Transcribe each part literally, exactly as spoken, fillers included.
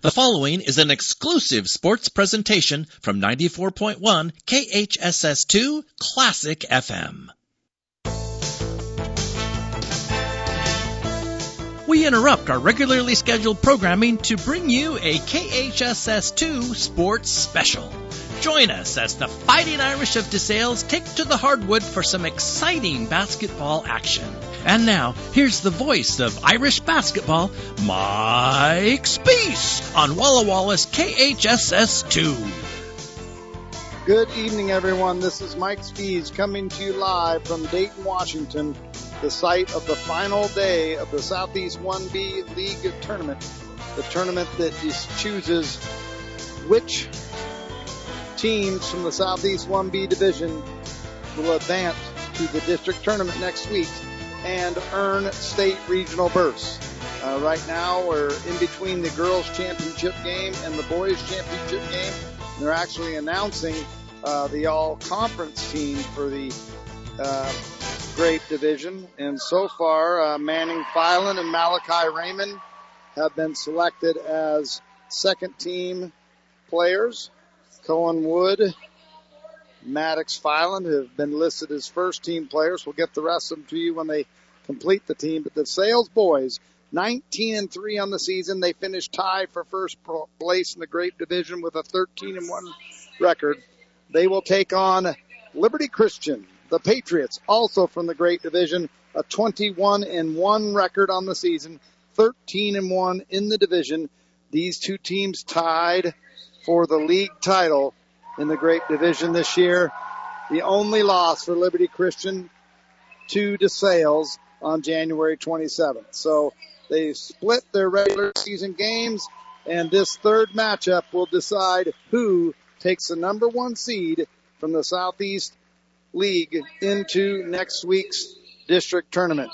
The following is an exclusive sports presentation from ninety-four point one K H S S two Classic F M. We interrupt our regularly scheduled programming to bring you a K H S S two sports special. Join us as the Fighting Irish of DeSales take to the hardwood for some exciting basketball action. And now, here's the voice of Irish basketball, Mike Speece, on Walla Walla's K H S S two. Good evening, everyone. This is Mike Speece coming to you live from Dayton, Washington, the site of the final day of the Southeast one B League Tournament, the tournament that chooses which teams from the Southeast one B division will advance to the district tournament next week and earn state regional berths. Uh, right now, we're in between the girls' championship game and the boys' championship game. They're actually announcing uh, the all-conference team for the uh, Grape division. And so far, uh, Manning Filan and Malachi Raymond have been selected as second-team players. Cohen Wood, Maddox Filan have been listed as first-team players. We'll get the rest of them to you when they complete the team. But the Sales boys, nineteen and three on the season. They finished tied for first place in the Grape division with a thirteen and one record. They will take on Liberty Christian, the Patriots, also from the Grape division, a twenty-one and one record on the season, thirteen and one in the division. These two teams tied for the league title in the Grape division this year. The only loss for Liberty Christian to DeSales on January twenty-seventh. So they split their regular season games, and this third matchup will decide who takes the number one seed from the Southeast League into next week's district tournament.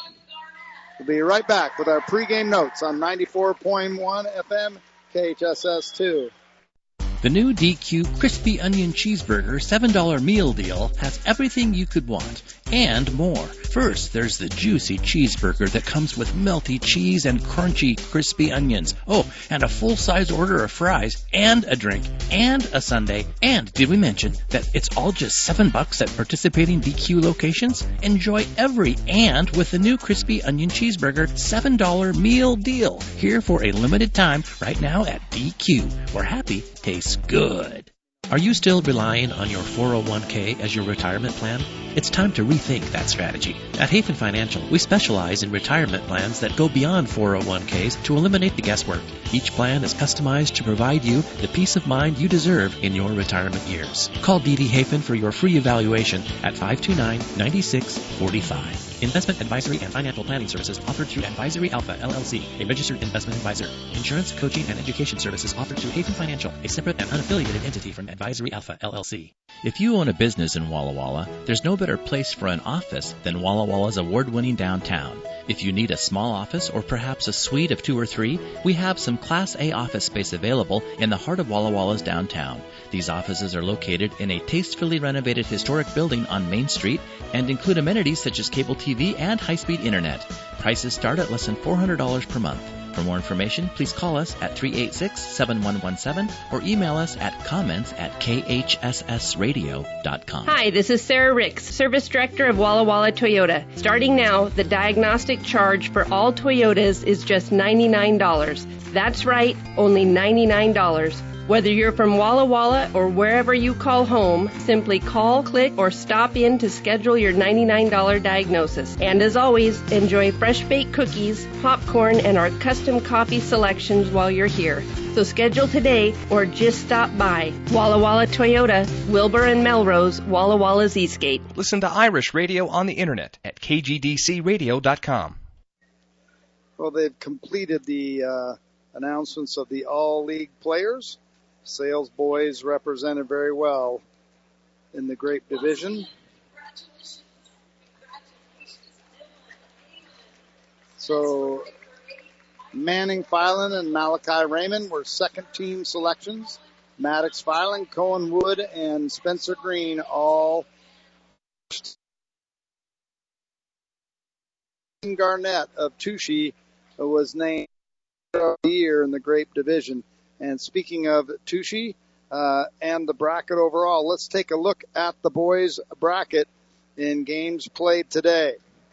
We'll be right back with our pregame notes on ninety-four point one F M K H S S two. The new D Q Crispy Onion Cheeseburger seven dollar meal deal has everything you could want and more. First, there's the juicy cheeseburger that comes with melty cheese and crunchy crispy onions. Oh, and a full-size order of fries and a drink and a sundae. And did we mention that it's all just seven bucks at participating D Q locations? Enjoy every and with the new Crispy Onion Cheeseburger seven dollar meal deal. Here for a limited time right now at D Q, where happy tastes good. Are you still relying on your four oh one k as your retirement plan? It's time to rethink that strategy. At Hafen Financial, we specialize in retirement plans that go beyond four oh one k's to eliminate the guesswork. Each plan is customized to provide you the peace of mind you deserve in your retirement years. Call D D Hafen for your free evaluation at five two nine, nine six four five. Investment advisory and financial planning services offered through Advisory Alpha, L L C, a registered investment advisor. Insurance, coaching, and education services offered through Hafen Financial, a separate and unaffiliated entity from Advisory Alpha, L L C. If you own a business in Walla Walla, there's no better place for an office than Walla Walla's award-winning downtown. If you need a small office or perhaps a suite of two or three, we have some Class A office space available in the heart of Walla Walla's downtown. These offices are located in a tastefully renovated historic building on Main Street and include amenities such as cable T V and high-speed internet. Prices start at less than four hundred dollars per month. For more information, please call us at three eight six, seven one one seven or email us at comments at k h s s radio dot com. Hi, this is Sarah Ricks, Service Director of Walla Walla Toyota. Starting now, the diagnostic charge for all Toyotas is just ninety-nine dollars. That's right, only ninety-nine dollars. Whether you're from Walla Walla or wherever you call home, simply call, click, or stop in to schedule your ninety-nine dollars diagnosis. And as always, enjoy fresh baked cookies, popcorn, and our custom coffee selections while you're here. So schedule today or just stop by. Walla Walla Toyota, Wilbur and Melrose, Walla Walla's Eastgate. Listen to Irish radio on the internet at k g d c radio dot com. Well, they've completed the uh, announcements of the all-league players. Sales boys represented very well in the Grape division. So Manning Filan and Malachi Raymond were second team selections. Maddox Filan, Cohen Wood, and Spencer Green all Garnett of Touchy was named of the year in the Grape division. And speaking of Touchy uh, and the bracket overall, let's take a look at the boys' bracket in games played today.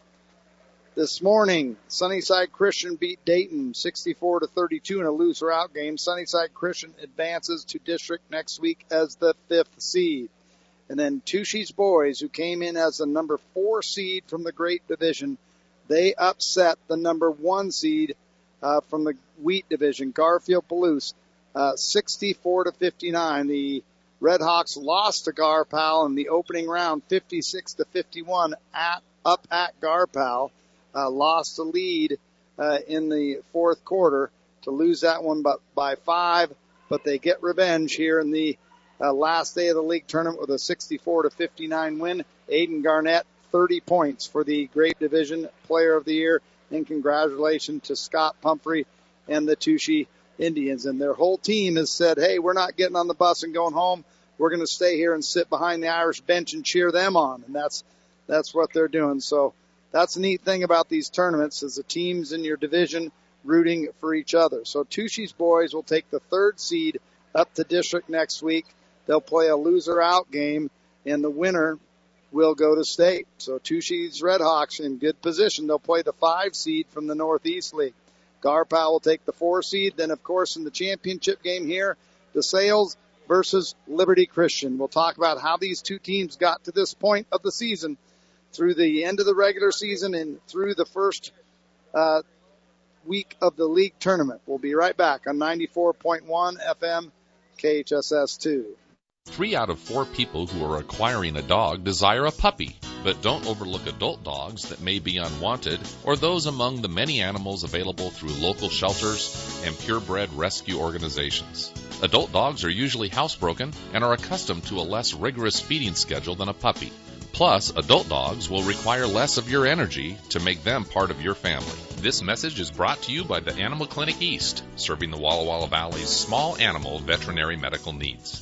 This morning, Sunnyside Christian beat Dayton sixty-four to thirty-two in a loser-out game. Sunnyside Christian advances to district next week as the fifth seed. And then Touchy's boys, who came in as the number four seed from the Great Division, they upset the number one seed uh, from the Wheat Division, Garfield Palouse, uh, sixty-four to fifty-nine. The Red Hawks lost to Garpal in the opening round, fifty-six to fifty-one, at up at Garpal. Uh, lost the lead uh, in the fourth quarter to lose that one by, by five, but they get revenge here in the uh, last day of the league tournament with a sixty-four to fifty-nine win. Aiden Garnett, thirty points for the Great Division Player of the Year, and congratulations to Scott Pumphrey and the Touchy Indians. And their whole team has said, hey, we're not getting on the bus and going home. We're going to stay here and sit behind the Irish bench and cheer them on, and that's that's what they're doing. So that's the neat thing about these tournaments, is the teams in your division rooting for each other. So Touchy's boys will take the third seed up to district next week. They'll play a loser-out game, and the winner will go to state. So Touchy's Red Hawks in good position. They'll play the five seed from the Northeast League. Garpal will take the four seed. Then, of course, in the championship game here, DeSales versus Liberty Christian. We'll talk about how these two teams got to this point of the season, through the end of the regular season and through the first uh, week of the league tournament. We'll be right back on ninety-four point one F M K H S S two. Three out of four people who are acquiring a dog desire a puppy, but don't overlook adult dogs that may be unwanted or those among the many animals available through local shelters and purebred rescue organizations. Adult dogs are usually housebroken and are accustomed to a less rigorous feeding schedule than a puppy. Plus, adult dogs will require less of your energy to make them part of your family. This message is brought to you by the Animal Clinic East, serving the Walla Walla Valley's small animal veterinary medical needs.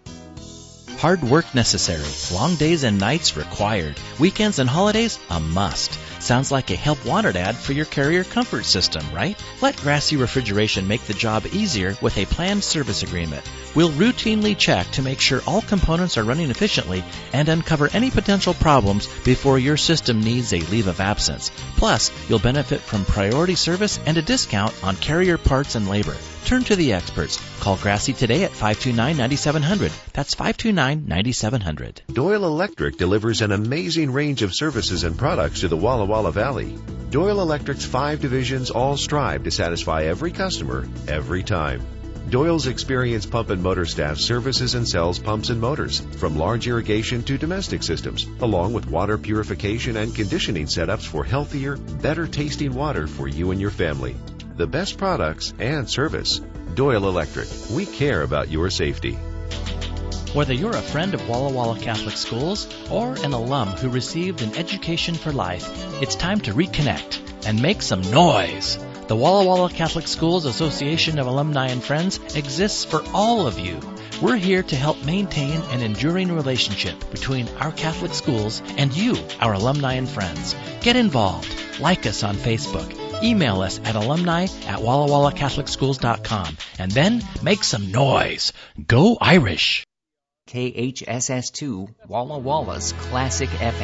Hard work necessary. Long days and nights required. Weekends and holidays, a must. Sounds like a help wanted ad for your Carrier comfort system, right? Let Grassy Refrigeration make the job easier with a planned service agreement. We'll routinely check to make sure all components are running efficiently and uncover any potential problems before your system needs a leave of absence. Plus, you'll benefit from priority service and a discount on Carrier parts and labor. Turn to the experts. Call Grassy today at five two nine, nine seven zero zero. That's five two nine, nine seven zero zero. Doyle Electric delivers an amazing range of services and products to the Walla Walla Valley. Doyle Electric's five divisions all strive to satisfy every customer, every time. Doyle's experienced pump and motor staff services and sells pumps and motors, from large irrigation to domestic systems, along with water purification and conditioning setups for healthier, better tasting water for you and your family. The best products and service. Doyle Electric. We care about your safety. Whether you're a friend of Walla Walla Catholic Schools or an alum who received an education for life, it's time to reconnect and make some noise. The Walla Walla Catholic Schools Association of Alumni and Friends exists for all of you. We're here to help maintain an enduring relationship between our Catholic schools and you, our alumni and friends. Get involved. Like us on Facebook. Email us at alumni at walla walla catholic schools dot com and then make some noise. Go Irish! K H S S two, Walla Walla's Classic F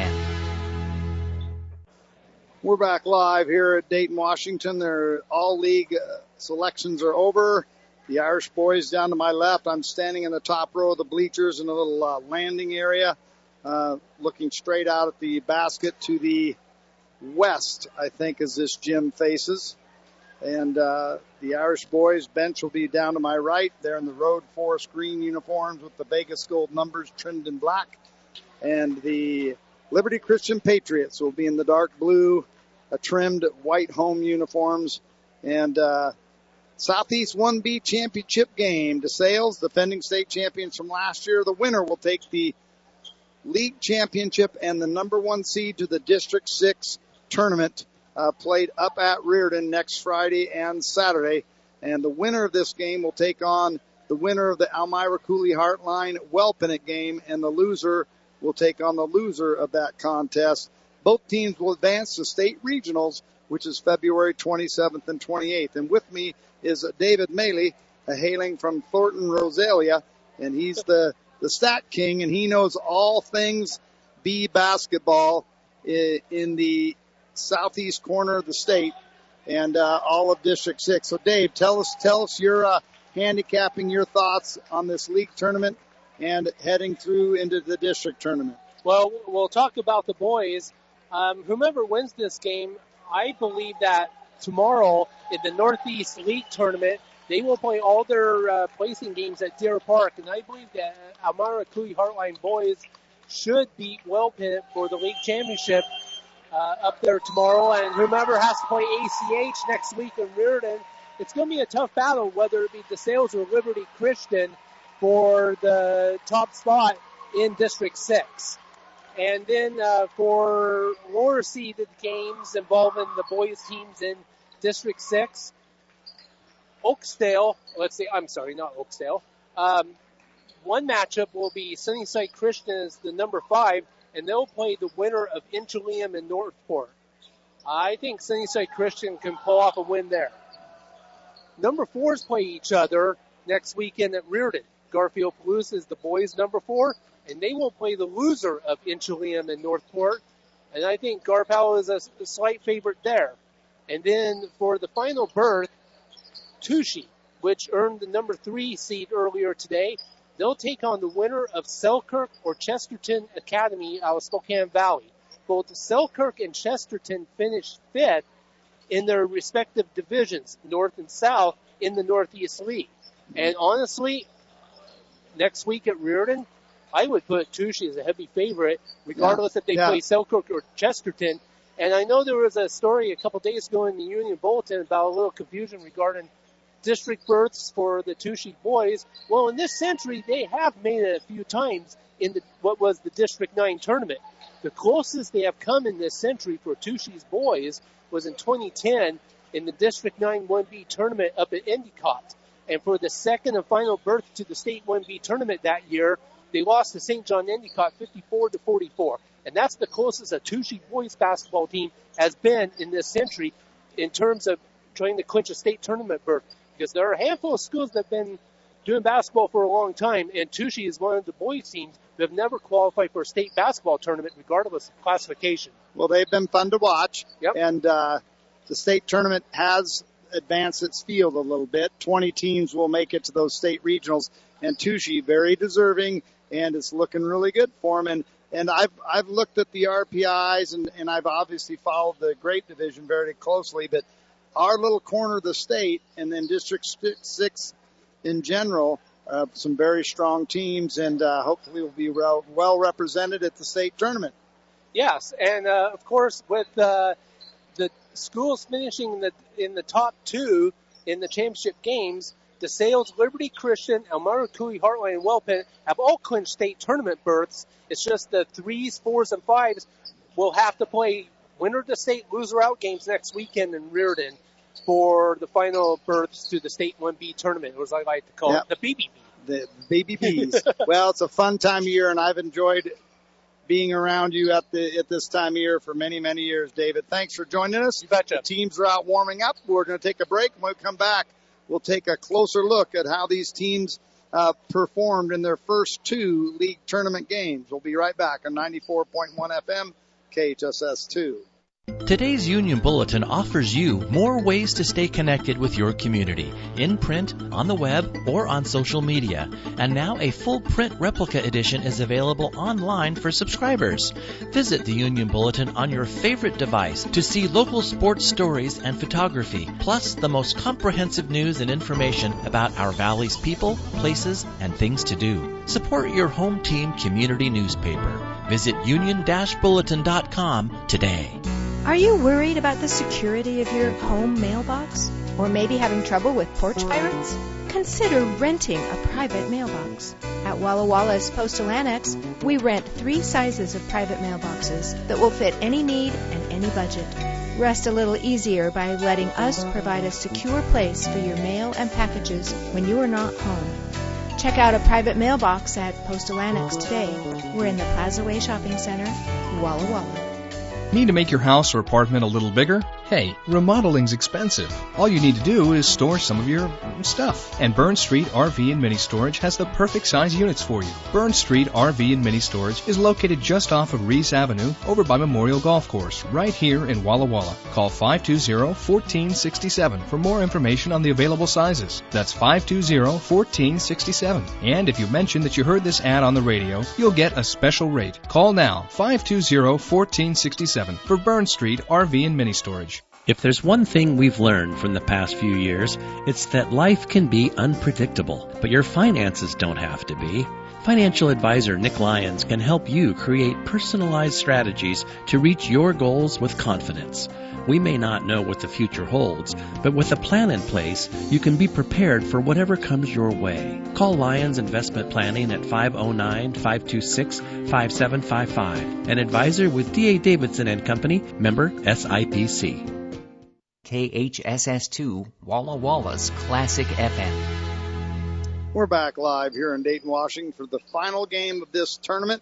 M. We're back live here at Dayton, Washington. Their all-league uh, selections are over. The Irish boys down to my left. I'm standing in the top row of the bleachers in a little uh, landing area, uh, looking straight out at the basket to the west, I think, as this gym faces. And uh, the Irish boys bench will be down to my right. They're in the Road Forest green uniforms with the Vegas gold numbers trimmed in black. And the Liberty Christian Patriots will be in the dark blue, uh, trimmed white home uniforms. And uh, Southeast one B championship game. DeSales, defending state champions from last year. The winner will take the league championship and the number one seed to the District six tournament, uh, played up at Reardon next Friday and Saturday. And the winner of this game will take on the winner of the Elmira Cooley Heartline Wellpennant game, and the loser will take on the loser of that contest. Both teams will advance to state regionals, which is February twenty-seventh and twenty-eighth. And with me is David Maley hailing from Thornton, Rosalia, and he's the, the stat king, and he knows all things B basketball in, in the southeast corner of the state and uh, all of District six. So, Dave, tell us tell us your uh, handicapping, your thoughts on this league tournament and heading through into the district tournament. Well, we'll talk about the boys. Um, whomever wins this game, I believe that tomorrow in the Northeast League Tournament, they will play all their uh, placing games at Deer Park, and I believe that Elmira Coulee Heartline boys should beat Wellpin for the league championship uh, up there tomorrow, and whomever has to play A C H next week in Reardon, it's going to be a tough battle, whether it be DeSales or Liberty Christian for the top spot in District six. And then uh, for lower seeded games involving the boys teams in District six, Oakdale, let's see, I'm sorry, not Oakdale. Um, one matchup will be Sunnyside Christian as the number five, and they'll play the winner of Inchelium and Northport. I think Sunnyside Christian can pull off a win there. Number fours play each other next weekend at Reardon. Garfield Palouse is the boys' number four, and they will play the loser of Inchelium and Northport. And I think Garpal is a, a slight favorite there. And then for the final berth, Touchy, which earned the number three seed earlier today, they'll take on the winner of Selkirk or Chesterton Academy out of Spokane Valley. Both Selkirk and Chesterton finished fifth in their respective divisions, North and South, in the Northeast League. And honestly, next week at Reardon, I would put Touchy as a heavy favorite, regardless yeah. if they yeah. play Selkirk or Chesterton. And I know there was a story a couple days ago in the Union Bulletin about a little confusion regarding district berths for the Touchy boys. Well, in this century, they have made it a few times in the, what was the District nine tournament. The closest they have come in this century for Touchy's boys was in twenty ten in the District nine one B tournament up at Endicott. And for the second and final berth to the State one B tournament that year, they lost to Saint John Endicott fifty-four to forty-four. And that's the closest a Touchy boys basketball team has been in this century in terms of trying to clinch a state tournament berth. Because there are a handful of schools that have been doing basketball for a long time, and Touchy is one of the boys teams that have never qualified for a state basketball tournament regardless of classification. Well, they've been fun to watch. Yep. And uh, the state tournament has advanced its field a little bit. twenty teams will make it to those state regionals, and Touchy very deserving, and it's looking really good for them. And, and I've I've looked at the R P Is, and, and I've obviously followed the Great Division very closely, but our little corner of the state, and then District six in general, uh, some very strong teams, and uh, hopefully will be well, well represented at the state tournament. Yes, and uh, of course with uh, the schools finishing in the, in the top two in the championship games, DeSales, Liberty Christian, Elmira Coulee, Heartline, and Wellpin have all clinched state tournament berths. It's just the threes, fours, and fives will have to play winner to state, loser out games next weekend in Reardon for the final berths to the State one B tournament, or as I like to call yep. it, the B B B. The Baby Bees. Well, it's a fun time of year, and I've enjoyed being around you at the at this time of year for many, many years, David. Thanks for joining us. You betcha. The teams are out warming up. We're going to take a break. When we come back, we'll take a closer look at how these teams uh, performed in their first two league tournament games. We'll be right back on ninety-four point one F M, K H S S two. Today's Union Bulletin offers you more ways to stay connected with your community, in print, on the web, or on social media. And now a full print replica edition is available online for subscribers. Visit the Union Bulletin on your favorite device to see local sports stories and photography, plus the most comprehensive news and information about our valley's people, places, and things to do. Support your home team community newspaper. Visit union dash bulletin dot com today. Are you worried about the security of your home mailbox? Or maybe having trouble with porch pirates? Consider renting a private mailbox. At Walla Walla's Postal Annex, we rent three sizes of private mailboxes that will fit any need and any budget. Rest a little easier by letting us provide a secure place for your mail and packages when you are not home. Check out a private mailbox at Postal Annex today. We're in the Plaza Way Shopping Center, Walla Walla. Need to make your house or apartment a little bigger? Hey, remodeling's expensive. All you need to do is store some of your stuff. And Burn Street R V and Mini Storage has the perfect size units for you. Burn Street R V and Mini Storage is located just off of Reese Avenue over by Memorial Golf Course, right here in Walla Walla. Call five two zero, one four six seven for more information on the available sizes. That's five two zero, one four six seven. And if you mention that you heard this ad on the radio, you'll get a special rate. Call now, five two zero, one four six seven for Burn Street R V and Mini Storage. If there's one thing we've learned from the past few years, it's that life can be unpredictable, but your finances don't have to be. Financial advisor Nick Lyons can help you create personalized strategies to reach your goals with confidence. We may not know what the future holds, but with a plan in place, you can be prepared for whatever comes your way. Call Lyons Investment Planning at five oh nine, five two six, five seven five five, an advisor with D A Davidson and Company, member S I P C. K H S S two, Walla Walla's Classic F M. We're back live here in Dayton, Washington for the final game of this tournament.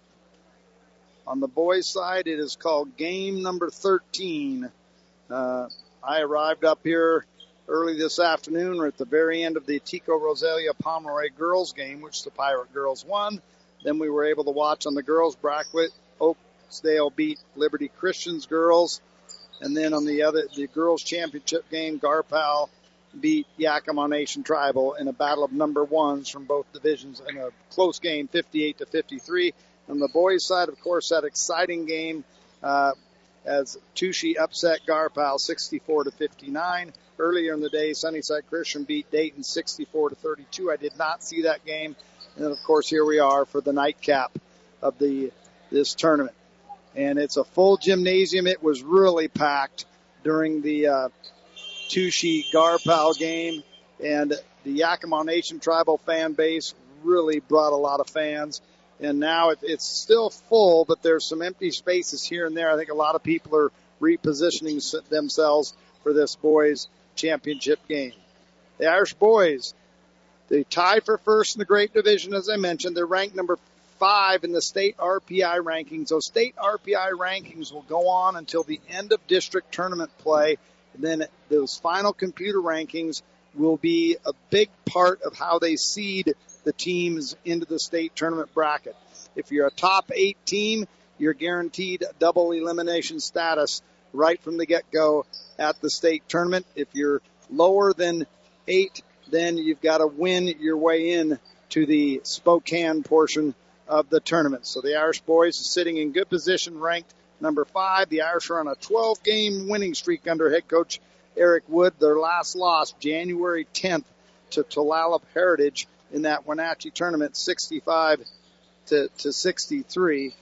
On the boys' side, it is called game number thirteen. Uh, I arrived up here early this afternoon. We're at the very end of the Tico Rosalia Pomeroy girls game, which the Pirate girls won. Then we were able to watch on the girls' bracket. Oakdale beat Liberty Christian's girls. And then on the other, the girls' championship game, Garpal beat Yakima Nation Tribal in a battle of number ones from both divisions in a close game, fifty-eight to fifty-three. On the boys' side, of course, that exciting game uh, as Touchy upset Garpal sixty-four to fifty-nine. Earlier in the day, Sunnyside Christian beat Dayton sixty-four to thirty-two. I did not see that game. And, of course, here we are for the nightcap of the this tournament. And it's a full gymnasium. It was really packed during the uh, Touchy Garpal game. And the Yakima Nation Tribal fan base really brought a lot of fans. And now it, it's still full, but there's some empty spaces here and there. I think a lot of people are repositioning themselves for this boys' championship game. The Irish boys, they tied for first in the Great Division, as I mentioned. They're ranked number five in the state R P I rankings. Those state R P I rankings will go on until the end of district tournament play. And then those final computer rankings will be a big part of how they seed the teams into the state tournament bracket. If you're a top eight team, you're guaranteed double elimination status right from the get-go at the state tournament. If you're lower than eight, then you've got to win your way in to the Spokane portion of the tournament. So the Irish boys are sitting in good position, ranked number five. The Irish are on a twelve-game winning streak under head coach Eric Wood. Their last loss, January tenth, to Tulalip Heritage in that Wenatchee tournament, sixty-five to sixty-three.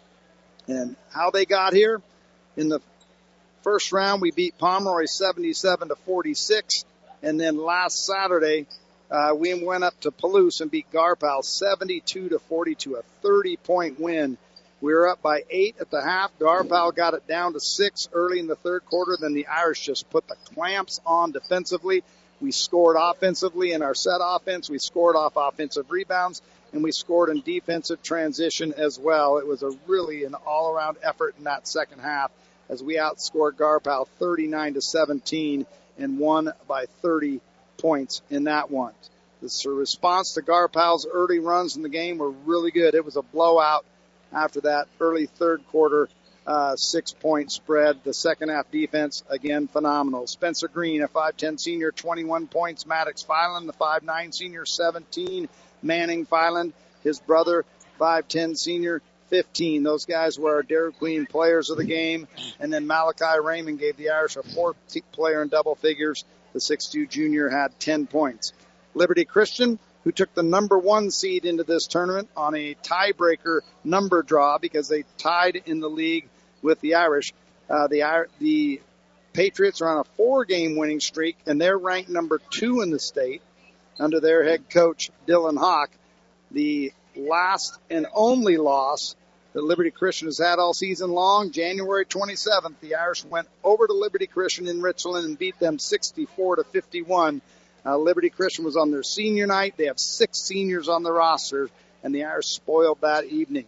And how they got here? In the first round, we beat Pomeroy seventy-seven to forty-six. And then last Saturday, Uh, we went up to Palouse and beat Garpal seventy-two to forty-two, a thirty-point win. We were up by eight at the half. Garpal got it down to six early in the third quarter. Then the Irish just put the clamps on defensively. We scored offensively in our set offense. We scored off offensive rebounds, and we scored in defensive transition as well. It was a really an all-around effort in that second half as we outscored Garpal thirty-nine to seventeen and won by thirty points in that one. The response to Garpal's early runs in the game were really good. It was a blowout after that early third quarter uh, six-point spread. The second half defense, again, phenomenal. Spencer Green, a five ten senior, twenty-one points. Maddox Filan, the five nine senior, seventeen. Manning Filan, his brother, five ten senior, fifteen. Those guys were our Dairy Queen players of the game. And then Malachi Raymond gave the Irish a fourth player in double figures. The six two junior had ten points. Liberty Christian, who took the number one seed into this tournament on a tiebreaker number draw because they tied in the league with the Irish. Uh, the, the Patriots are on a four-game winning streak, and they're ranked number two in the state under their head coach, Dylan Hawk. The last and only loss that Liberty Christian has had all season long, January twenty-seventh, the Irish went over to Liberty Christian in Richland and beat them sixty-four to fifty-one. Uh, Liberty Christian was on their senior night. They have six seniors on the roster, and the Irish spoiled that evening.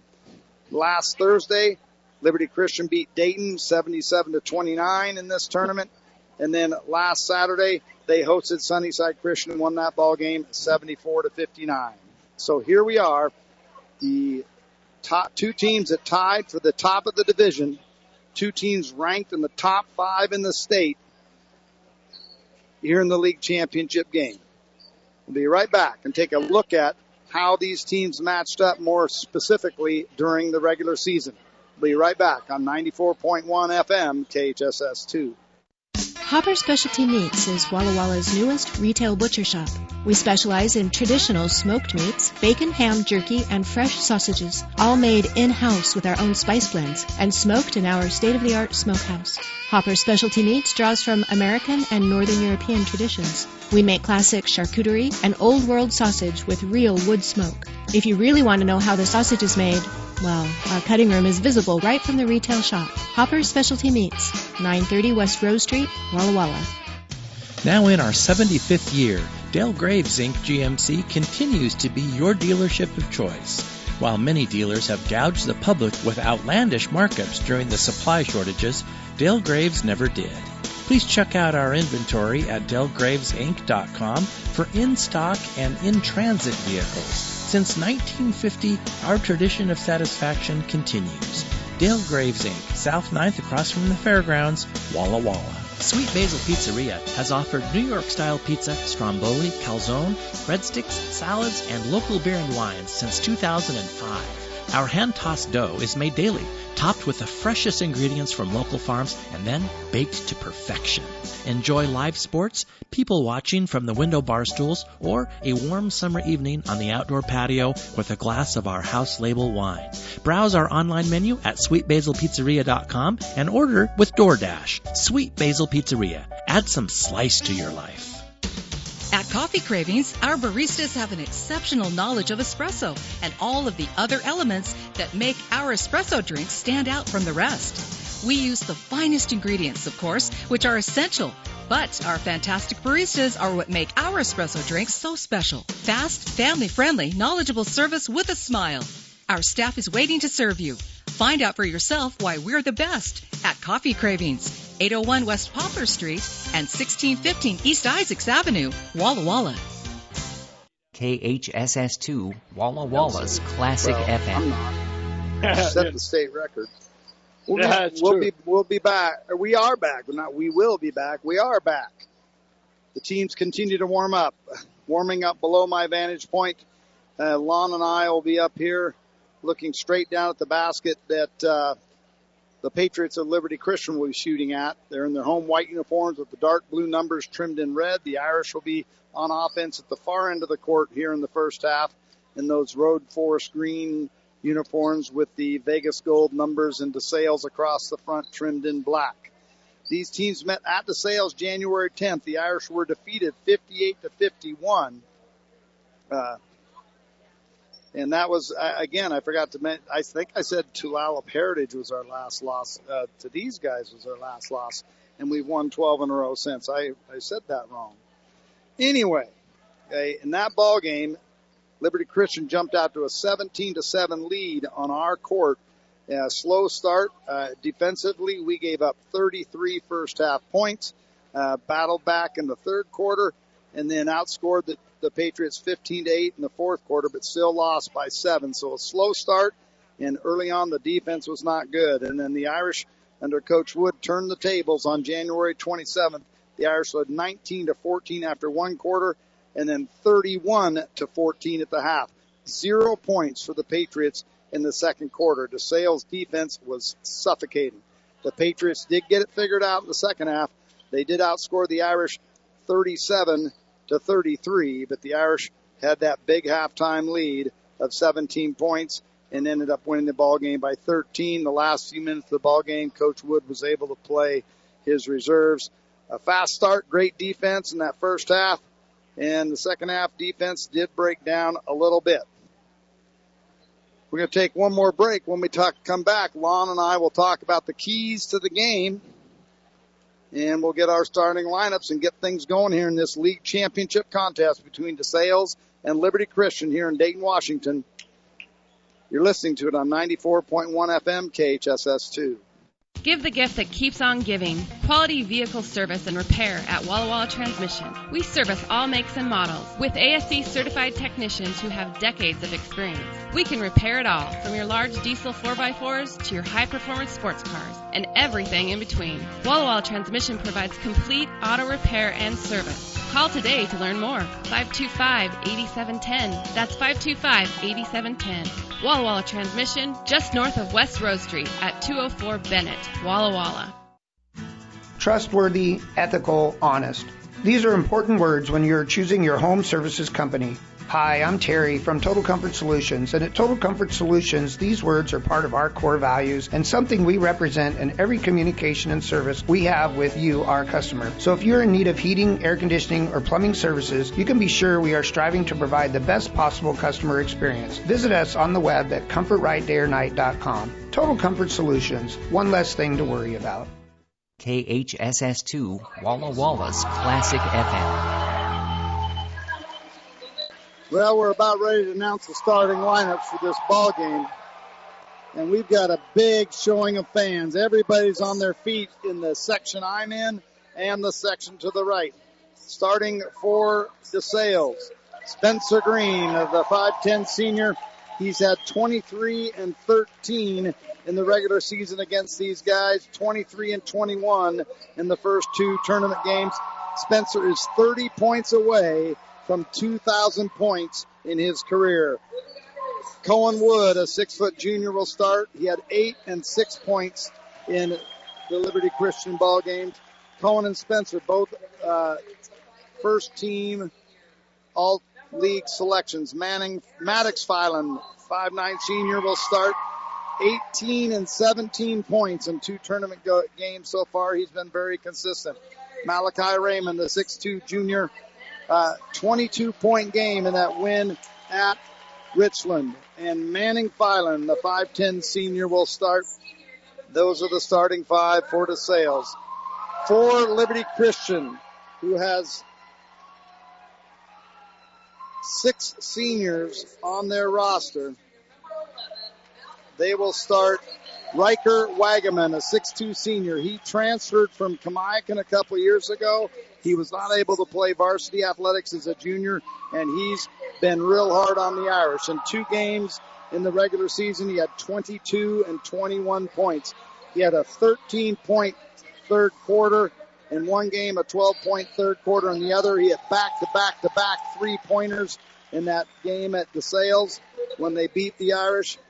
Last Thursday, Liberty Christian beat Dayton seventy-seven to twenty-nine in this tournament. And then last Saturday, they hosted Sunnyside Christian and won that ball game seventy-four to fifty-nine. So here we are, the top two teams that tied for the top of the division, two teams ranked in the top five in the state here in the league championship game. We'll be right back and take a look at how these teams matched up more specifically during the regular season. We'll be right back on ninety-four point one F M K H S S two. Hopper Specialty Meats is Walla Walla's newest retail butcher shop. We specialize in traditional smoked meats, bacon, ham, jerky, and fresh sausages, all made in-house with our own spice blends and smoked in our state-of-the-art smokehouse. Hopper Specialty Meats draws from American and Northern European traditions. We make classic charcuterie and old-world sausage with real wood smoke. If you really want to know how the sausage is made, well, our cutting room is visible right from the retail shop. Hopper Specialty Meats, nine thirty West Rose Street, Walla Walla. Now in our seventy-fifth year, Dale Graves, Incorporated. G M C continues to be your dealership of choice. While many dealers have gouged the public with outlandish markups during the supply shortages, Dale Graves never did. Please check out our inventory at dale graves inc dot com for in-stock and in-transit vehicles. Since nineteen fifty, our tradition of satisfaction continues. Dale Graves, Incorporated, South ninth across from the fairgrounds, Walla Walla. Sweet Basil Pizzeria has offered New York-style pizza, stromboli, calzone, breadsticks, salads, and local beer and wines since two thousand five. Our hand-tossed dough is made daily, topped with the freshest ingredients from local farms, and then baked to perfection. Enjoy live sports, people watching from the window bar stools, or a warm summer evening on the outdoor patio with a glass of our house label wine. Browse our online menu at sweet basil pizzeria dot com and order with DoorDash. Sweet Basil Pizzeria. Add some slice to your life. At Coffee Cravings, our baristas have an exceptional knowledge of espresso and all of the other elements that make our espresso drinks stand out from the rest. We use the finest ingredients, of course, which are essential, but our fantastic baristas are what make our espresso drinks so special. Fast, family-friendly, knowledgeable service with a smile. Our staff is waiting to serve you. Find out for yourself why we're the best at Coffee Cravings, eight oh one West Poplar Street and sixteen fifteen East Isaacs Avenue, Walla Walla. K H S S two, Walla Walla's Classic well, F M. I'm not. Set the state record. We'll, Yeah, be, we'll true. be we'll be back. We are back. We're not. We will be back. We are back. The teams continue to warm up. Warming up below my vantage point. Uh, Lon and I will be up here, looking straight down at the basket that uh, the Patriots of Liberty Christian will be shooting at. They're in their home white uniforms with the dark blue numbers trimmed in red. The Irish will be on offense at the far end of the court here in the first half in those road forest green uniforms with the Vegas gold numbers and DeSales across the front trimmed in black. These teams met at DeSales January tenth. The Irish were defeated fifty-eight to fifty-one. Uh, And that was, again, I forgot to mention, I think I said Tulalip Heritage was our last loss. Uh, to these guys was our last loss. And we've won twelve in a row since. I, I said that wrong. Anyway, okay, in that ball game, Liberty Christian jumped out to a seventeen to seven lead on our court. Uh, slow start. Uh, defensively, we gave up thirty-three first half points, uh, battled back in the third quarter, and then outscored the the Patriots fifteen to eight in the fourth quarter, but still lost by seven. So a slow start, and early on the defense was not good. And then the Irish, under Coach Wood, turned the tables on January twenty-seventh. The Irish led nineteen to fourteen after one quarter, and then thirty-one to fourteen at the half. Zero points for the Patriots in the second quarter. DeSales' defense was suffocating. The Patriots did get it figured out in the second half. They did outscore the Irish thirty-seven to thirty-three, but the Irish had that big halftime lead of seventeen points and ended up winning the ball game by thirteen. The last few minutes of the ball game, Coach Wood was able to play his reserves. A fast start, great defense in that first half, and the second half defense did break down a little bit. We're going to take one more break. When we talk, come back, Lon and I will talk about the keys to the game. And we'll get our starting lineups and get things going here in this league championship contest between DeSales and Liberty Christian here in Dayton, Washington. You're listening to it on ninety-four point one F M K H S S two. Give the gift that keeps on giving. Quality vehicle service and repair at Walla Walla Transmission. We service all makes and models with A S E certified technicians who have decades of experience. We can repair it all, from your large diesel four by fours to your high-performance sports cars and everything in between. Walla Walla Transmission provides complete auto repair and service. Call today to learn more. five two five, eight seven one zero. That's five two five, eight seven one zero. Walla Walla Transmission, just north of West Rose Street at two oh four Bennett, Walla Walla. Trustworthy, ethical, honest. These are important words when you're choosing your home services company. Hi, I'm Terry from Total Comfort Solutions, and at Total Comfort Solutions, these words are part of our core values and something we represent in every communication and service we have with you, our customer. So if you're in need of heating, air conditioning, or plumbing services, you can be sure we are striving to provide the best possible customer experience. Visit us on the web at comfort right day or night dot com. Total Comfort Solutions, one less thing to worry about. K H S S two, Walla Walla's Classic F M. Well, we're about ready to announce the starting lineups for this ball game. And we've got a big showing of fans. Everybody's on their feet in the section I'm in and the section to the right. Starting for DeSales, Spencer Green, the five ten senior. He's had twenty-three and thirteen in the regular season against these guys, twenty-three and twenty-one in the first two tournament games. Spencer is thirty points away from two thousand points in his career. Cohen Wood, a six-foot junior, will start. He had eight and six points in the Liberty Christian ball games. Cohen and Spencer, both uh, first-team all-league selections. Manning, Maddox Filan, five nine senior, will start. eighteen and seventeen points in two tournament go- games so far. He's been very consistent. Malachi Raymond, the six two junior, Uh, twenty-two point game in that win at Richland. And Manning Filan, the five ten senior, will start. Those are the starting five for DeSales. For Liberty Christian, who has six seniors on their roster, they will start Riker Wagaman, a six two senior. He transferred from Kamiakin a couple years ago. He was not able to play varsity athletics as a junior, and he's been real hard on the Irish. In two games in the regular season, he had twenty-two and twenty-one points. He had a thirteen point third quarter in one game, a twelve point third quarter in the other. He had back-to-back-to-back three-pointers in that game at DeSales when they beat the Irish.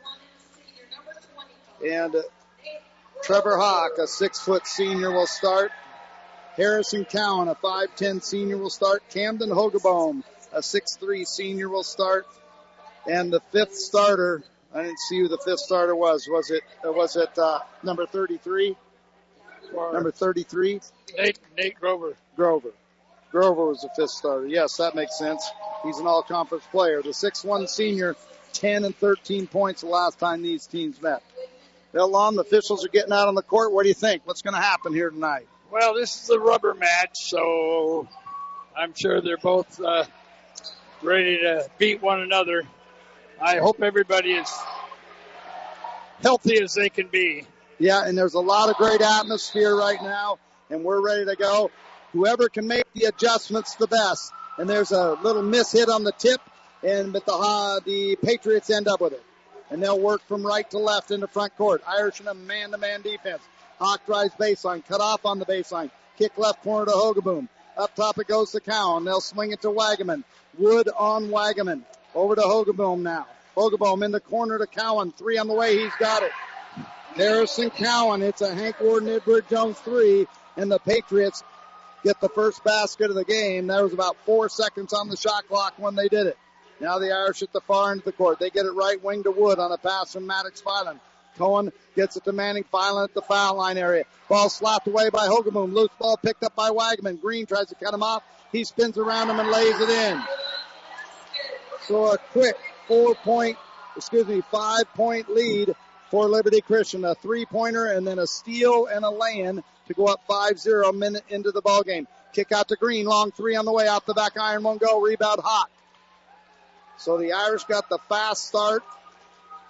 And uh, Trevor Hawk, a six-foot senior, will start. Harrison Cowan, a five ten senior, will start. Camden Hogeboom, a six three senior, will start. And the fifth starter, I didn't see who the fifth starter was. Was it uh, was it uh, number thirty-three? Or number thirty-three? Nate, Nate Grover. Grover. Grover was the fifth starter. Yes, that makes sense. He's an all-conference player. The six one senior, ten and thirteen points the last time these teams met. Well, Lon, the officials are getting out on the court. What do you think? What's going to happen here tonight? Well, this is a rubber match, so I'm sure they're both uh, ready to beat one another. I hope everybody is healthy as they can be. Yeah, and there's a lot of great atmosphere right now, and we're ready to go. Whoever can make the adjustments the best. And there's a little miss hit on the tip, and but the uh, the Patriots end up with it. And they'll work from right to left in the front court. Irish in a man-to-man defense. Hawk drives baseline, cut off on the baseline. Kick left corner to Hogeboom. Up top it goes to Cowan. They'll swing it to Wagaman. Wood on Wagaman. Over to Hogeboom now. Hogeboom in the corner to Cowan. Three on the way. He's got it. Harrison Cowan. It's a Hank Warden Edward Jones three. And the Patriots get the first basket of the game. There was about four seconds on the shot clock when they did it. Now the Irish at the far end of the court. They get it right wing to Wood on a pass from Maddox Filan. Cohen gets it to Manning Filan at the foul line area. Ball slapped away by Hogeboom. Loose ball picked up by Wagaman. Green tries to cut him off. He spins around him and lays it in. So a quick four-point, excuse me, five-point lead for Liberty Christian. A three-pointer and then a steal and a lay-in to go up five zero minute into the ballgame. Kick out to Green. Long three on the way. Out the back iron won't go. Rebound Hawk. So the Irish got the fast start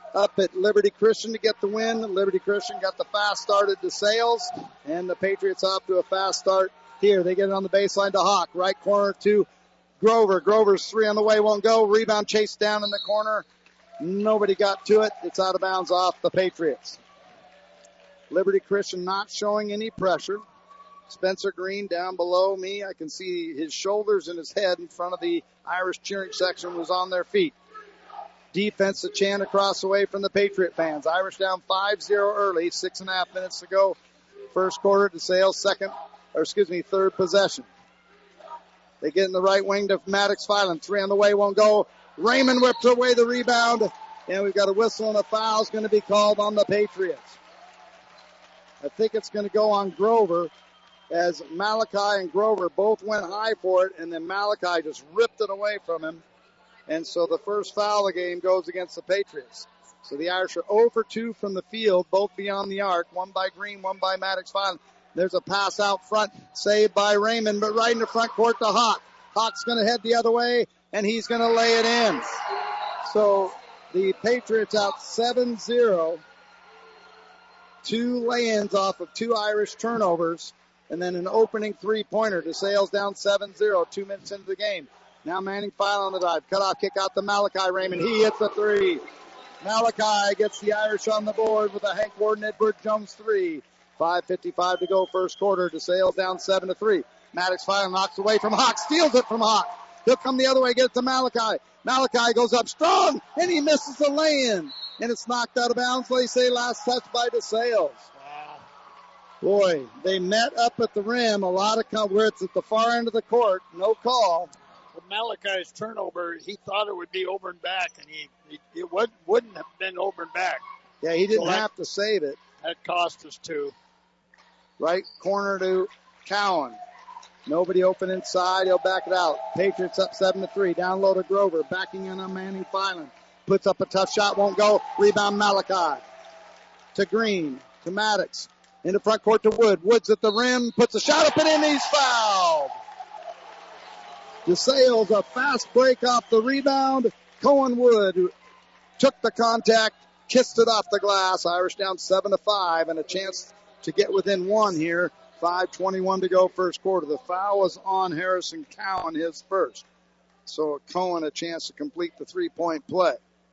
up at Liberty Christian to get the win. Liberty Christian got the fast start at DeSales, and the Patriots off to a fast start here. They get it on the baseline to Hawk. Right corner to Grover. Grover's three on the way, won't go. Rebound chased down in the corner. Nobody got to it. It's out of bounds off the Patriots. Liberty Christian not showing any pressure. Spencer Green down below me. I can see his shoulders and his head in front of the Irish cheering section was on their feet. Defense to chant across the way from the Patriot fans. Irish down five zero early. Six and a half minutes to go. First quarter to Sales. Second, or excuse me, third possession. They get in the right wing to Maddox Filan. Three on the way, won't go. Raymond whips away the rebound. And we've got a whistle and a foul is going to be called on the Patriots. I think it's going to go on Grover, as Malachi and Grover both went high for it, and then Malachi just ripped it away from him. And so the first foul of the game goes against the Patriots. So the Irish are zero for two from the field, both beyond the arc, one by Green, one by Maddox Filan. There's a pass out front, saved by Raymond, but right in the front court to Hawk. Hawk's going to head the other way, and he's going to lay it in. So the Patriots out seven zero. Two lay-ins off of two Irish turnovers, and then an opening three-pointer to Sales down seven zero, two minutes into the game. Now Manning Filan on the drive. Cut-off kick out to Malachi Raymond. He hits the three. Malachi gets the Irish on the board with a Hank Warden Edward Jones three. five fifty-five to go first quarter. To Sales down seven to three. Maddox Filan knocks away from Hawk. Steals it from Hawk. He'll come the other way, get it to Malachi. Malachi goes up strong, and he misses the lay-in. And it's knocked out of bounds. They say last touch by DeSales. Wow. Boy, they met up at the rim. A lot of com- where it's at the far end of the court. No call. Well, Malachi's turnover, he thought it would be over and back, and he, he it would, wouldn't have been over and back. Yeah, he didn't so that, have to save it. That cost us two. Right corner to Cowan. Nobody open inside. He'll back it out. Patriots up seven to three. Down low to Grover. Backing in on Manning Filan. Puts up a tough shot, won't go. Rebound Malachi. To Green. To Maddox. In the front court to Wood. Wood's at the rim. Puts a shot up and in. He's fouled. DeSales, a fast break off the rebound. Cohen Wood took the contact. Kissed it off the glass. Irish down seven to five. And a chance to get within one here. five twenty-one to go first quarter. The foul was on Harrison Cowan, his first. So Cohen a chance to complete the three-point play.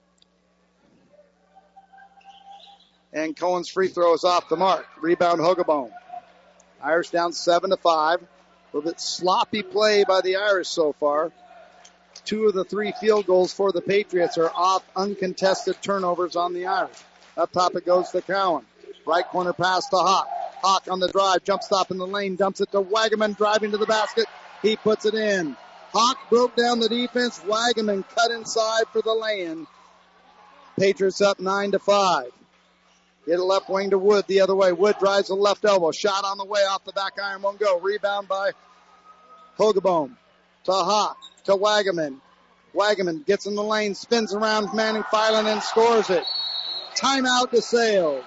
And Cohen's free throw is off the mark. Rebound Hogebone. Irish down seven to five. A little bit sloppy play by the Irish so far. Two of the three field goals for the Patriots are off uncontested turnovers on the Irish. Up top it goes to Cowan. Right corner pass to Hawk. Hawk on the drive. Jump stop in the lane. Dumps it to Wagaman driving to the basket. He puts it in. Hawk broke down the defense. Wagaman cut inside for the lay-in. Patriots up nine to five. Get a left wing to Wood the other way. Wood drives the left elbow. Shot on the way off the back iron. Won't go. Rebound by Hogebone. To Hawk. To Wagaman. Wagaman gets in the lane. Spins around Manning Filan and scores it. Timeout to Sales.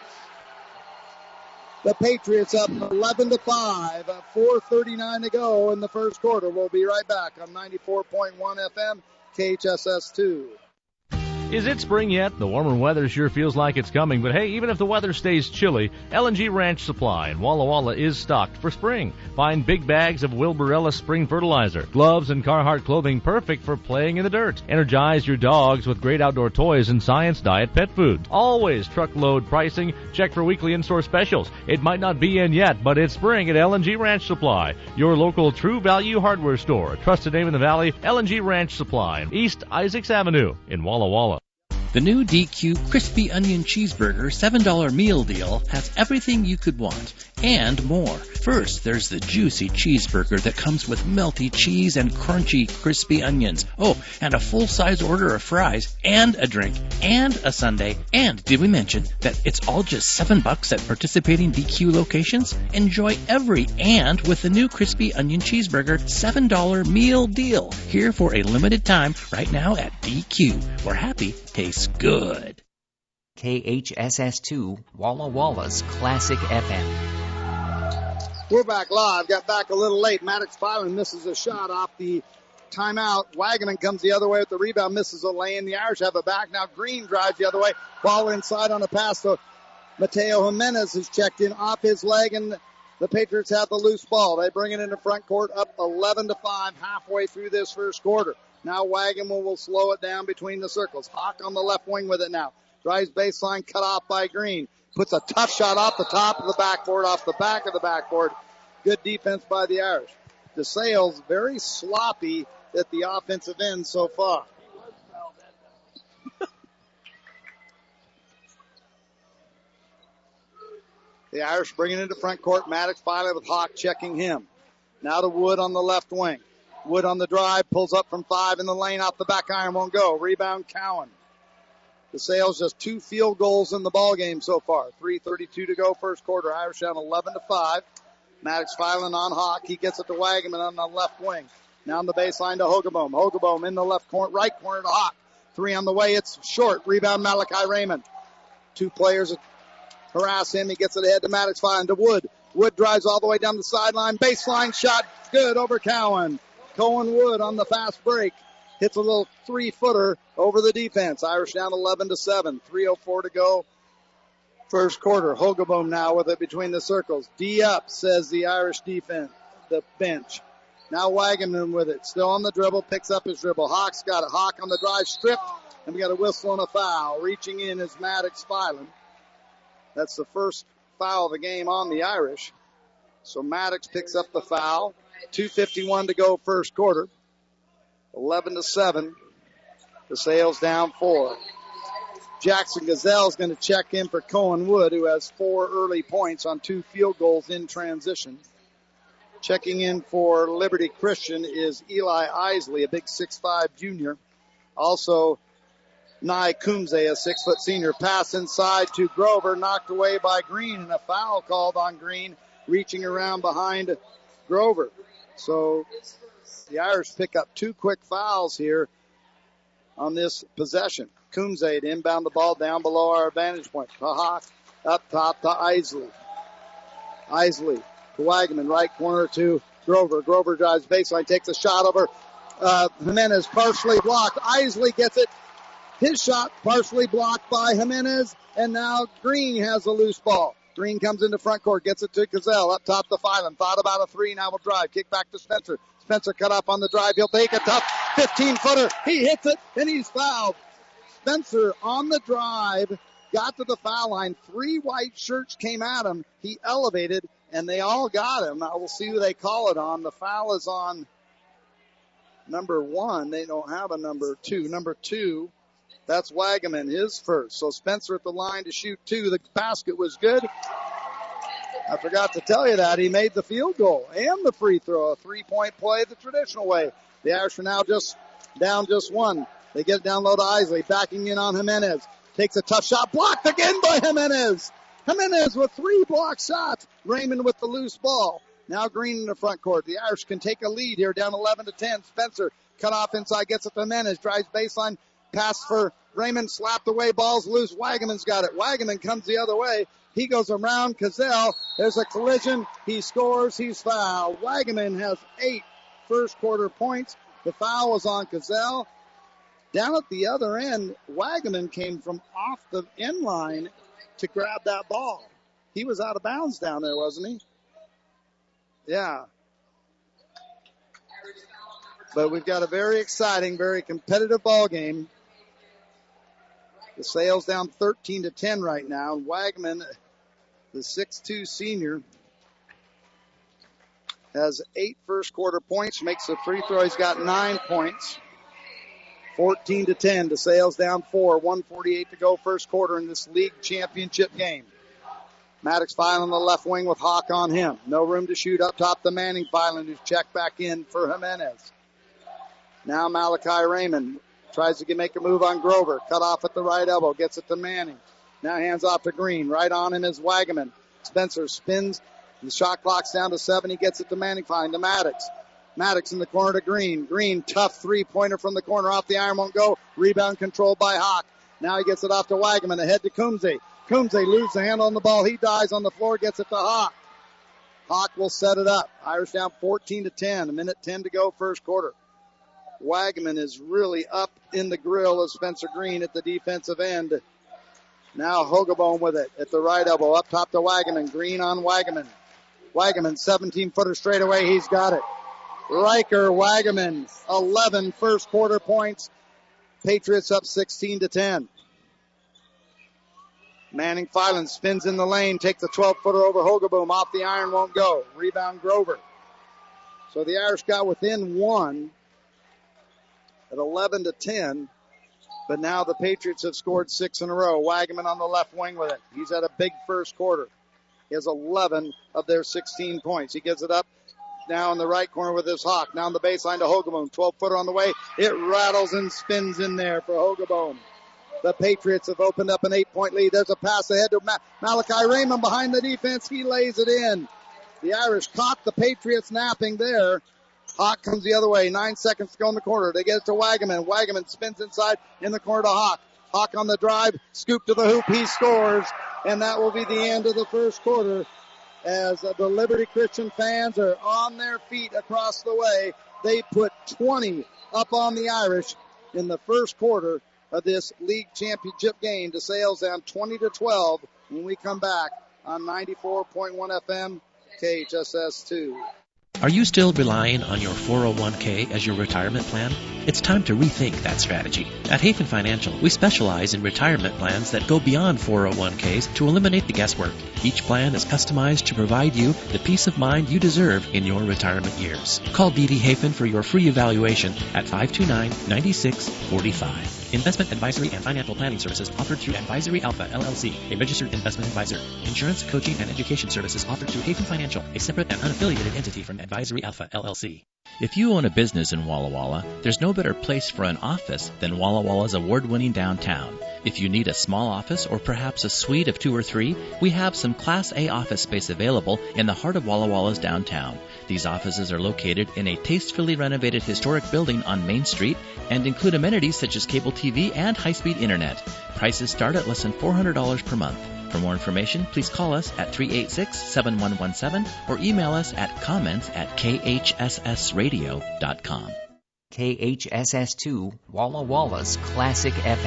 The Patriots up eleven to five. four thirty-nine to go in the first quarter. We'll be right back on ninety-four point one F M, K H S S two. Is it spring yet? The warmer weather sure feels like it's coming, but hey, even if the weather stays chilly, L and G Ranch Supply in Walla Walla is stocked for spring. Find big bags of Wilburella spring fertilizer, gloves and Carhartt clothing perfect for playing in the dirt. Energize your dogs with great outdoor toys and Science Diet pet food. Always truckload pricing. Check for weekly in-store specials. It might not be in yet, but it's spring at L and G Ranch Supply, your local true value hardware store. A trusted name in the valley, L and G Ranch Supply, East Isaacs Avenue in Walla Walla. The new D Q Crispy Onion Cheeseburger seven dollar meal deal has everything you could want and more. First, there's the juicy cheeseburger that comes with melty cheese and crunchy crispy onions. Oh, and a full-size order of fries and a drink and a sundae. And did we mention that it's all just seven bucks at participating D Q locations? Enjoy every and with the new Crispy Onion Cheeseburger seven dollar meal deal. Here for a limited time right now at D Q, where happy tastes good. K H S S two, Walla Walla's Classic F M. We're back live. Got back a little late. Maddox Filan misses a shot off the timeout. Wagaman comes the other way with the rebound, misses a lane. The Irish have it back. Now Green drives the other way. Ball inside on a pass. So Mateo Jimenez is checked in off his leg, and the Patriots have the loose ball. They bring it into front court, up eleven to five, halfway through this first quarter. Now Wagaman will slow it down between the circles. Hawk on the left wing with it now. Drives baseline, cut off by Green. Puts a tough shot off the top of the backboard, off the back of the backboard. Good defense by the Irish. DeSales very sloppy at the offensive end so far. The Irish bring it into front court. Maddox finally with Hawk checking him. Now to Wood on the left wing. Wood on the drive, pulls up from five in the lane, off the back iron, won't go. Rebound Cowan. DeSales just two field goals in the ball game so far. three thirty-two to go first quarter. Irish down eleven to five. Maddox filing on Hawk. He gets it to Wagaman on the left wing. Now on the baseline to Hogeboom. Hogeboom in the left corner, right corner to Hawk. Three on the way. It's short. Rebound Malachi Raymond. Two players harass him. He gets it ahead to Maddox, filing to Wood. Wood drives all the way down the sideline. Baseline shot. Good over Cowan. Cohen Wood on the fast break. Hits a little three-footer over the defense. Irish down eleven to seven. three oh four to go. First quarter. Hogeboom now with it between the circles. D up, says the Irish defense, the bench. Now Wagaman with it. Still on the dribble. Picks up his dribble. Hawk's got it. Hawk on the drive, stripped. And we got a whistle and a foul. Reaching in is Maddox Filan. That's the first foul of the game on the Irish. So Maddox picks up the foul. two fifty-one to go first quarter. eleven to seven. DeSales down four. Jackson Gazelle is going to check in for Cohen Wood, who has four early points on two field goals in transition. Checking in for Liberty Christian is Eli Isley, a big six five junior. Also, Nye Kumze, a six foot senior. Pass inside to Grover, knocked away by Green, and a foul called on Green, reaching around behind Grover. So the Irish pick up two quick fouls here on this possession. Kumze to inbound the ball down below our vantage point. To Hawk, up top to Isley. Isley to Wagaman, right corner to Grover. Grover drives baseline, takes a shot over uh, Jimenez, partially blocked. Isley gets it. His shot partially blocked by Jimenez, and now Green has a loose ball. Green comes into front court, gets it to Gazelle, up top to Filan. Thought about a three, now will drive. Kick back to Spencer. Spencer cut up on the drive. He'll take a tough fifteen-footer. He hits it, and he's fouled. Spencer on the drive, got to the foul line. Three white shirts came at him. He elevated, and they all got him. Now we'll see who they call it on. The foul is on number one. They don't have a number two. Number two, that's Wagaman, his first. So Spencer at the line to shoot two. The basket was good. I forgot to tell you that. He made the field goal and the free throw. A three-point play the traditional way. The Irish are now just down just one. They get it down low to Isley. Backing in on Jimenez. Takes a tough shot. Blocked again by Jimenez. Jimenez with three block shots. Raymond with the loose ball. Now Green in the front court. The Irish can take a lead here, down eleven to ten. Spencer cut off inside, gets it to Jimenez. Drives baseline. Pass for Raymond. Slapped away. Ball's loose. Wagaman's got it. Wagaman comes the other way. He goes around Cazell. There's a collision. He scores. He's fouled. Wagaman has eight first quarter points. The foul was on Cazell. Down at the other end, Wagaman came from off the end line to grab that ball. He was out of bounds down there, wasn't he? Yeah. But we've got a very exciting, very competitive ball game. The Sales down thirteen to ten right now. And Wagaman, the six two senior, has eight first quarter points, makes the free throw. He's got nine points. fourteen to ten. DeSales down four. one forty-eight to go first quarter in this league championship game. Maddox Filan on the left wing with Hawk on him. No room to shoot up top to Manning Filan, who's checked back in for Jimenez. Now Malachi Raymond tries to get, make a move on Grover. Cut off at the right elbow. Gets it to Manning. Now hands off to Green. Right on him is Wagaman. Spencer spins. The shot clock's down to seven. He gets it to Manning Filan to Maddox. Maddox in the corner to Green. Green, tough three-pointer from the corner. Off the iron, won't go. Rebound controlled by Hawk. Now he gets it off to Wagaman. Ahead to Kumze. Kumze loses the handle on the ball. He dies on the floor. Gets it to Hawk. Hawk will set it up. Irish down fourteen to ten. A minute ten to go first quarter. Wagaman is really up in the grill of Spencer Green at the defensive end. Now Hogeboom with it at the right elbow. Up top to Wagaman. Green on Wagaman. Wagaman, seventeen-footer straight away. He's got it. Riker, Wagaman, eleven first quarter points. Patriots up sixteen to ten. Manning Filan spins in the lane, takes a twelve-footer over Hogeboom. Off the iron, won't go. Rebound Grover. So the Irish got within one at eleven to ten. But now the Patriots have scored six in a row. Wagaman on the left wing with it. He's had a big first quarter. He has eleven of their sixteen points. He gives it up now in the right corner with his Hawk. Now on the baseline to Hogeboom. twelve-footer on the way. It rattles and spins in there for Hogeboom. The Patriots have opened up an eight-point lead. There's a pass ahead to Ma- Malachi Raymond behind the defense. He lays it in. The Irish caught the Patriots napping there. Hawk comes the other way. Nine seconds to go in the corner. They get it to Wagaman. Wagaman spins inside in the corner to Hawk. Hawk on the drive. Scoop to the hoop. He scores. And that will be the end of the first quarter as the Liberty Christian fans are on their feet across the way. They put twenty up on the Irish in the first quarter of this league championship game. DeSales down twenty to twelve when we come back on ninety-four point one F M K H S S two. Are you still relying on your four oh one k as your retirement plan? It's time to rethink that strategy. At Hafen Financial, we specialize in retirement plans that go beyond four oh one k's to eliminate the guesswork. Each plan is customized to provide you the peace of mind you deserve in your retirement years. Call D D Hafen for your free evaluation at five two nine, nine six four five. Investment advisory and financial planning services offered through Advisory Alpha, L L C, a registered investment advisor. Insurance, coaching, and education services offered through Hafen Financial, a separate and unaffiliated entity from Advisory Alpha, L L C. If you own a business in Walla Walla, there's no better place for an office than Walla Walla's award-winning downtown. If you need a small office or perhaps a suite of two or three, we have some Class A office space available in the heart of Walla Walla's downtown. These offices are located in a tastefully renovated historic building on Main Street and include amenities such as cable T V and high-speed internet. Prices start at less than four hundred dollars per month. For more information, please call us at three eight six, seven one one seven or email us at comments at k h s s radio dot com. K H S S two, Walla Walla's Classic F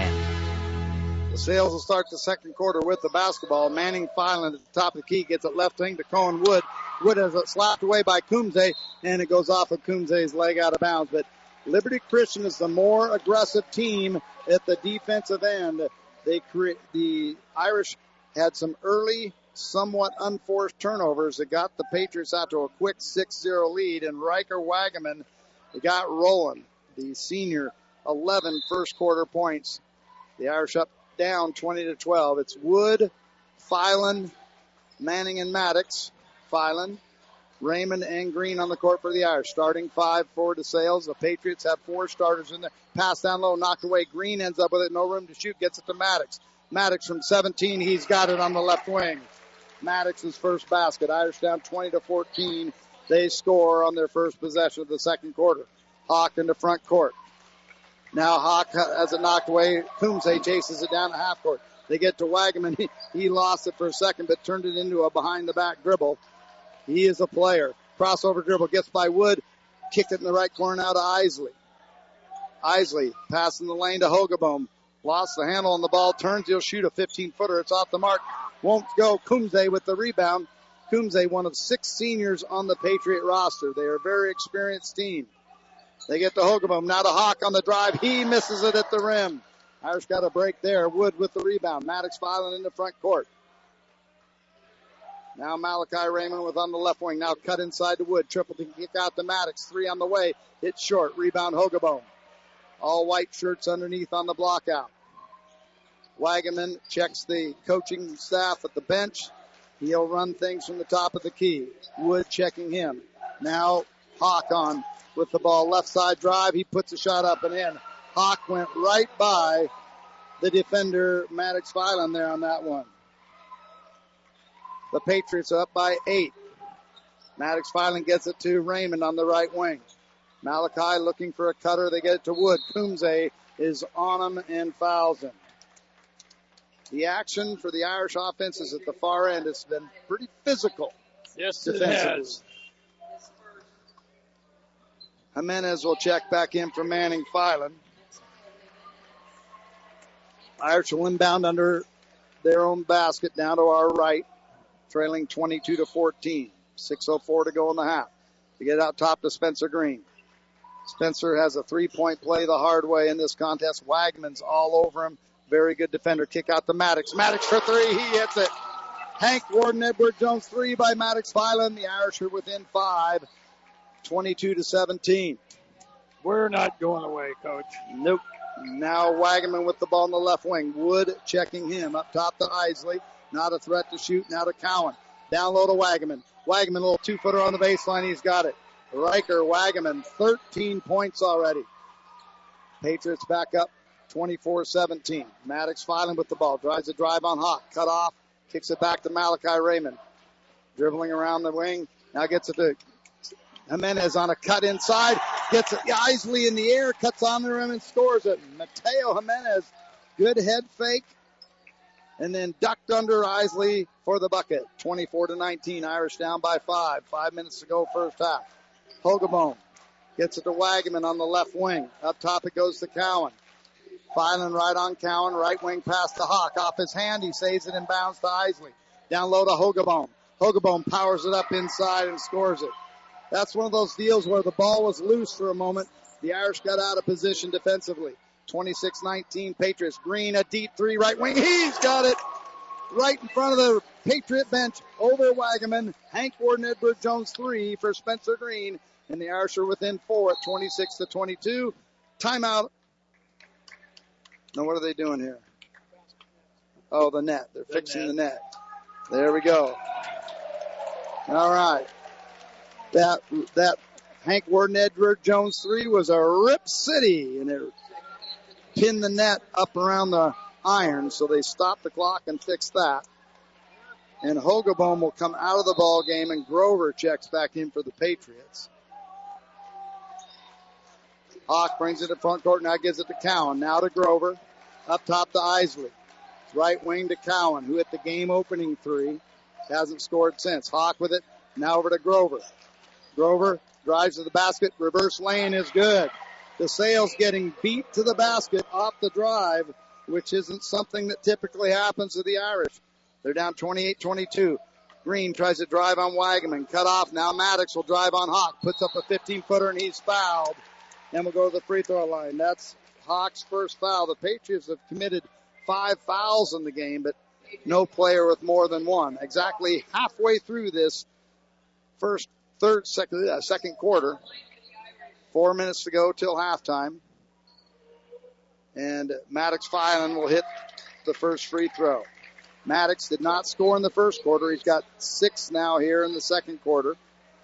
M. The Sales will start the second quarter with the basketball. Manning Filan at the top of the key gets it left wing to Cohen Wood. Wood has it slapped away by Coombsay, and it goes off of Coombsay's leg out of bounds. But Liberty Christian is the more aggressive team at the defensive end. They cre- the Irish had some early, somewhat unforced turnovers that got the Patriots out to a quick six zero lead, and Riker Wagaman got rolling. The senior, eleven first quarter points. The Irish up down twenty to twelve. It's Wood, Filan, Manning, and Maddox. Filan, Raymond, and Green on the court for the Irish. Starting five for DeSales. The Patriots have four starters in there. Pass down low, knocked away. Green ends up with it. No room to shoot. Gets it to Maddox. Maddox from seventeen. He's got it on the left wing. Maddox's first basket. Irish down twenty to fourteen. They score on their first possession of the second quarter. Hawk in the front court. Now Hawk has it knocked away. Coombsay chases it down the half court. They get to Wagaman. He, he lost it for a second, but turned it into a behind-the-back dribble. He is a player. Crossover dribble gets by Wood. Kicked it in the right corner now to Isley. Isley passing the lane to Hogeboom. Lost the handle on the ball. Turns. He'll shoot a fifteen-footer. It's off the mark. Won't go. Coombsay with the rebound. Coombsay, one of six seniors on the Patriot roster. They are a very experienced team. They get to Hogeboom. Now to Hawk on the drive. He misses it at the rim. Irish got a break there. Wood with the rebound. Maddox Filan in the front court. Now Malachi Raymond with on the left wing. Now cut inside to Wood. Triple to kick out to Maddox. Three on the way. Hit short. Rebound Hogeboom. All white shirts underneath on the block out. Wagaman checks the coaching staff at the bench. He'll run things from the top of the key. Wood checking him. Now Hawk on with the ball. Left side drive. He puts a shot up and in. Hawk went right by the defender, Maddox Filan, there on that one. The Patriots are up by eight. Maddox Filan gets it to Raymond on the right wing. Malachi looking for a cutter. They get it to Wood. Coombsay is on him and fouls him. The action for the Irish offense is at the far end. It's been pretty physical. Yes, it has. Jimenez will check back in for Manning Filan. Irish will inbound under their own basket down to our right, trailing twenty-two to fourteen. six oh four to go in the half. To get out top to Spencer Green. Spencer has a three-point play the hard way in this contest. Wagman's all over him. Very good defender. Kick out to Maddox. Maddox for three. He hits it. Hank Warden Edward Jones three by Maddox Filan. The Irish are within five, twenty-two to seventeen. We're not going away, Coach. Nope. Now Wagaman with the ball in the left wing. Wood checking him. Up top to Isley. Not a threat to shoot. Now to Cowan. Down low to Wagaman. Wagaman, a little two-footer on the baseline. He's got it. Riker, Wagaman, thirteen points already. Patriots back up twenty-four seventeen. Maddox Filan with the ball. Drives a drive on Hawk. Cut off. Kicks it back to Malachi Raymond. Dribbling around the wing. Now gets it to Jimenez on a cut inside. Gets it. Isley in the air. Cuts on the rim and scores it. Mateo Jimenez. Good head fake. And then ducked under Isley for the bucket. twenty-four to nineteen. Irish down by five. Five minutes to go first half. Hogeboom gets it to Wagaman on the left wing. Up top it goes to Cowan. Filan right on Cowan. Right wing pass to Hawk. Off his hand. He saves it and bounds to Isley. Down low to Hogeboom. Hogeboom powers it up inside and scores it. That's one of those deals where the ball was loose for a moment. The Irish got out of position defensively. twenty-six nineteen Patriots. Green, a deep three, right wing. He's got it right in front of the Patriot bench over Wagaman. Hank Warden Edward Jones three for Spencer Green. And the Irish are within four at twenty-six to twenty-two. Timeout. Now what are they doing here? Oh, the net. They're the fixing net. the net. There we go. All right. That, that Hank Warden Edward Jones three was a Rip City, and it pinned the net up around the iron, so they stopped the clock and fixed that. And Hogeboom will come out of the ball game, and Grover checks back in for the Patriots. Hawk brings it to front court, now gives it to Cowan. Now to Grover. Up top to Isley. Right wing to Cowan, who hit the game-opening three. Hasn't scored since. Hawk with it. Now over to Grover. Grover drives to the basket. Reverse lane is good. DeSales getting beat to the basket off the drive, which isn't something that typically happens to the Irish. They're down twenty-eight twenty-two. Green tries to drive on Wagaman. Cut off. Now Maddox will drive on Hawk. Puts up a fifteen-footer, and he's fouled. And we'll go to the free throw line. That's Hawk's first foul. The Patriots have committed five fouls in the game, but no player with more than one. Exactly halfway through this first, third, second, uh, second quarter. Four minutes to go till halftime. And Maddox Filan will hit the first free throw. Maddox did not score in the first quarter. He's got six now here in the second quarter.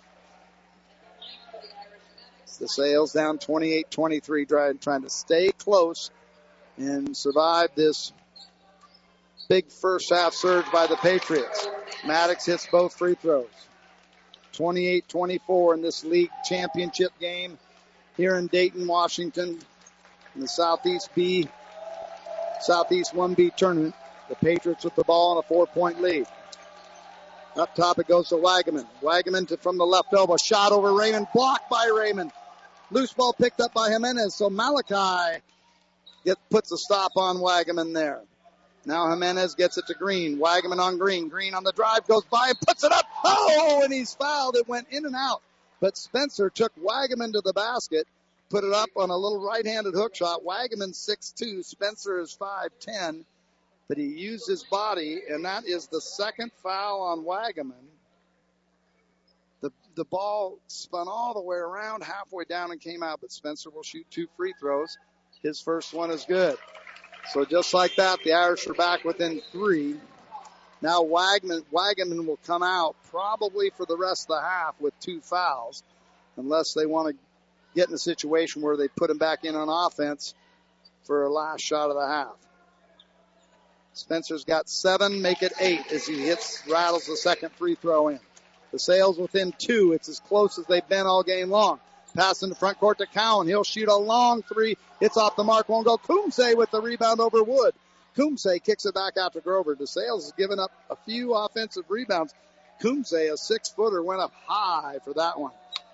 The Sales down twenty-eight twenty-three, trying, trying to stay close and survive this big first half surge by the Patriots. Maddox hits both free throws. twenty-eight twenty-four in this league championship game here in Dayton, Washington, in the Southeast B, Southeast one B tournament. The Patriots with the ball on a four-point lead. Up top it goes to Wagaman. Wagaman to, from the left elbow. Shot over Raymond. Blocked by Raymond. Loose ball picked up by Jimenez. So Malachi get, puts a stop on Wagaman there. Now Jimenez gets it to Green. Wagaman on Green. Green on the drive. Goes by and puts it up. Oh, and he's fouled. It went in and out. But Spencer took Wagaman to the basket. Put it up on a little right-handed hook shot. Wagaman six two. Spencer is five ten. But he used his body, and that is the second foul on Wagaman. The the ball spun all the way around, halfway down, and came out. But Spencer will shoot two free throws. His first one is good. So just like that, the Irish are back within three. Now Wagaman, Wagaman will come out probably for the rest of the half with two fouls, unless they want to get in a situation where they put him back in on offense for a last shot of the half. Spencer's got seven, make it eight as he hits, rattles the second free throw in. The Sales within two. It's as close as they've been all game long. Pass in the front court to Cowan. He'll shoot a long three. It's off the mark. Won't go. Kumse with the rebound over Wood. Kumse kicks it back out to Grover. DeSales has given up a few offensive rebounds. Kumse, a six-footer, went up high for that one.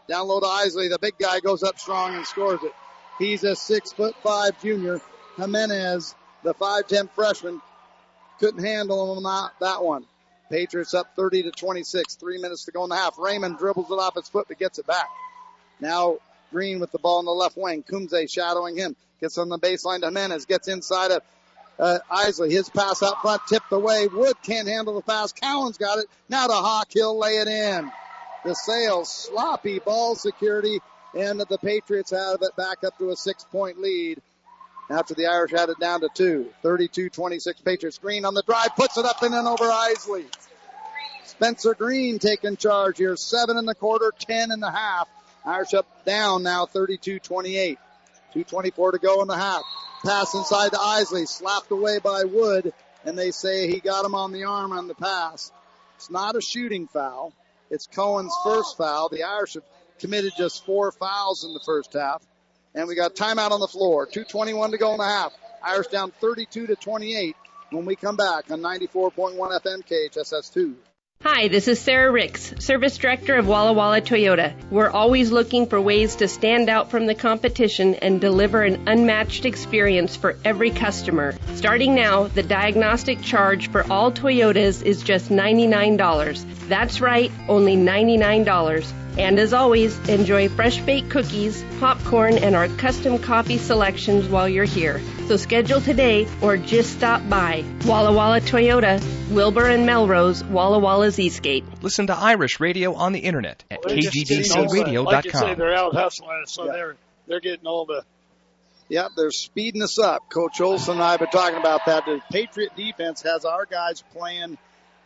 Down low to Isley. The big guy goes up strong and scores it. He's a six foot five junior. Jimenez, the five ten freshman, couldn't handle him out that one. Patriots up thirty to twenty-six. Three minutes to go in the half. Raymond dribbles it off his foot but gets it back. Now Green with the ball in the left wing. Kumze shadowing him. Gets on the baseline to Jimenez. Gets inside of uh, Isley. His pass out front tipped away. Wood can't handle the pass. Cowan's got it. Now to Hawk. He'll lay it in. The Sales sloppy ball security, and the Patriots have it back up to a six-point lead after the Irish had it down to two. thirty-two twenty-six Patriots. Green on the drive, puts it up and in over Isley. Spencer Green taking charge here. Seven in the quarter, ten in the half. Irish up down now thirty-two twenty-eight. two twenty-four to go in the half. Pass inside to Isley, slapped away by Wood, and they say he got him on the arm on the pass. It's not a shooting foul. It's Cohen's first foul. The Irish have committed just four fouls in the first half. And we got timeout on the floor. two twenty-one to go in the half. Irish down thirty-two to twenty-eight when we come back on ninety-four point one F M K H S S two. Hi, this is Sarah Ricks, Service Director of Walla Walla Toyota. We're always looking for ways to stand out from the competition and deliver an unmatched experience for every customer. Starting now, the diagnostic charge for all Toyotas is just ninety-nine dollars. That's right, only ninety-nine dollars. And as always, enjoy fresh baked cookies, popcorn, and our custom coffee selections while you're here. So schedule today or just stop by. Walla Walla Toyota, Wilbur and Melrose, Walla Walla's Eastgate. Listen to Irish radio on the internet at Well, K G D C radio dot com. Like you say, they're out hustling us, so yeah. they're they're getting all the. Yep, they're speeding us up. Coach Olson and I have been talking about that. The Patriot defense has our guys playing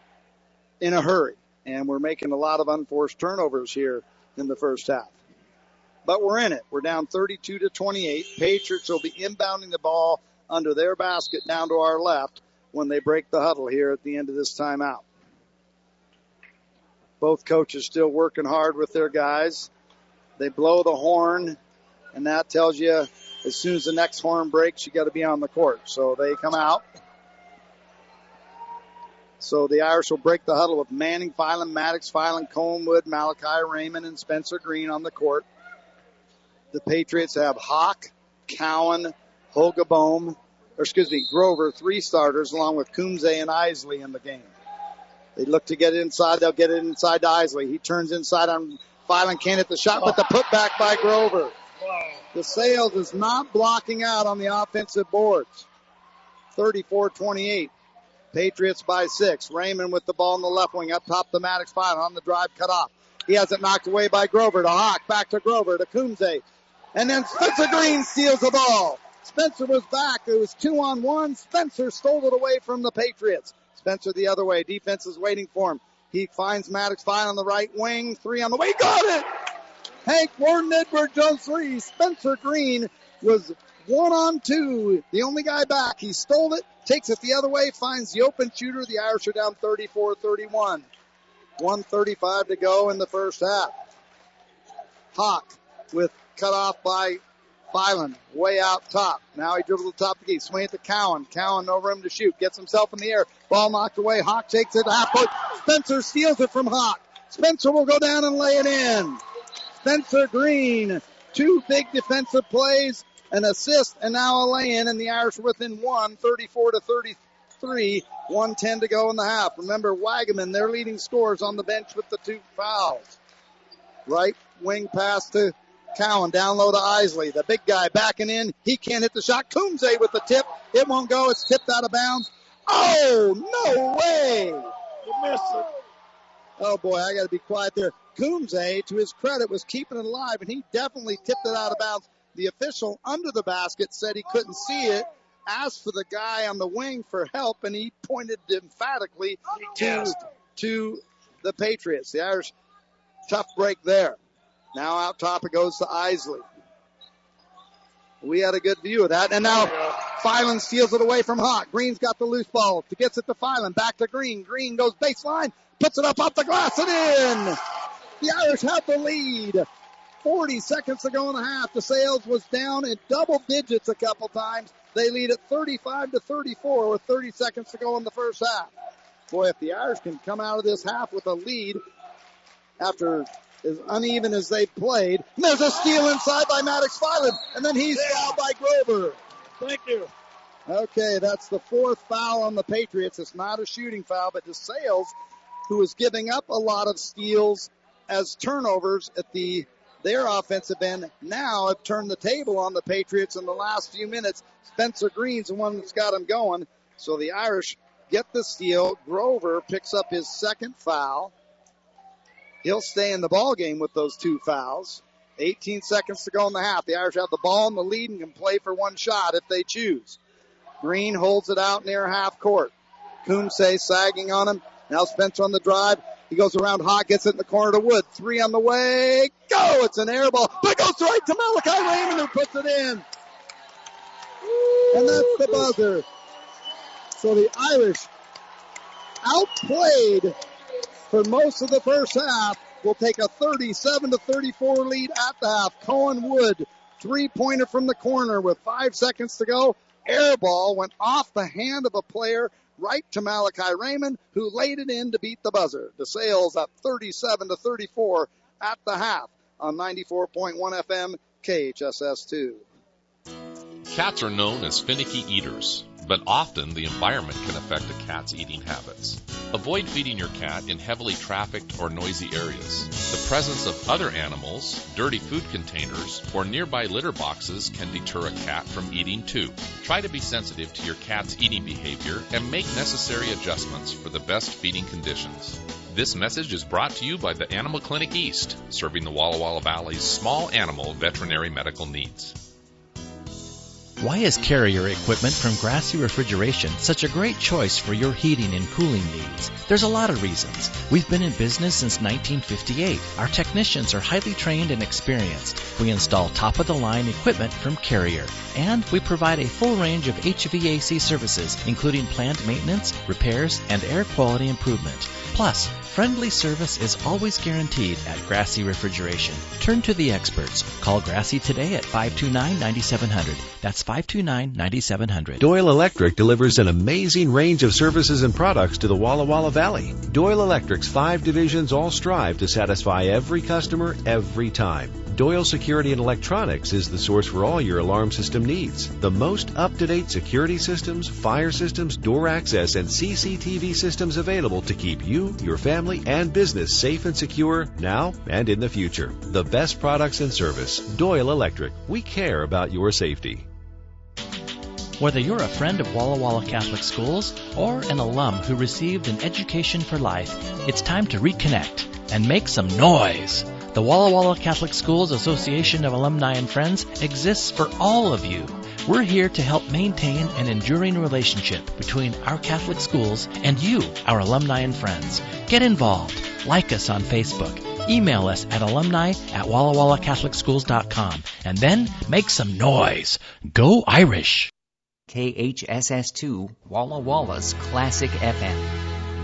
in a hurry, and we're making a lot of unforced turnovers here in the first half. But we're in it. We're down thirty-two to twenty-eight. Patriots will be inbounding the ball under their basket down to our left when they break the huddle here at the end of this timeout. Both coaches still working hard with their guys. They blow the horn, and that tells you as soon as the next horn breaks, you got to be on the court. So they come out. So the Irish will break the huddle with Manning, Filan, Maddox, Filan, Cohenwood, Malachi Raymond, and Spencer Green on the court. The Patriots have Hawk, Cowan, Hogaboam, or excuse me, Grover, three starters, along with Kumze and Isley in the game. They look to get it inside. They'll get it inside to Isley. He turns inside on Filan, can't hit the shot, but the putback by Grover. The Sales is not blocking out on the offensive boards. thirty-four twenty-eight. Patriots by six. Raymond with the ball in the left wing. Up top to Maddox Filan on the drive, cut off. He has it knocked away by Grover to Hawk. Back to Grover to Kumze. And then Spencer Green steals the ball. Spencer was back. It was two on one. Spencer stole it away from the Patriots. Spencer the other way. Defense is waiting for him. He finds Maddox Filan on the right wing. Three on the way. Got it! Hank Warden, Edward Jones three. Spencer Green was one on two. The only guy back. He stole it, takes it the other way, finds the open shooter. The Irish are down thirty-four thirty-one. one thirty-five to go in the first half. Hawk with cut off by Filan, way out top. Now he dribbles the top of the key. Swing it to Cowan. Cowan over him to shoot. Gets himself in the air. Ball knocked away. Hawk takes it half court. Spencer steals it from Hawk. Spencer will go down and lay it in. Spencer Green, two big defensive plays, an assist, and now a lay-in, and the Irish are within one, thirty-four to thirty-three, one ten to go in the half. Remember, Wagaman, their leading scorers on the bench with the two fouls. Right wing pass to Cowan, down low to Isley. The big guy backing in. He can't hit the shot. Kumze with the tip. It won't go. It's tipped out of bounds. Oh, no way. You missed it. Oh, boy, I got to be quiet there. Kumze, to his credit, was keeping it alive, and he definitely tipped it out of bounds. The official under the basket said he couldn't see it, asked for the guy on the wing for help, and he pointed emphatically to, to the Patriots. The Irish, tough break there. Now out top it goes to Isley. We had a good view of that. And now Filan steals it away from Hawk. Green's got the loose ball. He gets it to Filan. Back to Green. Green goes baseline. Puts it up off the glass and in. The Irish have the lead. forty seconds to go in the half. The Sales was down in double digits a couple times. They lead at thirty-five to thirty-four with thirty seconds to go in the first half. Boy, if the Irish can come out of this half with a lead after as uneven as they played. And there's a steal inside by Maddox Filan, and then he's fouled by Grover. Thank you. Okay, that's the fourth foul on the Patriots. It's not a shooting foul, but DeSales, who is giving up a lot of steals as turnovers at the their offensive end, now have turned the table on the Patriots in the last few minutes. Spencer Green's the one that's got them going. So the Irish get the steal. Grover picks up his second foul. He'll stay in the ball game with those two fouls. eighteen seconds to go in the half. The Irish have the ball in the lead and can play for one shot if they choose. Green holds it out near half court. Kumse sagging on him. Now Spencer on the drive. He goes around hot, gets it in the corner to Wood. Three on the way. Go! It's an air ball. But it goes right to Malachi Raymond, who puts it in. And that's the buzzer. So the Irish, outplayed for most of the first half, will take a thirty-seven to thirty-four lead at the half. Cohen Wood, three-pointer from the corner with five seconds to go. Air ball went off the hand of a player right to Malachi Raymond, who laid it in to beat the buzzer. DeSales up thirty-seven to thirty-four at the half on ninety-four point one F M K H S S two. Cats are known as finicky eaters, but often the environment can affect a cat's eating habits. Avoid feeding your cat in heavily trafficked or noisy areas. The presence of other animals, dirty food containers, or nearby litter boxes can deter a cat from eating too. Try to be sensitive to your cat's eating behavior and make necessary adjustments for the best feeding conditions. This message is brought to you by the Animal Clinic East, serving the Walla Walla Valley's small animal veterinary medical needs. Why is Carrier equipment from Grassy Refrigeration such a great choice for your heating and cooling needs? There's a lot of reasons. We've been in business since nineteen fifty-eight. Our technicians are highly trained and experienced. We install top-of-the-line equipment from Carrier. And we provide a full range of H V A C services, including plant maintenance, repairs, and air quality improvement. Plus, friendly service is always guaranteed at Grassy Refrigeration. Turn to the experts. Call Grassy today at five two nine, nine seven zero zero. That's five two nine, nine seven zero zero. Doyle Electric delivers an amazing range of services and products to the Walla Walla Valley. Doyle Electric's five divisions all strive to satisfy every customer every time. Doyle Security and Electronics is the source for all your alarm system needs. The most up-to-date security systems, fire systems, door access, and C C T V systems available to keep you, your family, and business safe and secure now and in the future. The best products and service. Doyle Electric. We care about your safety. Whether you're a friend of Walla Walla Catholic Schools or an alum who received an education for life, it's time to reconnect and make some noise. The Walla Walla Catholic Schools Association of Alumni and Friends exists for all of you. We're here to help maintain an enduring relationship between our Catholic schools and you, our alumni and friends. Get involved. Like us on Facebook. Email us at alumni at walla walla catholic schools dot com. And then make some noise. Go Irish! K H S S two, Walla Walla's Classic F M.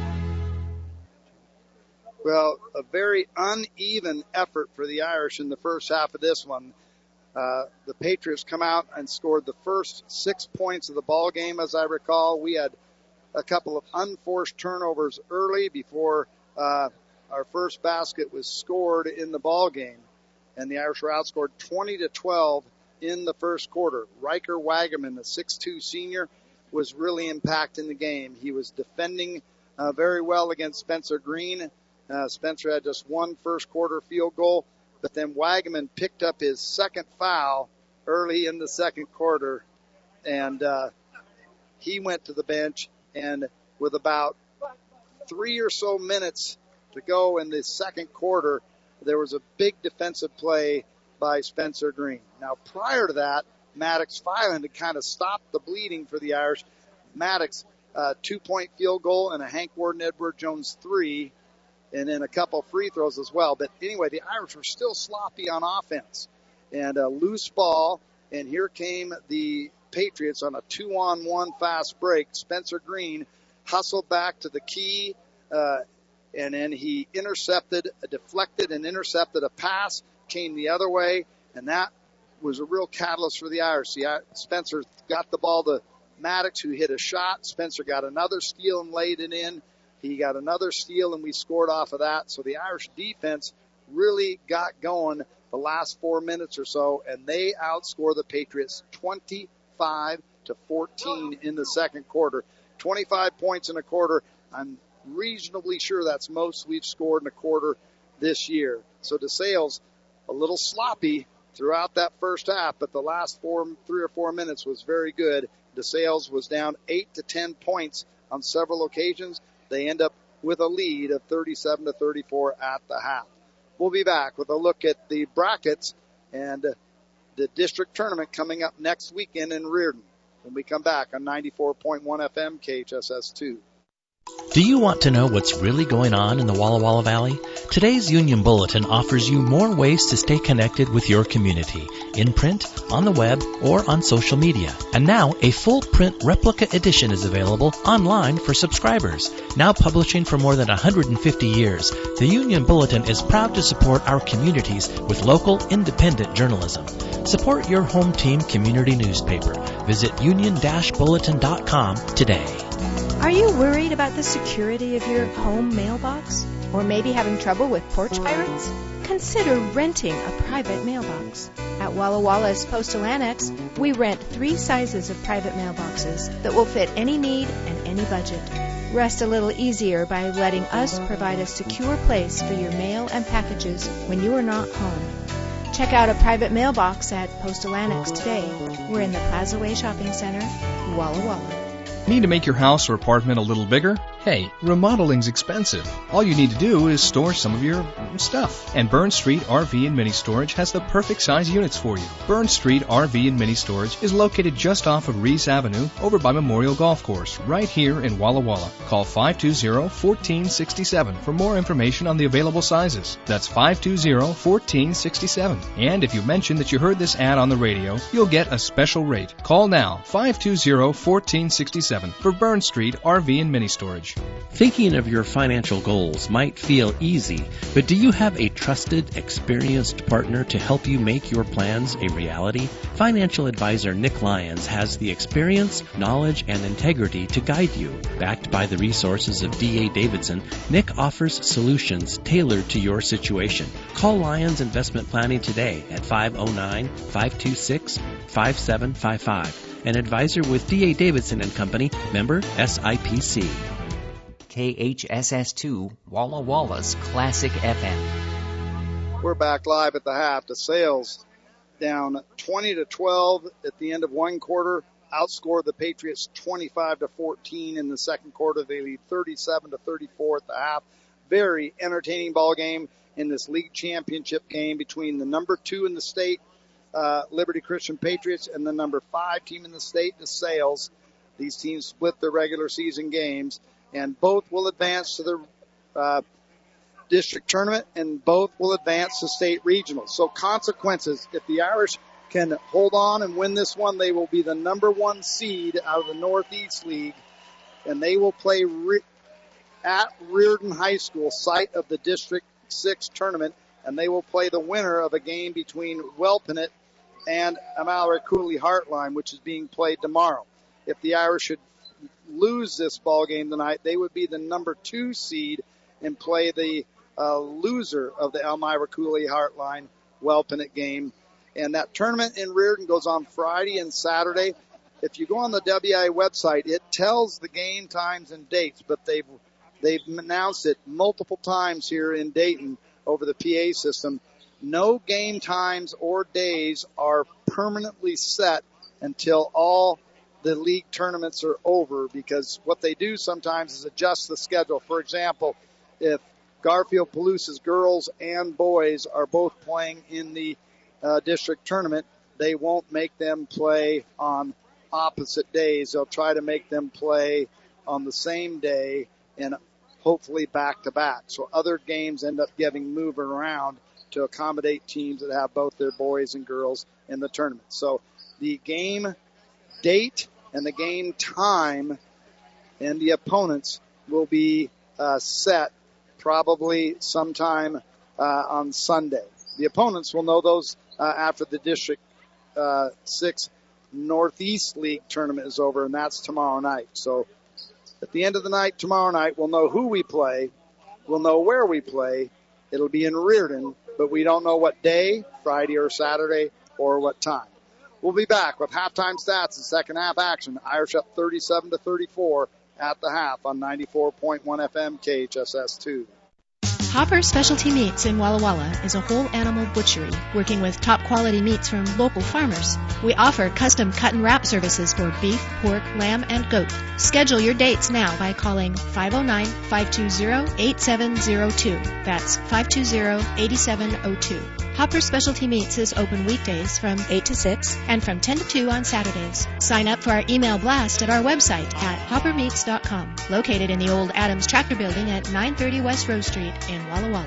Well, a very uneven effort for the Irish in the first half of this one. Uh, the Patriots come out and scored the first six points of the ball game, as I recall. We had a couple of unforced turnovers early before uh, our first basket was scored in the ball game, and the Irish were outscored twenty to twelve in the first quarter. Riker Wagaman, the six two senior, was really impacting the game. He was defending uh, very well against Spencer Green. Uh, Spencer had just one first quarter field goal, but then Wagaman picked up his second foul early in the second quarter, and uh, he went to the bench, and with about three or so minutes to go in the second quarter, there was a big defensive play by Spencer Green. Now, prior to that, Maddox Filan had kind of stopped the bleeding for the Irish. Maddox, uh, two-point field goal and a Hank Warden Edward Jones three, and then a couple free throws as well. But anyway, the Irish were still sloppy on offense. And a loose ball, and here came the Patriots on a two-on-one fast break. Spencer Green hustled back to the key, uh, and then he intercepted, deflected and intercepted a pass, came the other way, and that was a real catalyst for the Irish. See, Spencer got the ball to Maddox, who hit a shot. Spencer got another steal and laid it in. He got another steal, and we scored off of that. So the Irish defense really got going the last four minutes or so, and they outscore the Patriots twenty-five to fourteen in the second quarter. twenty-five points in a quarter. I'm reasonably sure that's most we've scored in a quarter this year. So DeSales, a little sloppy throughout that first half, but the last four, three or four minutes was very good. DeSales was down eight to ten points on several occasions. They end up with a lead of thirty-seven to thirty-four at the half. We'll be back with a look at the brackets and the district tournament coming up next weekend in Reardon when we come back on ninety-four point one F M K H S S two. Do you want to know what's really going on in the Walla Walla Valley? Today's Union Bulletin offers you more ways to stay connected with your community, in print, on the web, or on social media. And now, a full print replica edition is available online for subscribers. Now publishing for more than one hundred fifty years, the Union Bulletin is proud to support our communities with local, independent journalism. Support your home team community newspaper. Visit union dash bulletin dot com today. Are you worried about the security of your home mailbox? Or maybe having trouble with porch pirates? Consider renting a private mailbox. At Walla Walla's Postal Annex, we rent three sizes of private mailboxes that will fit any need and any budget. Rest a little easier by letting us provide a secure place for your mail and packages when you are not home. Check out a private mailbox at Postal Annex today. We're in the Plaza Way Shopping Center, Walla Walla. Need to make your house or apartment a little bigger? Hey, remodeling's expensive. All you need to do is store some of your stuff. And Burn Street R V and Mini Storage has the perfect size units for you. Burn Street R V and Mini Storage is located just off of Reese Avenue over by Memorial Golf Course, right here in Walla Walla. Call five two zero, one four six seven for more information on the available sizes. That's five two zero, one four six seven. And if you mention that you heard this ad on the radio, you'll get a special rate. Call now, five two zero, one four six seven for Burn Street R V and Mini Storage. Thinking of your financial goals might feel easy, but do you have a trusted, experienced partner to help you make your plans a reality? Financial advisor Nick Lyons has the experience, knowledge, and integrity to guide you. Backed by the resources of D A Davidson, Nick offers solutions tailored to your situation. Call Lyons Investment Planning today at five oh nine, five two six, five seven five five. An advisor with D A Davidson and Company, member S I P C. K H S S two, Walla Walla's Classic F M. We're back live at the half. DeSales down twenty to twelve at the end of one quarter. Outscored the Patriots twenty-five to fourteen in the second quarter. They lead thirty-seven to thirty-four at the half. Very entertaining ball game in this league championship game between the number two in the state, uh, Liberty Christian Patriots, and the number five team in the state, DeSales. These teams split their regular season games, and both will advance to the uh, district tournament, and both will advance to state regionals. So consequences, if the Irish can hold on and win this one, they will be the number one seed out of the Northeast League, and they will play re- at Reardon High School, site of the District six tournament, and they will play the winner of a game between Welpinit and Amalric Cooley Heartline, which is being played tomorrow. If the Irish should lose this ball game tonight, they would be the number two seed and play the uh, loser of the Elmira Cooley Heartline Welpinit game. And that tournament in Reardon goes on Friday and Saturday. If you go on the W I A website, it tells the game times and dates, but they've they've announced it multiple times here in Dayton over the P A system. No game times or days are permanently set until all the league tournaments are over, because what they do sometimes is adjust the schedule. For example, if Garfield Palous's girls and boys are both playing in the uh, district tournament, they won't make them play on opposite days. They'll try to make them play on the same day and hopefully back to back. So other games end up getting moved around to accommodate teams that have both their boys and girls in the tournament. So the game date and the game time and the opponents will be uh, set probably sometime uh, on Sunday. The opponents will know those uh, after the District uh, six Northeast League tournament is over, and that's tomorrow night. So at the end of the night tomorrow night, we'll know who we play. We'll know where we play. It'll be in Reardon, but we don't know what day, Friday or Saturday, or what time. We'll be back with halftime stats and second half action. Irish up thirty-seven to thirty-four at the half on ninety-four point one F M K H S S two. Hopper Specialty Meats in Walla Walla is a whole animal butchery, working with top quality meats from local farmers. We offer custom cut and wrap services for beef, pork, lamb, and goat. Schedule your dates now by calling five oh nine, five two zero, eight seven zero two. That's five two zero, eight seven zero two. Hopper Specialty Meats is open weekdays from eight to six and from ten to two on Saturdays. Sign up for our email blast at our website at hopper meats dot com, located in the old Adams Tractor Building at nine thirty West Rose Street in Walla Walla.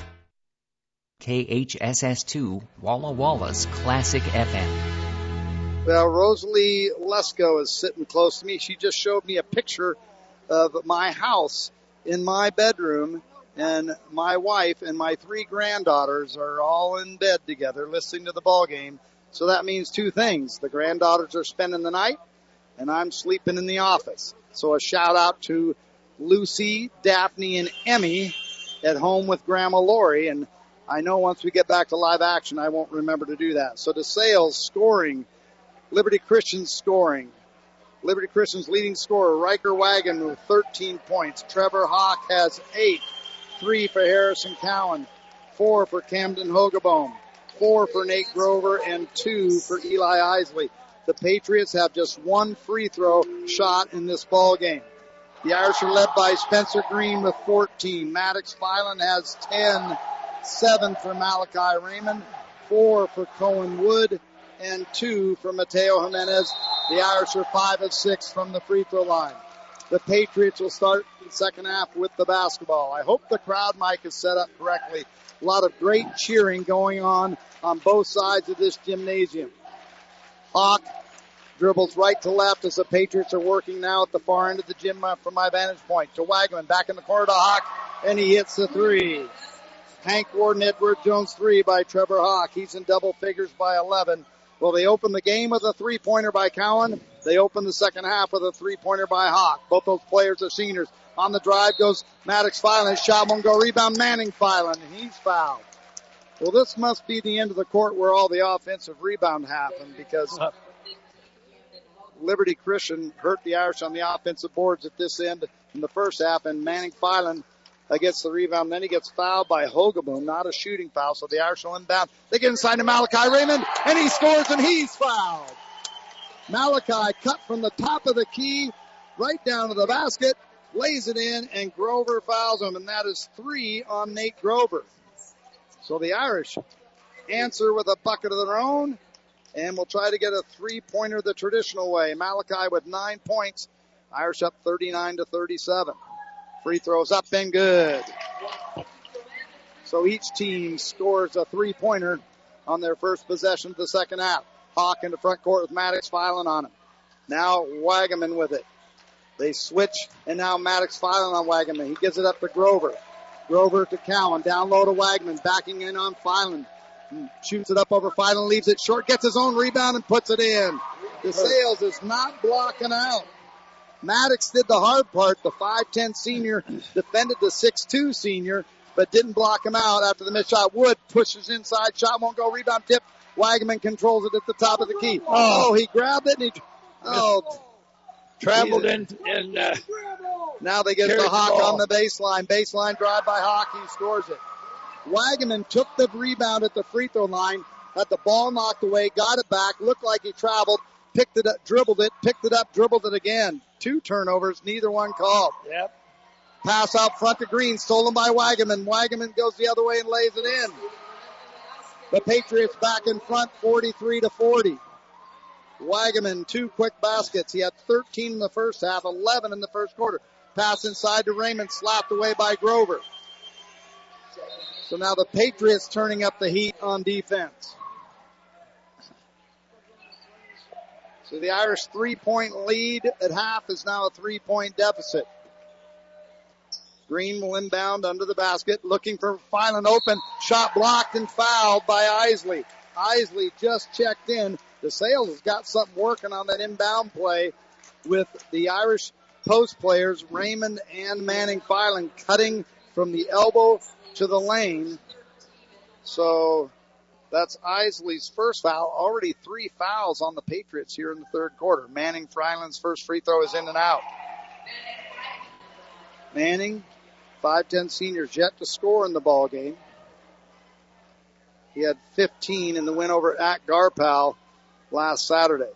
K H S S two, Walla Walla's Classic F M. Well, Rosalie Lesko is sitting close to me. She just showed me a picture of my house in my bedroom, and my wife and my three granddaughters are all in bed together listening to the ball game. So that means two things. The granddaughters are spending the night, and I'm sleeping in the office. So a shout out to Lucy, Daphne, and Emmy at home with Grandma Lori. And I know once we get back to live action, I won't remember to do that. So DeSales scoring, Liberty Christian scoring. Liberty Christian's leading scorer, Riker Wagon, with thirteen points. Trevor Hawk has eight. Three for Harrison Cowan, four for Camden Hogeboom, four for Nate Grover, and two for Eli Isley. The Patriots have just one free throw shot in this ball game. The Irish are led by Spencer Green with fourteen. Maddox Filan has ten, seven for Malachi Raymond, four for Cohen Wood, and two for Mateo Jimenez. The Irish are five of six from the free throw line. The Patriots will start the second half with the basketball. I hope the crowd mic is set up correctly. A lot of great cheering going on on both sides of this gymnasium. Hawk dribbles right to left as the Patriots are working now at the far end of the gym from my vantage point. To Wagman, back in the corner to Hawk, and he hits the three. Hank Warden, Edward Jones three by Trevor Hawk. He's in double figures by eleven. Well, they open the game with a three-pointer by Cowan. They open the second half with a three-pointer by Hawk. Both those players are seniors. On the drive goes Maddox Filan. His shot won't go. Rebound Manning Filan, and he's fouled. Well, this must be the end of the court where all the offensive rebound happened, because Liberty Christian hurt the Irish on the offensive boards at this end in the first half, and Manning Filan gets the rebound. Then he gets fouled by Hogeboom, not a shooting foul, so the Irish will inbound. They get inside to Malachi Raymond, and he scores, and he's fouled. Malachi cut from the top of the key right down to the basket, lays it in, and Grover fouls him, and that is three on Nate Grover. So the Irish answer with a bucket of their own, and will try to get a three-pointer the traditional way. Malachi with nine points. Irish up thirty-nine to thirty-seven. Free throws up and good. So each team scores a three-pointer on their first possession of the second half. Hawk into front court with Maddox Filan on him. Now Wagaman with it. They switch, and now Maddox Filan on Wagaman. He gives it up to Grover. Grover to Cowan. Down low to Wagman. Backing in on Filan. Shoots it up over Filan. Leaves it short. Gets his own rebound and puts it in. DeSales is not blocking out. Maddox did the hard part. The five ten senior defended the six two senior, but didn't block him out after the missed shot. Wood pushes inside. Shot won't go. Rebound tip. Wagaman controls it at the top of the key. Oh, he grabbed it and he, oh. Traveled in, and uh, now they get the Hawk on the baseline. Baseline drive by Hawk. He scores it. Wagaman took the rebound at the free throw line, had the ball knocked away, got it back, looked like he traveled, picked it up, dribbled it, picked it up, dribbled it again. Two turnovers, neither one called. Yep. Pass out front to Green, stolen by Wagaman. Wagaman goes the other way and lays it in. The Patriots back in front, forty-three to forty. Wagaman, two quick baskets. He had thirteen in the first half, eleven in the first quarter. Pass inside to Raymond, slapped away by Grover. So now the Patriots turning up the heat on defense. So the Irish three-point lead at half is now a three-point deficit. Green will inbound under the basket, looking for Filan open. Shot blocked and fouled by Isley. Isley just checked in. DeSales has got something working on that inbound play with the Irish post players, Raymond and Manning Filan, cutting from the elbow to the lane. So that's Isley's first foul. Already three fouls on the Patriots here in the third quarter. Manning Fryland's first free throw is in and out. Manning, five ten senior, yet to score in the ball game. He had fifteen in the win over at Garpal last Saturday.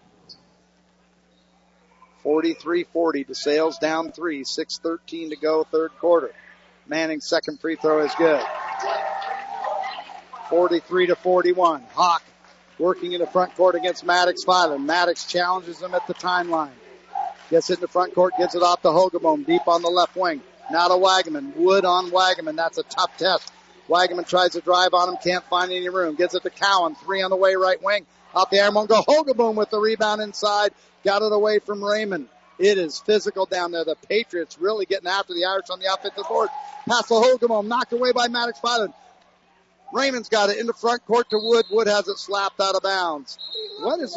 forty-three forty. DeSales down three. six thirteen to go, third quarter. Manning's second free throw is good. forty-three to forty-one. Hawk working in the front court against Maddox Filan. Maddox challenges him at the timeline. Gets it in the front court, gets it off to Hogeboom, deep on the left wing. Now to Wagaman. Wood on Wagaman. That's a tough test. Wagaman tries to drive on him, can't find any room. Gives it to Cowan. Three on the way, right wing. Out the air, won't go. Hogeboom with the rebound inside. Got it away from Raymond. It is physical down there. The Patriots really getting after the Irish on the offensive board. Pass to Hogeboom, knocked away by Maddox Filan. Raymond's got it in the front court to Wood. Wood has it slapped out of bounds. What is...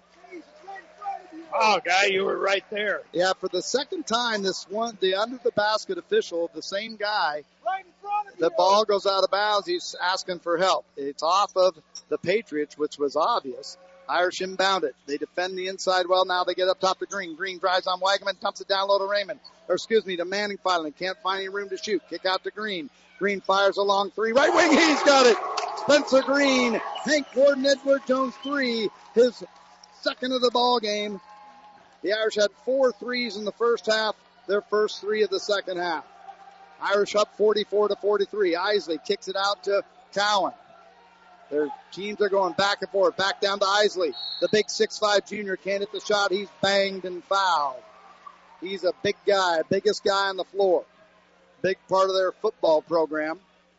Oh, guy, you were right there. Yeah, for the second time, this one, the under the basket official, the same guy, right in front of the you. ball goes out of bounds. He's asking for help. It's off of the Patriots, which was obvious. Irish inbound it. They defend the inside well. Now they get up top to Green. Green drives on Wagaman, dumps it down low to Raymond. Or excuse me, to Manning finally. Can't find any room to shoot. Kick out to Green. Green fires a long three. Right wing, he's got it. Spencer Green. Hank Gordon, Edward Jones three. His second of the ball game. The Irish had four threes in the first half, their first three of the second half. Irish up forty-four to forty-three. Isley kicks it out to Cowan. Their teams are going back and forth, back down to Isley. The big six five junior can't hit the shot. He's banged and fouled. He's a big guy, biggest guy on the floor. Big part of their football program.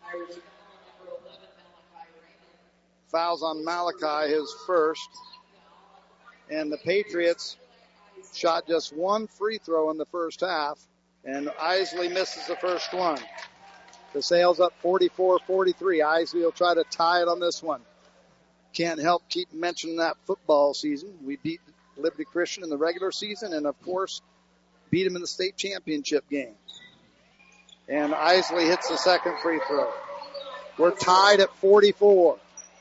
Fouls on Malachi, his first. And the Patriots shot just one free throw in the first half, and Isley misses the first one. DeSales up forty-four forty-three. Isley will try to tie it on this one. Can't help keep mentioning that football season. We beat Liberty Christian in the regular season and, of course, beat them in the state championship game. And Isley hits the second free throw. We're tied at forty-four.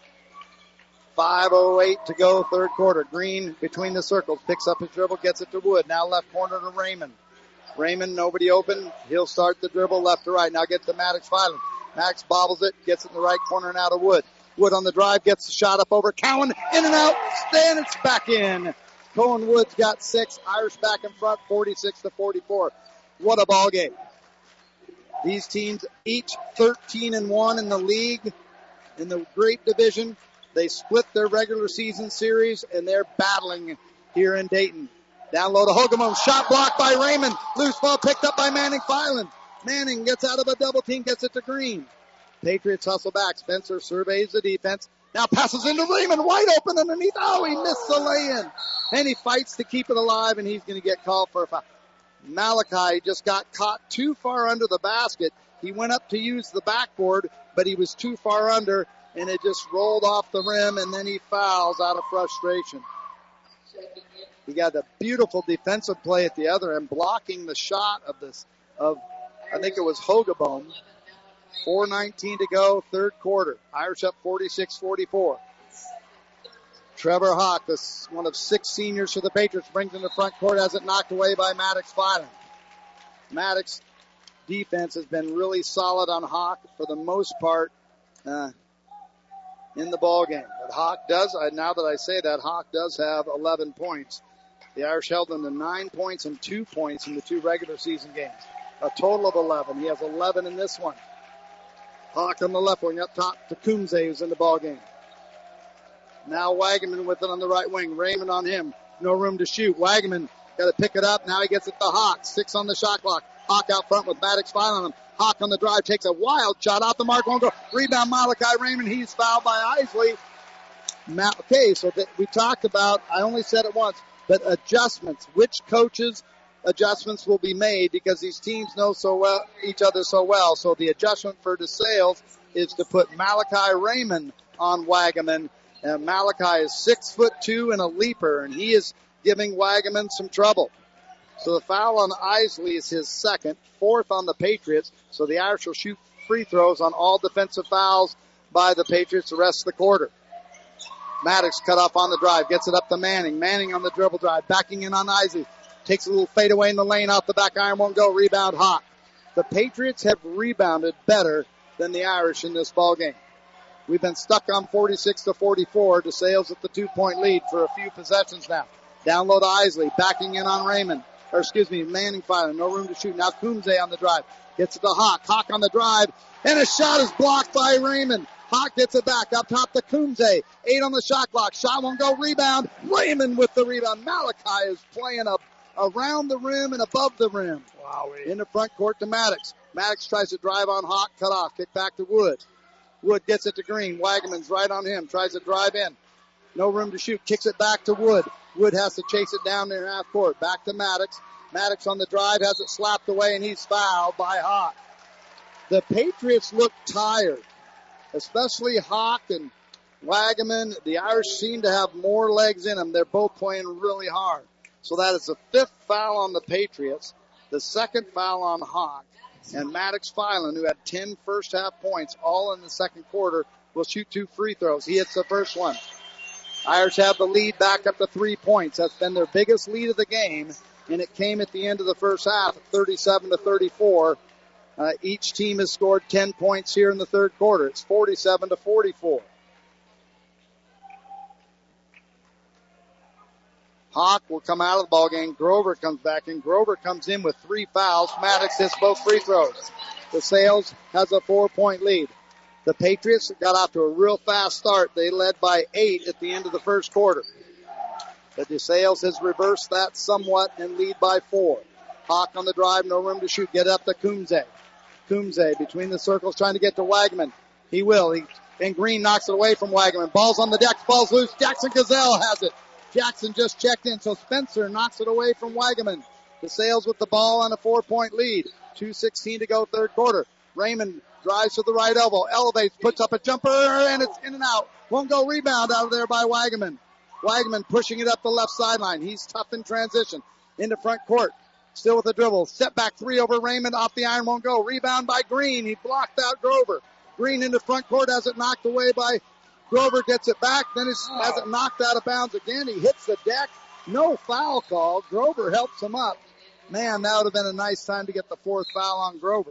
five oh eight to go, third quarter. Green between the circles, picks up his dribble, gets it to Wood. Now left corner to Raymond. Raymond, nobody open. He'll start the dribble left to right. Now gets to Maddox Filan. Maddox bobbles it, gets it in the right corner and out of Wood. Wood on the drive, gets the shot up over Cowan. In and out, then it's back in. Cohen Wood's got six. Irish back in front, forty-six to forty-four. What a ball game. These teams each thirteen and one in the league, in the Great Division. They split their regular season series, and they're battling here in Dayton. Down low to Hogeboom. Shot blocked by Raymond. Loose ball picked up by Manning Filan. Manning gets out of a double team, gets it to Green. Patriots hustle back. Spencer surveys the defense. Now passes into Raymond. Wide open underneath. Oh, he missed the lay-in. And he fights to keep it alive, and he's going to get called for a foul. Malachi just got caught too far under the basket. He went up to use the backboard, but he was too far under, and it just rolled off the rim, and then he fouls out of frustration. He got a beautiful defensive play at the other end, blocking the shot of this, of, I think it was Hogeboom. four nineteen to go, third quarter. Irish up forty-six forty-four. Trevor Hawk, this one of six seniors for the Patriots, brings in the front court, has it knocked away by Maddox Filan. Maddox defense has been really solid on Hawk for the most part uh, in the ball game. But Hawk does, now that I say that, Hawk does have eleven points. The Irish held them to nine points and two points in the two regular season games. A total of eleven. He has eleven in this one. Hawk on the left wing, up top to Kumze, who's in the ball game. Now Wagaman with it on the right wing. Raymond on him. No room to shoot. Wagaman got to pick it up. Now he gets it to Hawk. Six on the shot clock. Hawk out front with Maddox Filan on him. Hawk on the drive takes a wild shot out the mark. Won't go. Rebound Malachi Raymond. He's fouled by Isley. Okay, so that we talked about, I only said it once, but adjustments. Which coaches adjustments will be made because these teams know so well each other so well. So the adjustment for DeSales is to put Malachi Raymond on Wagaman. And Malachi is six foot two and a leaper, and he is giving Wagaman some trouble. So the foul on Isley is his second, fourth on the Patriots. So the Irish will shoot free throws on all defensive fouls by the Patriots the rest of the quarter. Maddox cut off on the drive, gets it up to Manning. Manning on the dribble drive, backing in on Isley. Takes a little fadeaway in the lane, off the back iron, won't go. Rebound, Hawk. The Patriots have rebounded better than the Irish in this ball game. We've been stuck on forty-six to forty-four. DeSales at the two-point lead for a few possessions now. Down low to Isley, backing in on Raymond. Or excuse me, Manning firing. No room to shoot. Now Coombs on the drive. Gets it to Hawk. Hawk on the drive. And a shot is blocked by Raymond. Hawk gets it back up top to Coombs. Eight on the shot clock. Shot won't go. Rebound. Raymond with the rebound. Malachi is playing up around the rim and above the rim. Wow. In the front court to Maddox. Maddox tries to drive on Hawk. Cut off. Kick back to Wood. Wood gets it to Green. Wagaman's right on him. Tries to drive in. No room to shoot. Kicks it back to Wood. Wood has to chase it down near half court. Back to Maddox. Maddox on the drive. Has it slapped away, and he's fouled by Hawk. The Patriots look tired, especially Hawk and Wagaman. The Irish seem to have more legs in them. They're both playing really hard. So that is the fifth foul on the Patriots, the second foul on Hawk. And Maddox Filan, who had ten first half points, all in the second quarter, will shoot two free throws. He hits the first one. Irish have the lead back up to three points. That's been their biggest lead of the game, and it came at the end of the first half, thirty-seven to thirty-four. Uh, each team has scored ten points here in the third quarter. It's forty-seven to forty-four. Hawk will come out of the ball game. Grover comes back in. Grover comes in with three fouls. Maddox hits both free throws. DeSales has a four-point lead. The Patriots got off to a real fast start. They led by eight at the end of the first quarter. But DeSales has reversed that somewhat and lead by four. Hawk on the drive, no room to shoot. Get up to Coombs. Coombs between the circles trying to get to Wagaman. He will. He, and Green knocks it away from Wagaman. Ball's on the deck. Ball's loose. Jackson Gazelle has it. Jackson just checked in, so Spencer knocks it away from Wagaman. DeSales with the ball on a four-point lead. two sixteen to go third quarter. Raymond drives to the right elbow, elevates, puts up a jumper, and it's in and out. Won't go. Rebound out of there by Wagaman. Wagaman pushing it up the left sideline. He's tough in transition. Into front court. Still with the dribble. Step back three over Raymond. Off the iron, won't go. Rebound by Green. He blocked out Grover. Green into front court, has it knocked away by Grover, gets it back, then oh. has it knocked out of bounds again. He hits the deck. No foul call. Grover helps him up. Man, that would have been a nice time to get the fourth foul on Grover.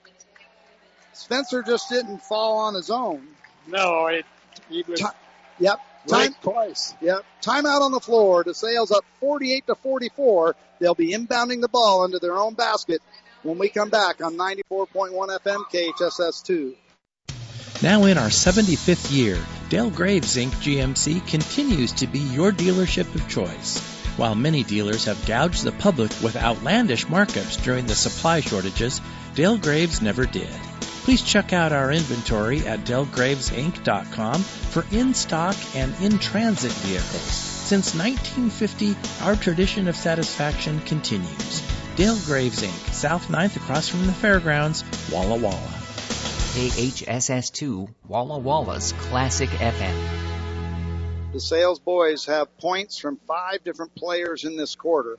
Spencer just didn't fall on his own. No, it, he was. Ti- yep. Time twice. Yep. Timeout on the floor. DeSales up forty-eight to forty-four. They'll be inbounding the ball into their own basket when we come back on ninety-four point one F M K H S S two. Now in our seventy-fifth year, Dale Graves Incorporated. G M C continues to be your dealership of choice. While many dealers have gouged the public with outlandish markups during the supply shortages, Dale Graves never did. Please check out our inventory at dale graves inc dot com for in-stock and in-transit vehicles. Since nineteen fifty, our tradition of satisfaction continues. Dale Graves Incorporated, South ninth across from the fairgrounds, Walla Walla. K H S S two, Walla Walla's Classic F M. The Sales boys have points from five different players in this quarter,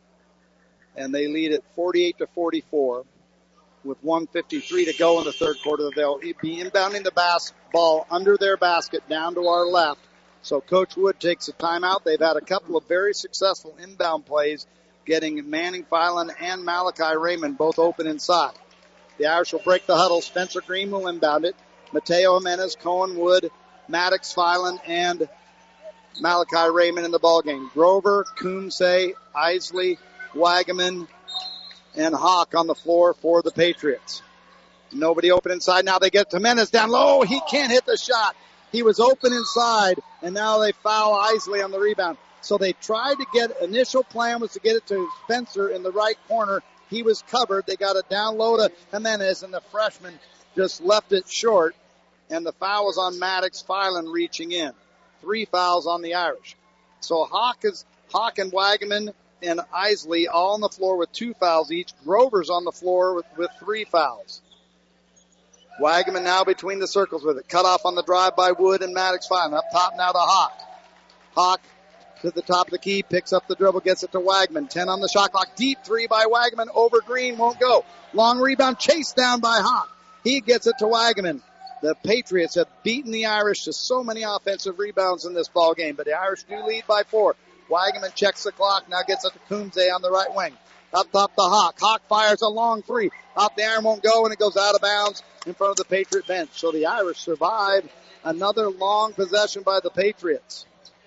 and they lead at forty-eight to forty-four. With one fifty-three to go in the third quarter, they'll be inbounding the bas- ball under their basket down to our left. So Coach Wood takes a timeout. They've had a couple of very successful inbound plays, getting Manning Filan and Malachi Raymond both open inside. The Irish will break the huddle. Spencer Green will inbound it. Mateo Jimenez, Cohen Wood, Maddox Filan, and Malachi Raymond in the ballgame. Grover, Coombs, Isley, Wagaman, and Hawk on the floor for the Patriots. Nobody open inside. Now they get Jimenez down low. He can't hit the shot. He was open inside, and now they foul Isley on the rebound. So they tried to get, initial plan was to get it to Spencer in the right corner. He was covered. They got it down low to Jimenez, and the freshman just left it short. And the foul was on Maddox Filan reaching in. Three fouls on the Irish. So Hawk is, Hawk and Wagaman and Isley all on the floor with two fouls each. Grover's on the floor with, with three fouls. Wagaman now between the circles with it. Cut off on the drive by Wood and Maddox Filan. Up top now to Hawk. Hawk to the top of the key, picks up the dribble, gets it to Wagaman. ten on the shot clock. Deep three by Wagaman over Green, won't go. Long rebound, chased down by Hawk. He gets it to Wagaman. The Patriots have beaten the Irish to so many offensive rebounds in this ball game, but the Irish do lead by four. Wagaman checks the clock, now gets it to Kunze on the right wing. Up top the Hawk. Hawk fires a long three. Off the iron won't go, and it goes out of bounds in front of the Patriot bench. So the Irish survive another long possession by the Patriots.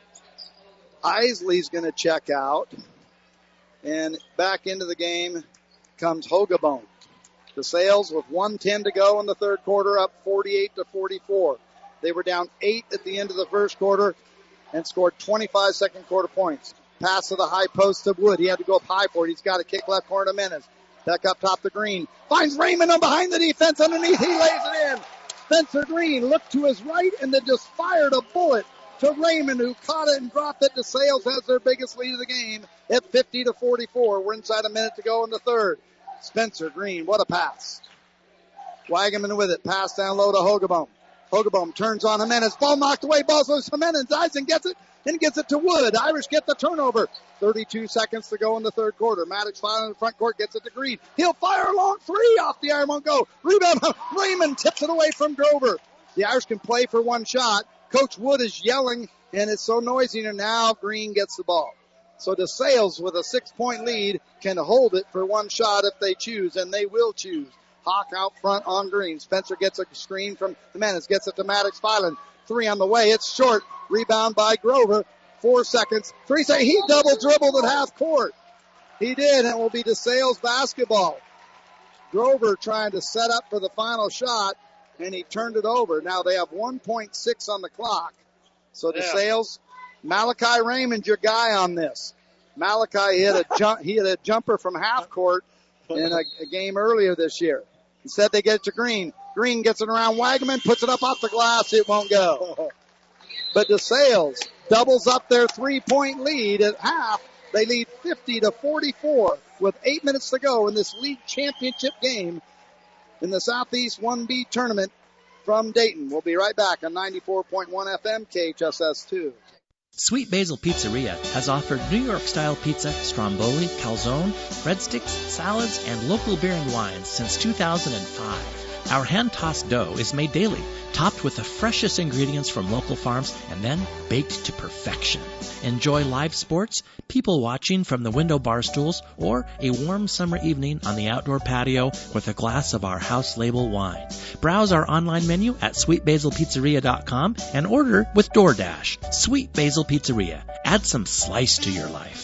Isley's going to check out, and back into the game comes Hogabone. The Sales with one ten to go in the third quarter, up forty-eight to forty-four. They were down eight at the end of the first quarter and scored twenty-five second quarter points. Pass to the high post to Wood. He had to go up high for it. He's got a kick left corner to Menace. Back up top to Green. Finds Raymond on behind the defense underneath. He lays it in. Spencer Green looked to his right and then just fired a bullet to Raymond, who caught it and dropped it. The Sales has their biggest lead of the game at fifty to forty-four. We're inside a minute to go in the third. Spencer Green, what a pass. Wagaman with it. Pass down low to Hogabone. Hogabone turns on Jimenez. Ball knocked away. Ball's loose. Jimenez dives and gets it. And gets it to Wood. Irish get the turnover. thirty-two seconds to go in the third quarter. Maddox filing in the front court. Gets it to Green. He'll fire a long three off the iron. Won't go. Rebound. Raymond tips it away from Grover. The Irish can play for one shot. Coach Wood is yelling, and it's so noisy. And now Green gets the ball. So the Sales, with a six-point lead, can hold it for one shot if they choose, and they will choose. Hawk out front on Green. Spencer gets a screen from Jimenez. Gets it to Maddox Filan. Three on the way. It's short. Rebound by Grover. Four seconds. Three seconds. He double dribbled at half court. He did, and it will be DeSales basketball. Grover trying to set up for the final shot, and he turned it over. Now they have one point six on the clock. So Yeah. DeSales, Malachi Raymond, your guy on this. Malachi hit a jump. He hit a jumper from half court in a, a game earlier this year. Instead, they get it to Green. Green gets it around Wagaman, puts it up off the glass. It won't go. But DeSales doubles up their three-point lead at half. They lead fifty to forty-four with eight minutes to go in this league championship game in the Southeast one B tournament from Dayton. We'll be right back on ninety-four point one F M K H S S two. Sweet Basil Pizzeria has offered New York-style pizza, stromboli, calzone, breadsticks, salads, and local beer and wines since two thousand five. Our hand-tossed dough is made daily, topped with the freshest ingredients from local farms, and then baked to perfection. Enjoy live sports, people watching from the window bar stools, or a warm summer evening on the outdoor patio with a glass of our house label wine. Browse our online menu at sweet basil pizzeria dot com and order with DoorDash. Sweet Basil Pizzeria. Add some slice to your life.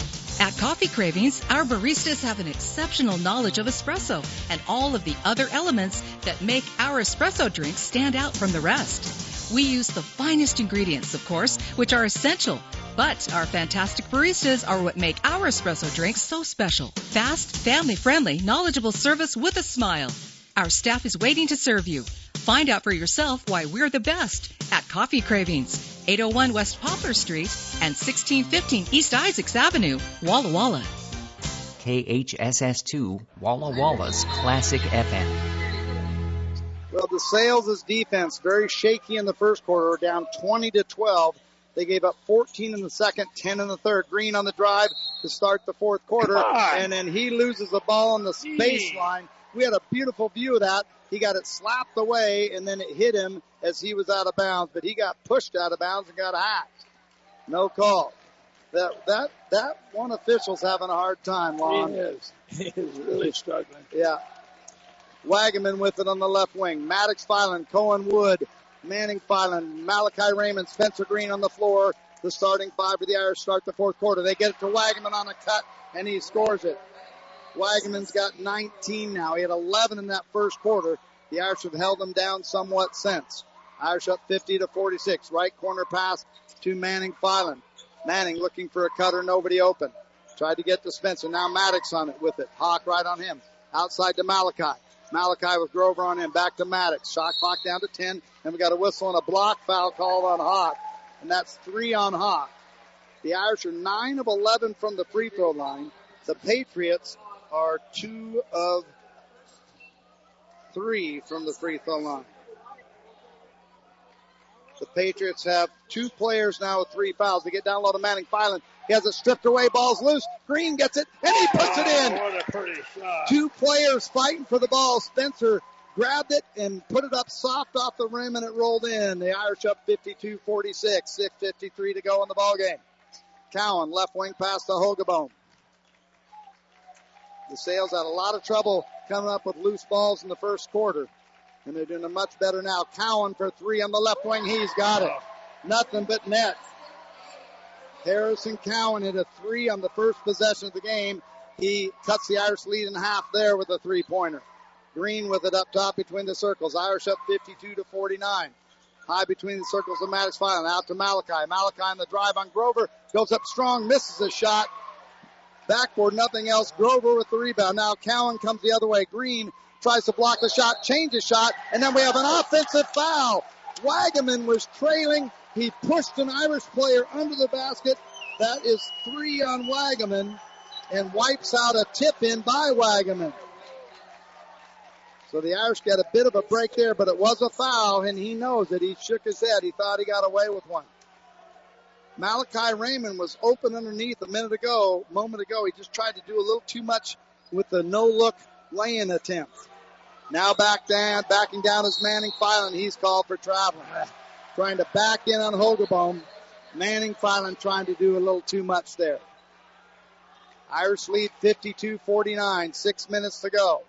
At Coffee Cravings, our baristas have an exceptional knowledge of espresso and all of the other elements that make our espresso drinks stand out from the rest. We use the finest ingredients, of course, which are essential. But our fantastic baristas are what make our espresso drinks so special. Fast, family-friendly, knowledgeable service with a smile. Our staff is waiting to serve you. Find out for yourself why we're the best at Coffee Cravings, eight oh one West Poplar Street and sixteen fifteen East Isaacs Avenue, Walla Walla. K H S S two, Walla Walla's Classic F M. Well, the Sales' defense, very shaky in the first quarter, were down twenty to twelve. They gave up fourteen in the second, ten in the third. Green on the drive to start the fourth quarter, and then he loses the ball on the baseline. We had a beautiful view of that. He got it slapped away, and then it hit him as he was out of bounds, but he got pushed out of bounds and got hacked. No call. That that that one official's having a hard time, Lon. He is. He is really struggling. Yeah. Wagaman with it on the left wing. Maddox Filan, Cohen Wood, Manning Filan, Malachi Raymond, Spencer Green on the floor. The starting five for the Irish start the fourth quarter. They get it to Wagaman on a cut, and he scores it. Wagaman's got nineteen now. He had eleven in that first quarter. The Irish have held him down somewhat since. Irish up fifty to forty-six. Right corner pass to Manning Filan. Manning looking for a cutter, nobody open. Tried to get to Spencer. Now Maddox on it with it. Hawk right on him. Outside to Malachi. Malachi with Grover on him. Back to Maddox. Shot clock down to ten. And we got a whistle and a block foul called on Hawk. And that's three on Hawk. The Irish are nine of eleven from the free throw line. The Patriots are two of three from the free throw line. The Patriots have two players now with three fouls. They get down low to Manning Filan. He has it stripped away. Ball's loose. Green gets it, and he puts it in. What a pretty shot. Two players fighting for the ball. Spencer grabbed it and put it up soft off the rim, and it rolled in. The Irish up fifty-two forty-six, six fifty-three to go in the ballgame. Cowan, left wing pass to Hogeboom. The Sails had a lot of trouble coming up with loose balls in the first quarter, and they're doing it much better now. Cowan for three on the left wing. He's got it. Nothing but net. Harrison Cowan hit a three on the first possession of the game. He cuts the Irish lead in half there with a three-pointer. Green with it up top between the circles. Irish up fifty-two to forty-nine. High between the circles of Maddox Filan. Out to Malachi. Malachi on the drive on Grover. Goes up strong. Misses a shot. Backboard, nothing else. Grover with the rebound. Now Cowan comes the other way. Green tries to block the shot. Changes shot. And then we have an offensive foul. Wagaman was trailing. He pushed an Irish player under the basket. That is three on Wagaman. And wipes out a tip-in by Wagaman. So the Irish got a bit of a break there, but it was a foul, and he knows it. He shook his head. He thought he got away with one. Malachi Raymond was open underneath a minute ago, a moment ago. He just tried to do a little too much with the no-look lay-in attempt. Now back down, backing down is Manning Filan. He's called for traveling. Trying to back in on Hogeboom. Manning Filan trying to do a little too much there. Irish lead fifty-two forty-nine, six minutes to go.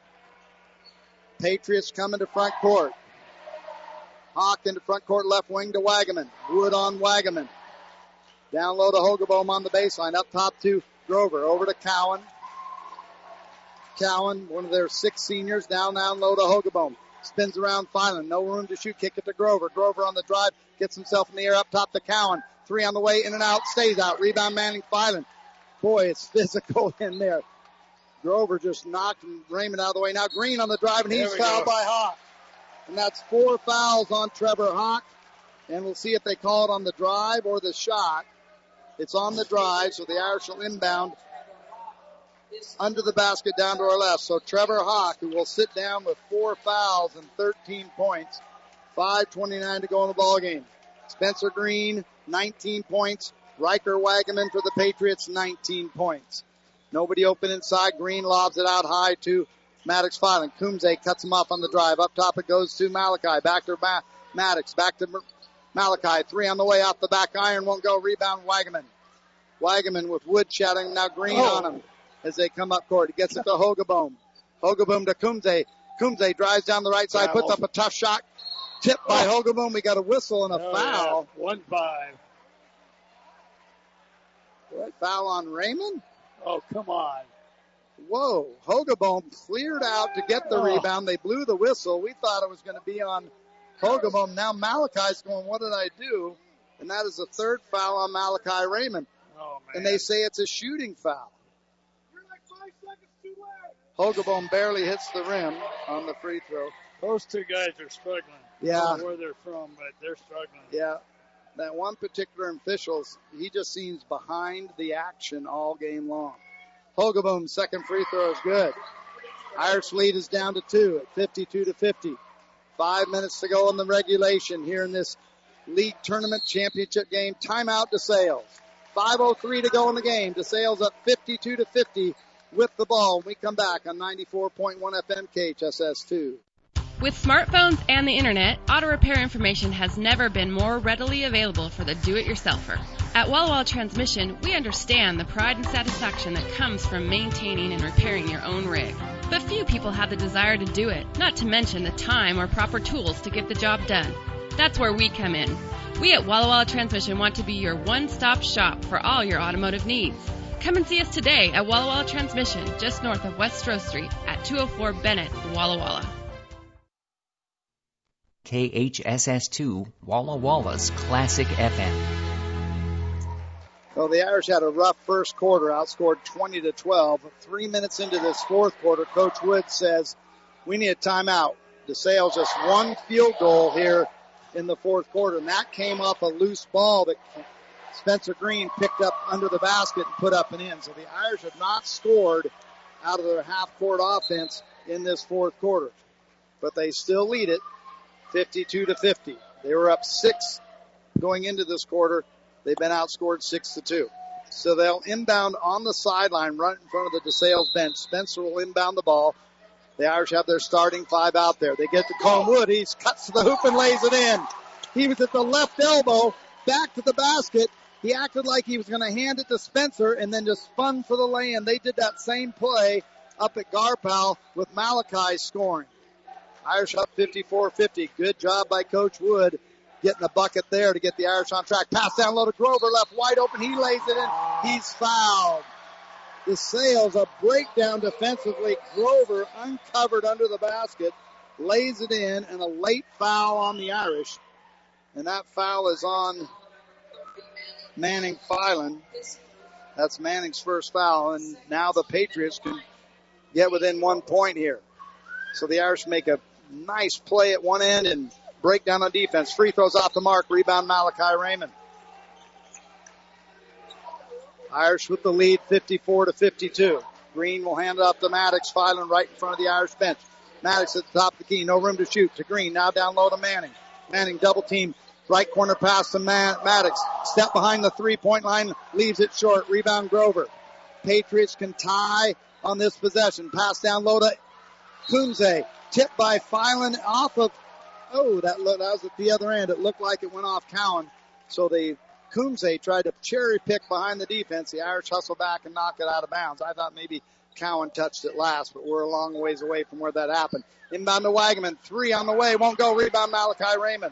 Patriots coming to front court. Hawk into front court, left wing to Wagaman. Wood on Wagaman. Down low to Hogeboom on the baseline. Up top to Grover. Over to Cowan. Cowan, one of their six seniors, down, down low to Hogeboom. Spins around Filan. No room to shoot. Kick it to Grover. Grover on the drive. Gets himself in the air up top to Cowan. Three on the way. In and out. Stays out. Rebound Manning Filan. Boy, it's physical in there. Grover just knocked Raymond out of the way. Now Green on the drive, and he's fouled by Hawk. And that's four fouls on Trevor Hawk. And we'll see if they call it on the drive or the shot. It's on the drive, so the Irish will inbound under the basket down to our left. So Trevor Hawk, who will sit down with four fouls and thirteen points. five twenty-nine to go in the ballgame. Spencer Green, nineteen points. Riker Wagaman for the Patriots, nineteen points. Nobody open inside. Green lobs it out high to Maddox Filan. Coombs cuts him off on the drive. Up top it goes to Malachi. Back to Ma- Maddox. Back to Mer- Malachi. Three on the way off the back iron. Won't go. Rebound Wagaman. Wagaman with Wood shouting. Now Green oh. on him as they come up court. He gets it to Hogeboom. Hogeboom to Coombs. Coombs drives down the right side. Foul. Puts up a tough shot. Tipped by oh. Hogeboom. We got a whistle and a oh, foul. Yeah. One five. What, foul on Raymond? Oh, come on. Whoa. Hogeboom cleared out to get the oh. rebound. They blew the whistle. We thought it was going to be on Hogeboom. Now Malachi's going, what did I do? And that is the third foul on Malachi Raymond. Oh, man. And they say it's a shooting foul. You're like five seconds too late. Hogeboom barely hits the rim on the free throw. Those two guys are struggling. Yeah. I don't know where they're from, but they're struggling. Yeah. That one particular official, he just seems behind the action all game long. Hogeboom's second free throw is good. Irish lead is down to two at fifty-two to fifty. Five minutes to go in the regulation here in this league tournament championship game. Timeout DeSales. five oh three to go in the game. DeSales up fifty-two to fifty with the ball. When we come back on ninety-four point one F M K H S S two. With smartphones and the internet, auto repair information has never been more readily available for the do-it-yourselfer. At Walla Walla Transmission, we understand the pride and satisfaction that comes from maintaining and repairing your own rig. But few people have the desire to do it, not to mention the time or proper tools to get the job done. That's where we come in. We at Walla Walla Transmission want to be your one-stop shop for all your automotive needs. Come and see us today at Walla Walla Transmission, just north of West Stroh Street at two oh four Bennett, Walla Walla. K H S S two, Walla Walla's Classic F M. Well, the Irish had a rough first quarter, outscored twenty to twelve. Three minutes into this fourth quarter, Coach Wood says, we need a timeout. DeSales just one field goal here in the fourth quarter, and that came off a loose ball that Spencer Green picked up under the basket and put up and in. So the Irish have not scored out of their half-court offense in this fourth quarter, but they still lead it fifty-two to fifty. They were up six going into this quarter. They've been outscored six to two. So they'll inbound on the sideline right in front of the DeSales bench. Spencer will inbound the ball. The Irish have their starting five out there. They get to Cohen Wood. He cuts to the hoop and lays it in. He was at the left elbow, back to the basket. He acted like he was going to hand it to Spencer and then just spun for the lay-in. They did that same play up at Garpal with Malachi scoring. Irish up fifty-four fifty. Good job by Coach Wood getting the bucket there to get the Irish on track. Pass down low to Grover, left wide open. He lays it in. He's fouled. The Sales, a breakdown defensively. Grover uncovered under the basket, lays it in, and a late foul on the Irish. And that foul is on Manning Filan. That's Manning's first foul, and now the Patriots can get within one point here. So the Irish make a nice play at one end and break down on defense. Free throws off the mark. Rebound Malachi Raymond. Irish with the lead, fifty-four to fifty-two. Green will hand it off to Maddox. Filan right in front of the Irish bench. Maddox at the top of the key. No room to shoot. To Green. Now down low to Manning. Manning double team. Right corner pass to Maddox. Step behind the three-point line. Leaves it short. Rebound Grover. Patriots can tie on this possession. Pass down low to Kumze. Tipped by Filan off of, oh, that, that was at the other end. It looked like it went off Cowan. So they, Kumze tried to cherry pick behind the defense. The Irish hustle back and knock it out of bounds. I thought maybe Cowan touched it last, but we're a long ways away from where that happened. Inbound to Wagaman. Three on the way. Won't go. Rebound Malachi Raymond.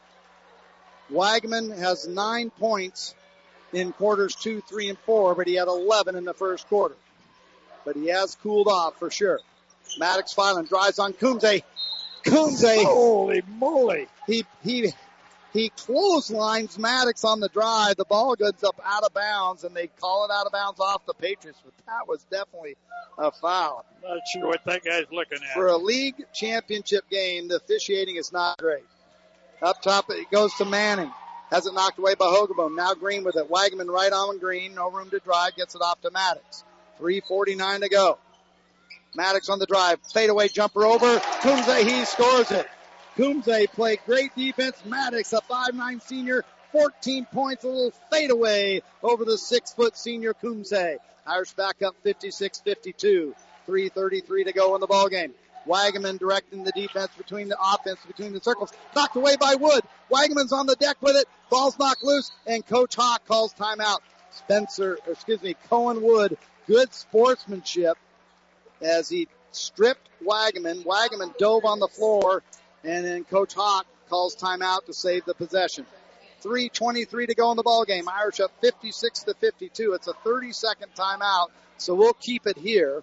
Wagaman has nine points in quarters two, three, and four, but he had eleven in the first quarter. But he has cooled off for sure. Maddox Filan drives on Kumze. Kumze. Holy moly. He, he, he clotheslines Maddox on the drive. The ball goes up out of bounds, and they call it out of bounds off the Patriots. But that was definitely a foul. Not sure what that guy's looking at. For a league championship game, the officiating is not great. Up top, it goes to Manning. Has it knocked away by Hogeboom. Now Green with it. Wagaman right on Green. No room to drive. Gets it off to Maddox. three forty-nine to go. Maddox on the drive. Fadeaway jumper over. Kumze, he scores it. Kumze played great defense. Maddox, a five nine senior, fourteen points, a little fadeaway over the six foot senior Kumze. Irish back up fifty-six fifty-two. three thirty-three to go in the ballgame. Wagaman directing the defense between the offense, between the circles. Knocked away by Wood. Wagaman's on the deck with it. Ball's knocked loose, and Coach Hawk calls timeout. Spencer, or excuse me, Cohen Wood, good sportsmanship as he stripped Wagaman. Wagaman dove on the floor, and then Coach Hawk calls timeout to save the possession. three twenty-three to go in the ballgame. Irish up fifty-six to fifty-two. It's a thirty-second timeout, so we'll keep it here.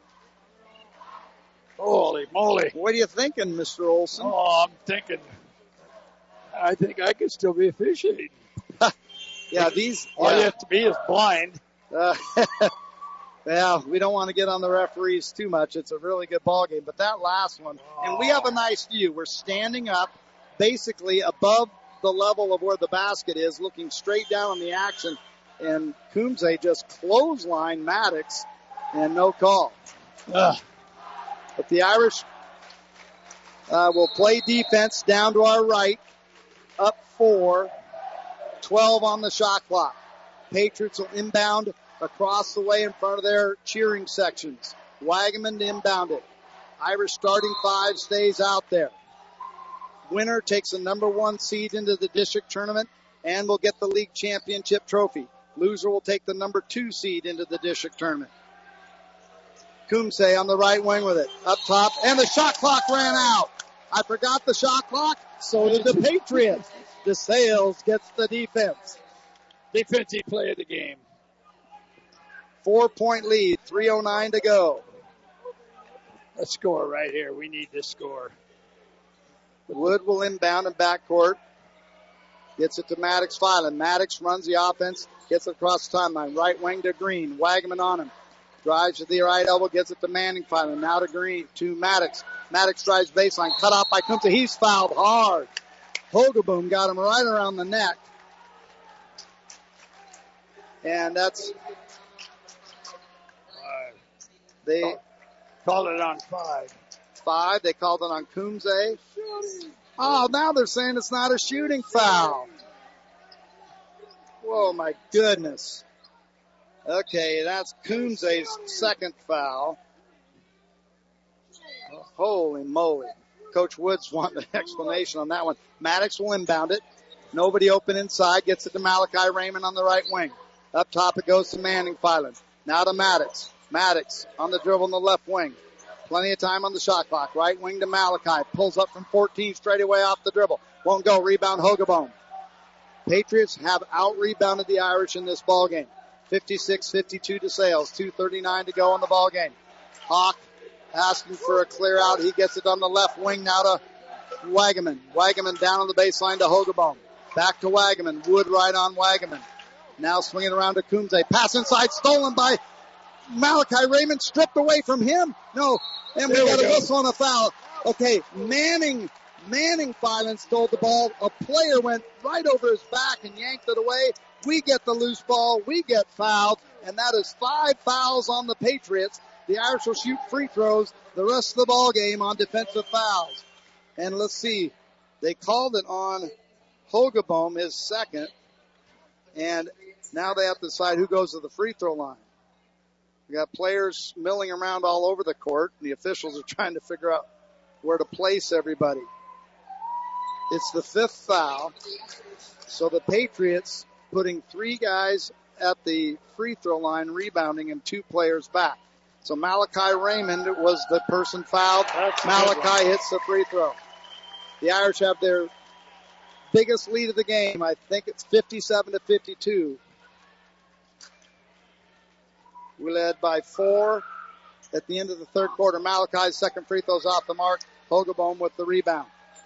Holy moly. What are you thinking, Mister Olson? Oh, I'm thinking, I think I could still be officiating. yeah, these. All yeah. you have to be is blind. Uh, yeah, we don't want to get on the referees too much. It's a really good ball game. But that last one, oh. And we have a nice view. We're standing up basically above the level of where the basket is, looking straight down on the action. And Kumze just clotheslined Maddox, and no call. Ugh. But the Irish uh, will play defense down to our right, up four, twelve on the shot clock. Patriots will inbound across the way in front of their cheering sections. Wagaman to inbound it. Irish starting five stays out there. Winner takes the number one seed into the district tournament and will get the league championship trophy. Loser will take the number two seed into the district tournament. Kumse on the right wing with it. Up top, and the shot clock ran out. I forgot the shot clock. So did the Patriots. DeSales gets the defense. Defensive play of the game. Four-point lead, three oh nine to go. A score right here. We need this score. Wood will inbound in backcourt. Gets it to Maddox Filan. Maddox runs the offense. Gets it across the timeline. Right wing to Green. Wagaman on him. Drives to the right elbow, gets it to Manning finally. Now to Green, to Maddox. Maddox drives baseline, cut off by Kumse. He's fouled hard. Hogeboom got him right around the neck. And that's, they called it on five. Five, they called it on Kumse. Oh, now they're saying it's not a shooting foul. Whoa, my goodness. Okay, that's Kumse's second foul. Holy moly. Coach Woods wanted an explanation on that one. Maddox will inbound it. Nobody open inside. Gets it to Malachi Raymond on the right wing. Up top it goes to Manning Filan. Now to Maddox. Maddox on the dribble on the left wing. Plenty of time on the shot clock. Right wing to Malachi. Pulls up from fourteen straight away off the dribble. Won't go. Rebound Hogeboom. Patriots have out-rebounded the Irish in this ball game. fifty-six fifty-two to Sales. two thirty-nine to go in the ball game. Hawk asking for a clear out. He gets it on the left wing now to Wagaman. Wagaman down on the baseline to Hogeboom. Back to Wagaman. Wood right on Wagaman. Now swinging around to Coombs. Pass inside stolen by Malachi Raymond. Stripped away from him. No. And we There got we a go. whistle on a foul. Okay. Manning. Manning Filan stole the ball. A player went right over his back and yanked it away. We get the loose ball. We get fouled. And that is five fouls on the Patriots. The Irish will shoot free throws the rest of the ball game on defensive fouls. And let's see. They called it on Hogeboom, his second. And now they have to decide who goes to the free throw line. We got players milling around all over the court. And the officials are trying to figure out where to place everybody. It's the fifth foul. So the Patriots putting three guys at the free throw line rebounding and two players back. So Malachi Raymond was the person fouled. That's a good Malachi one. hits the free throw. The Irish have their biggest lead of the game. I think it's fifty-seven to fifty-two. We led by four at the end of the third quarter. Malachi's second free throw's off the mark. Hogeboom with the rebound.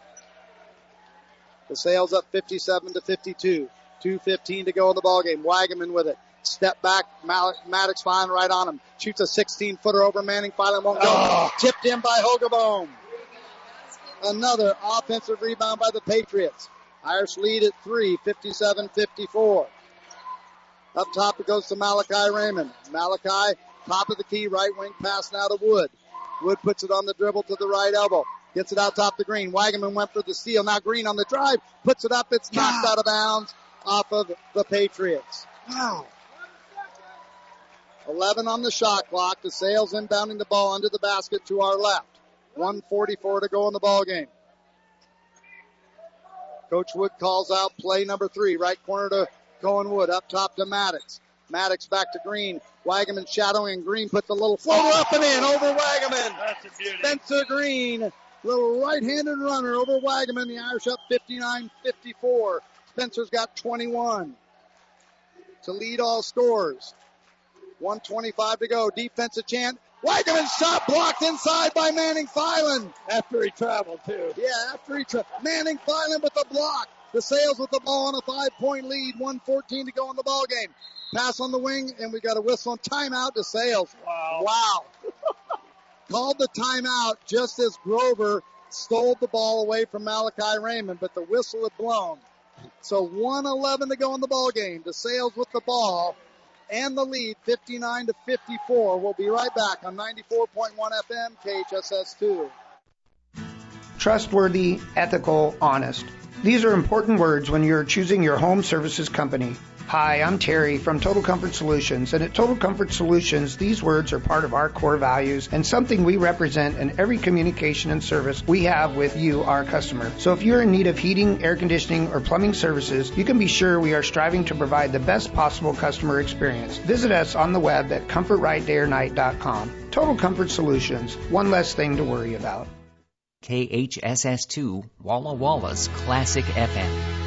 The Sales up fifty-seven to fifty-two. two fifteen to go in the ballgame. Wagaman with it. Step back. Mal- Maddox Filan right on him. Shoots a sixteen-footer over Manning. Filan won't go. Oh. Tipped in by Hogeboom. Another offensive rebound by the Patriots. Irish lead at three, fifty-seven fifty-four. Up top it goes to Malachi Raymond. Malachi, top of the key, right wing pass now to Wood. Wood puts it on the dribble to the right elbow. Gets it out top to Green. Wagaman went for the steal. Now Green on the drive. Puts it up. It's knocked out of bounds off of the Patriots. Wow. eleven on the shot clock. The Sales inbounding the ball under the basket to our left. one forty-four to go in the ball game. Coach Wood calls out play number three. Right corner to Cohen Wood. Up top to Maddox. Maddox back to Green. Wagaman shadowing. Green puts a little floater up and in over Wagaman. That's a beauty. Spencer Green. Little right-handed runner over Wagaman. The Irish up fifty-nine fifty-four. Spencer's got twenty-one to lead all scores. one twenty-five to go. Defensive chant. Wagaman shot blocked inside by Manning Filan. After he traveled, too. Yeah, after he tra- Manning Filan with the block. The Sales with the ball on a five-point lead. one fourteen to go in the ball game. Pass on the wing, and we got a whistle and timeout to Sales. Wow. Wow. Called the timeout just as Grover stole the ball away from Malachi Raymond, but the whistle had blown. So one eleven to go in the ball game. The Sales with the ball and the lead, fifty-nine to fifty-four. We'll be right back on ninety-four point one F M, K H S S two. Trustworthy, ethical, honest. These are important words when you're choosing your home services company. Hi, I'm Terry from Total Comfort Solutions, and at Total Comfort Solutions, these words are part of our core values and something we represent in every communication and service we have with you, our customer. So if you're in need of heating, air conditioning, or plumbing services, you can be sure we are striving to provide the best possible customer experience. Visit us on the web at comfort right day or night dot com. Total Comfort Solutions, one less thing to worry about. K H S S two, Walla Walla's Classic F M.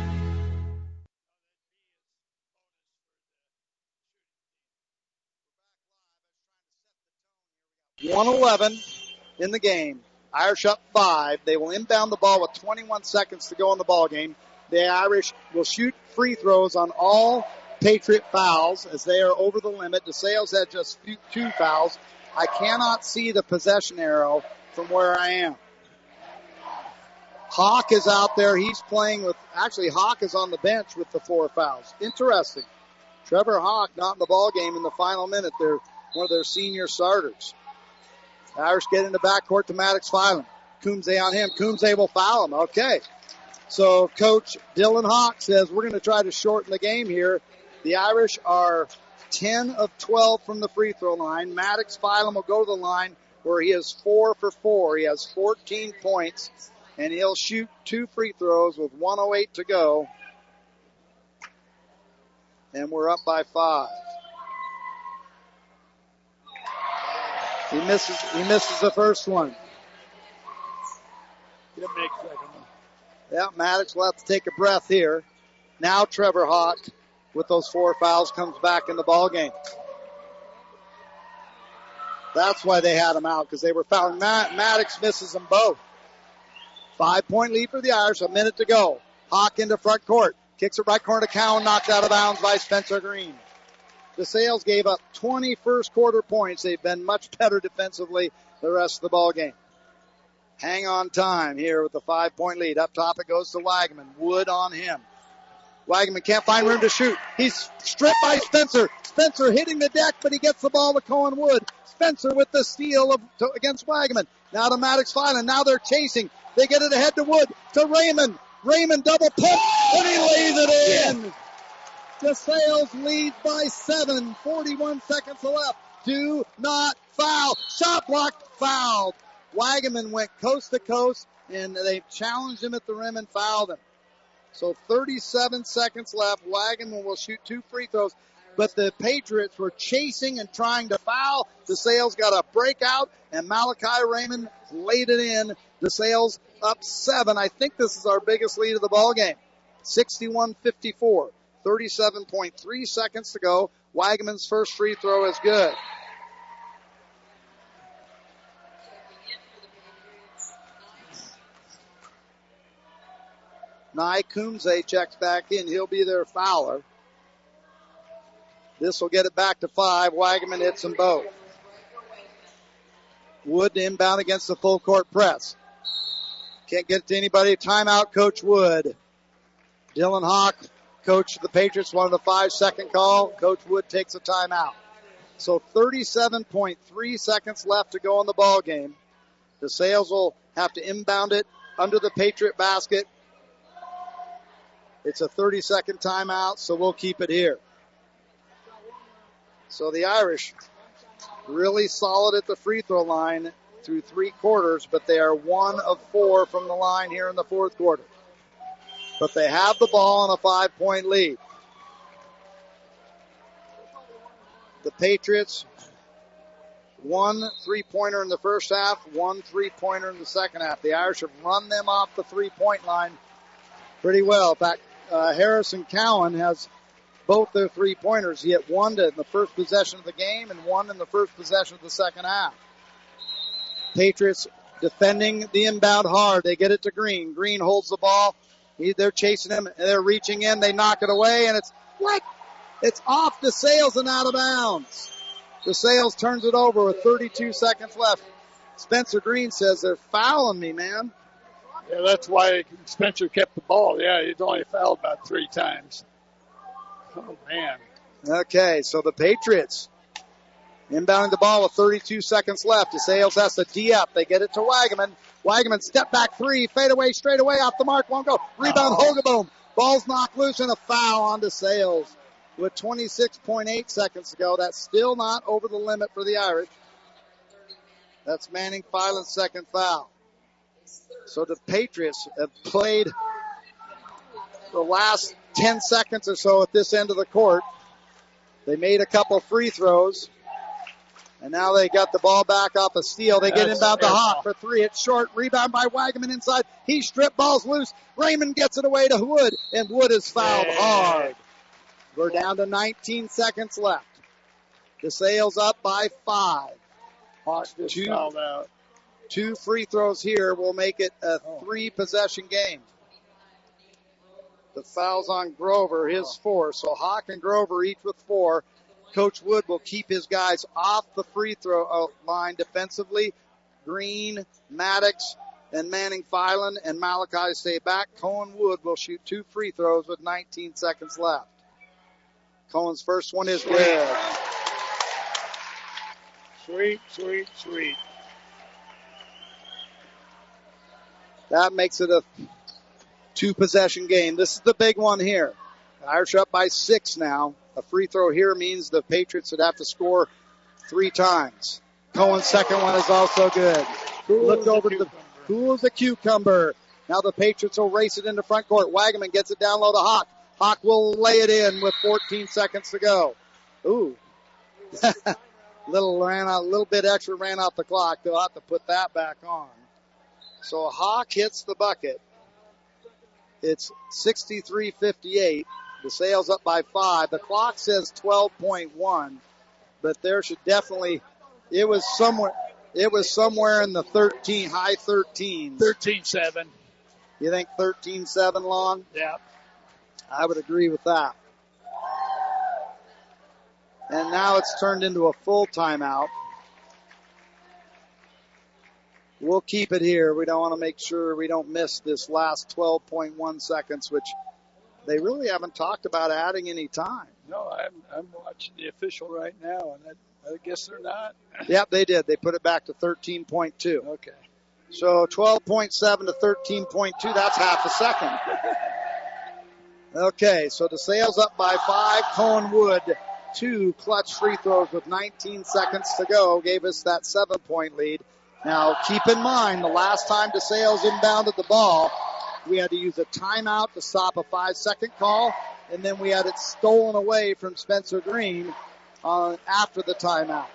one eleven in the game. Irish up five. They will inbound the ball with twenty-one seconds to go in the ball game. The Irish will shoot free throws on all Patriot fouls as they are over the limit. DeSales had just two fouls. I cannot see the possession arrow from where I am. Hawk is out there. He's playing with, actually Hawk is on the bench with the four fouls. Interesting. Trevor Hawk not in the ball game in the final minute. They're one of their senior starters. Irish get in the backcourt to Maddox Filan. Coombsay on him. Coombsay will foul him. Okay. So Coach Dylan Hawk says we're going to try to shorten the game here. The Irish are ten of twelve from the free throw line. Maddox Filan will go to the line. where he is four for four. He has fourteen points, and he'll shoot two free throws with one oh eight to go. And we're up by five. He misses, he misses the first one. He'll make second one. Yeah, Maddox will have to take a breath here. Now Trevor Hawk, with those four fouls, comes back in the ball game. That's why they had him out, because they were fouling. Maddox misses them both. Five-point lead for the Irish, a minute to go. Hawk into front court. Kicks it right corner to Cowan, knocked out of bounds by Spencer Green. DeSales gave up twenty first quarter points. They've been much better defensively the rest of the ball game. Hang on time here with the five-point lead. Up top it goes to Wagaman. Wood on him. Wagaman can't find room to shoot. He's stripped by Spencer. Spencer hitting the deck, but he gets the ball to Cohen Wood. Spencer with the steal of, to, against Wagaman. Now to Maddox Filan. Now they're chasing. They get it ahead to Wood. To Raymond. Raymond double pump, and he lays it in. DeSales leads by seven. forty-one seconds left. Do not foul. Shot blocked, fouled. Wagaman went coast to coast, and they challenged him at the rim and fouled him. So thirty-seven seconds left. Wagaman will shoot two free throws, but the Patriots were chasing and trying to foul. DeSales got a breakout, and Malachi Raymond laid it in. DeSales up seven. I think this is our biggest lead of the ball game. sixty-one fifty-four. thirty-seven point three seconds to go. Wagaman's first free throw is good. Nye Kumze checks back in. He'll be their fouler. This will get it back to five. Wagaman hits them both. Wood inbound against the full court press. Can't get it to anybody. Timeout, Coach Wood. Dylan Hawk, coach of the Patriots, wanted a five-second call. Coach Wood takes a timeout. So thirty-seven point three seconds left to go in the ball game. DeSales will have to inbound it under the Patriot basket. It's a thirty-second timeout, so we'll keep it here. So the Irish really solid at the free throw line through three quarters, but they are one of four from the line here in the fourth quarter. But they have the ball on a five-point lead. The Patriots, one three-pointer in the first half, one three-pointer in the second half. The Irish have run them off the three-point line pretty well. In fact, uh, Harrison Cowan has both their three-pointers. He hit one in the first possession of the game and one in the first possession of the second half. Patriots defending the inbound hard. They get it to Green. Green holds the ball. He, they're chasing him. And they're reaching in. They knock it away, and it's what? It's off DeSales and out of bounds. DeSales turns it over with thirty-two seconds left. Spencer Green says they're fouling me, man. Yeah, that's why Spencer kept the ball. Yeah, he's only fouled about three times. Oh, man. Okay, so the Patriots inbounding the ball with thirty-two seconds left. DeSales has to D-up. They get it to Wagaman. Wagaman step back three, fade away, straight away, off the mark, won't go. Rebound, oh. Hogeboom. Ball's knocked loose and a foul on DeSales with twenty-six point eight seconds to go. That's still not over the limit for the Irish. That's Manning Filan's second foul. So the Patriots have played the last ten seconds or so at this end of the court. They made a couple free throws. And now they got the ball back off a steal. They get inbound to Hawk for three. It's short. Rebound by Wagaman inside. He stripped, balls loose. Raymond gets it away to Wood, and Wood is fouled hard. We're down to nineteen seconds left. DeSales up by five. Hawk just two, fouled out. Two free throws here will make it a three-possession game. The foul's on Grover, his four. So Hawk and Grover each with four. Coach Wood will keep his guys off the free throw line defensively. Green, Maddox, and Manning Filan and Malachi stay back. Cohen Wood will shoot two free throws with nineteen seconds left. Cohen's first one is good. Sweet, sweet, sweet. That makes it a two-possession game. This is the big one here. The Irish up by six now. A free throw here means the Patriots would have to score three times. Cohen's second one is also good. Cool Looked over to the the cool as a cucumber. Now the Patriots will race it into front court. Wagaman gets it down low to Hawk. Hawk will lay it in with fourteen seconds to go. Ooh. little ran out, a little bit extra ran out the clock. They'll have to put that back on. So Hawk hits the bucket. It's sixty-three fifty-eight. The Sales up by five. The clock says twelve point one, but there should definitely, it was somewhere, it was somewhere in the thirteen, high thirteens. thirteen seven. You think thirteen seven, Lon? Yeah. I would agree with that. And now it's turned into a full timeout. We'll keep it here. We don't want to make sure we don't miss this last twelve point one seconds, which they really haven't talked about adding any time. No, I'm, I'm watching the official right now, and I, I guess they're not. Yep, they did. They put it back to thirteen point two. Okay. So twelve point seven to thirteen point two, that's half a second. Okay, so the Sales up by five. Cohen Wood, two clutch free throws with nineteen seconds to go, gave us that seven-point lead. Now, keep in mind, the last time the Sales inbounded the ball, we had to use a timeout to stop a five-second call, and then we had it stolen away from Spencer Green uh, after the timeout.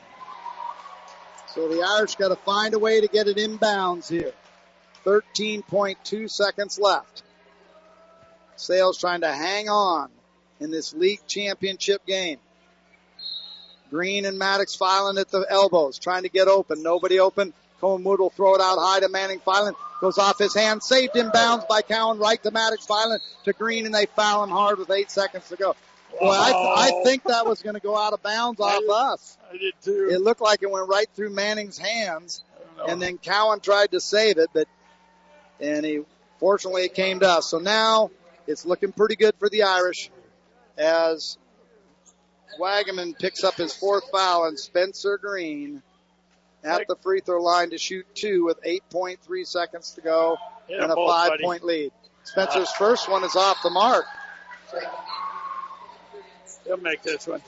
So the Irish got to find a way to get it inbounds here. thirteen point two seconds left. Sales trying to hang on in this league championship game. Green and Maddox filing at the elbows, trying to get open. Nobody open. Cohen Wood will throw it out high to Manning Filan. Goes off his hand. Saved inbounds by Cowan. Right to Maddox Filan to Green, and they foul him hard with eight seconds to go. Boy, I, th- I think that was going to go out of bounds off I, us. I did too. It looked like it went right through Manning's hands, and then Cowan tried to save it, but and he fortunately it came to us. So now it's looking pretty good for the Irish as Wagaman picks up his fourth foul, and Spencer Green at the free throw line to shoot two with eight point three seconds to go and a five-point lead. Spencer's first one is off the mark. He'll make this one.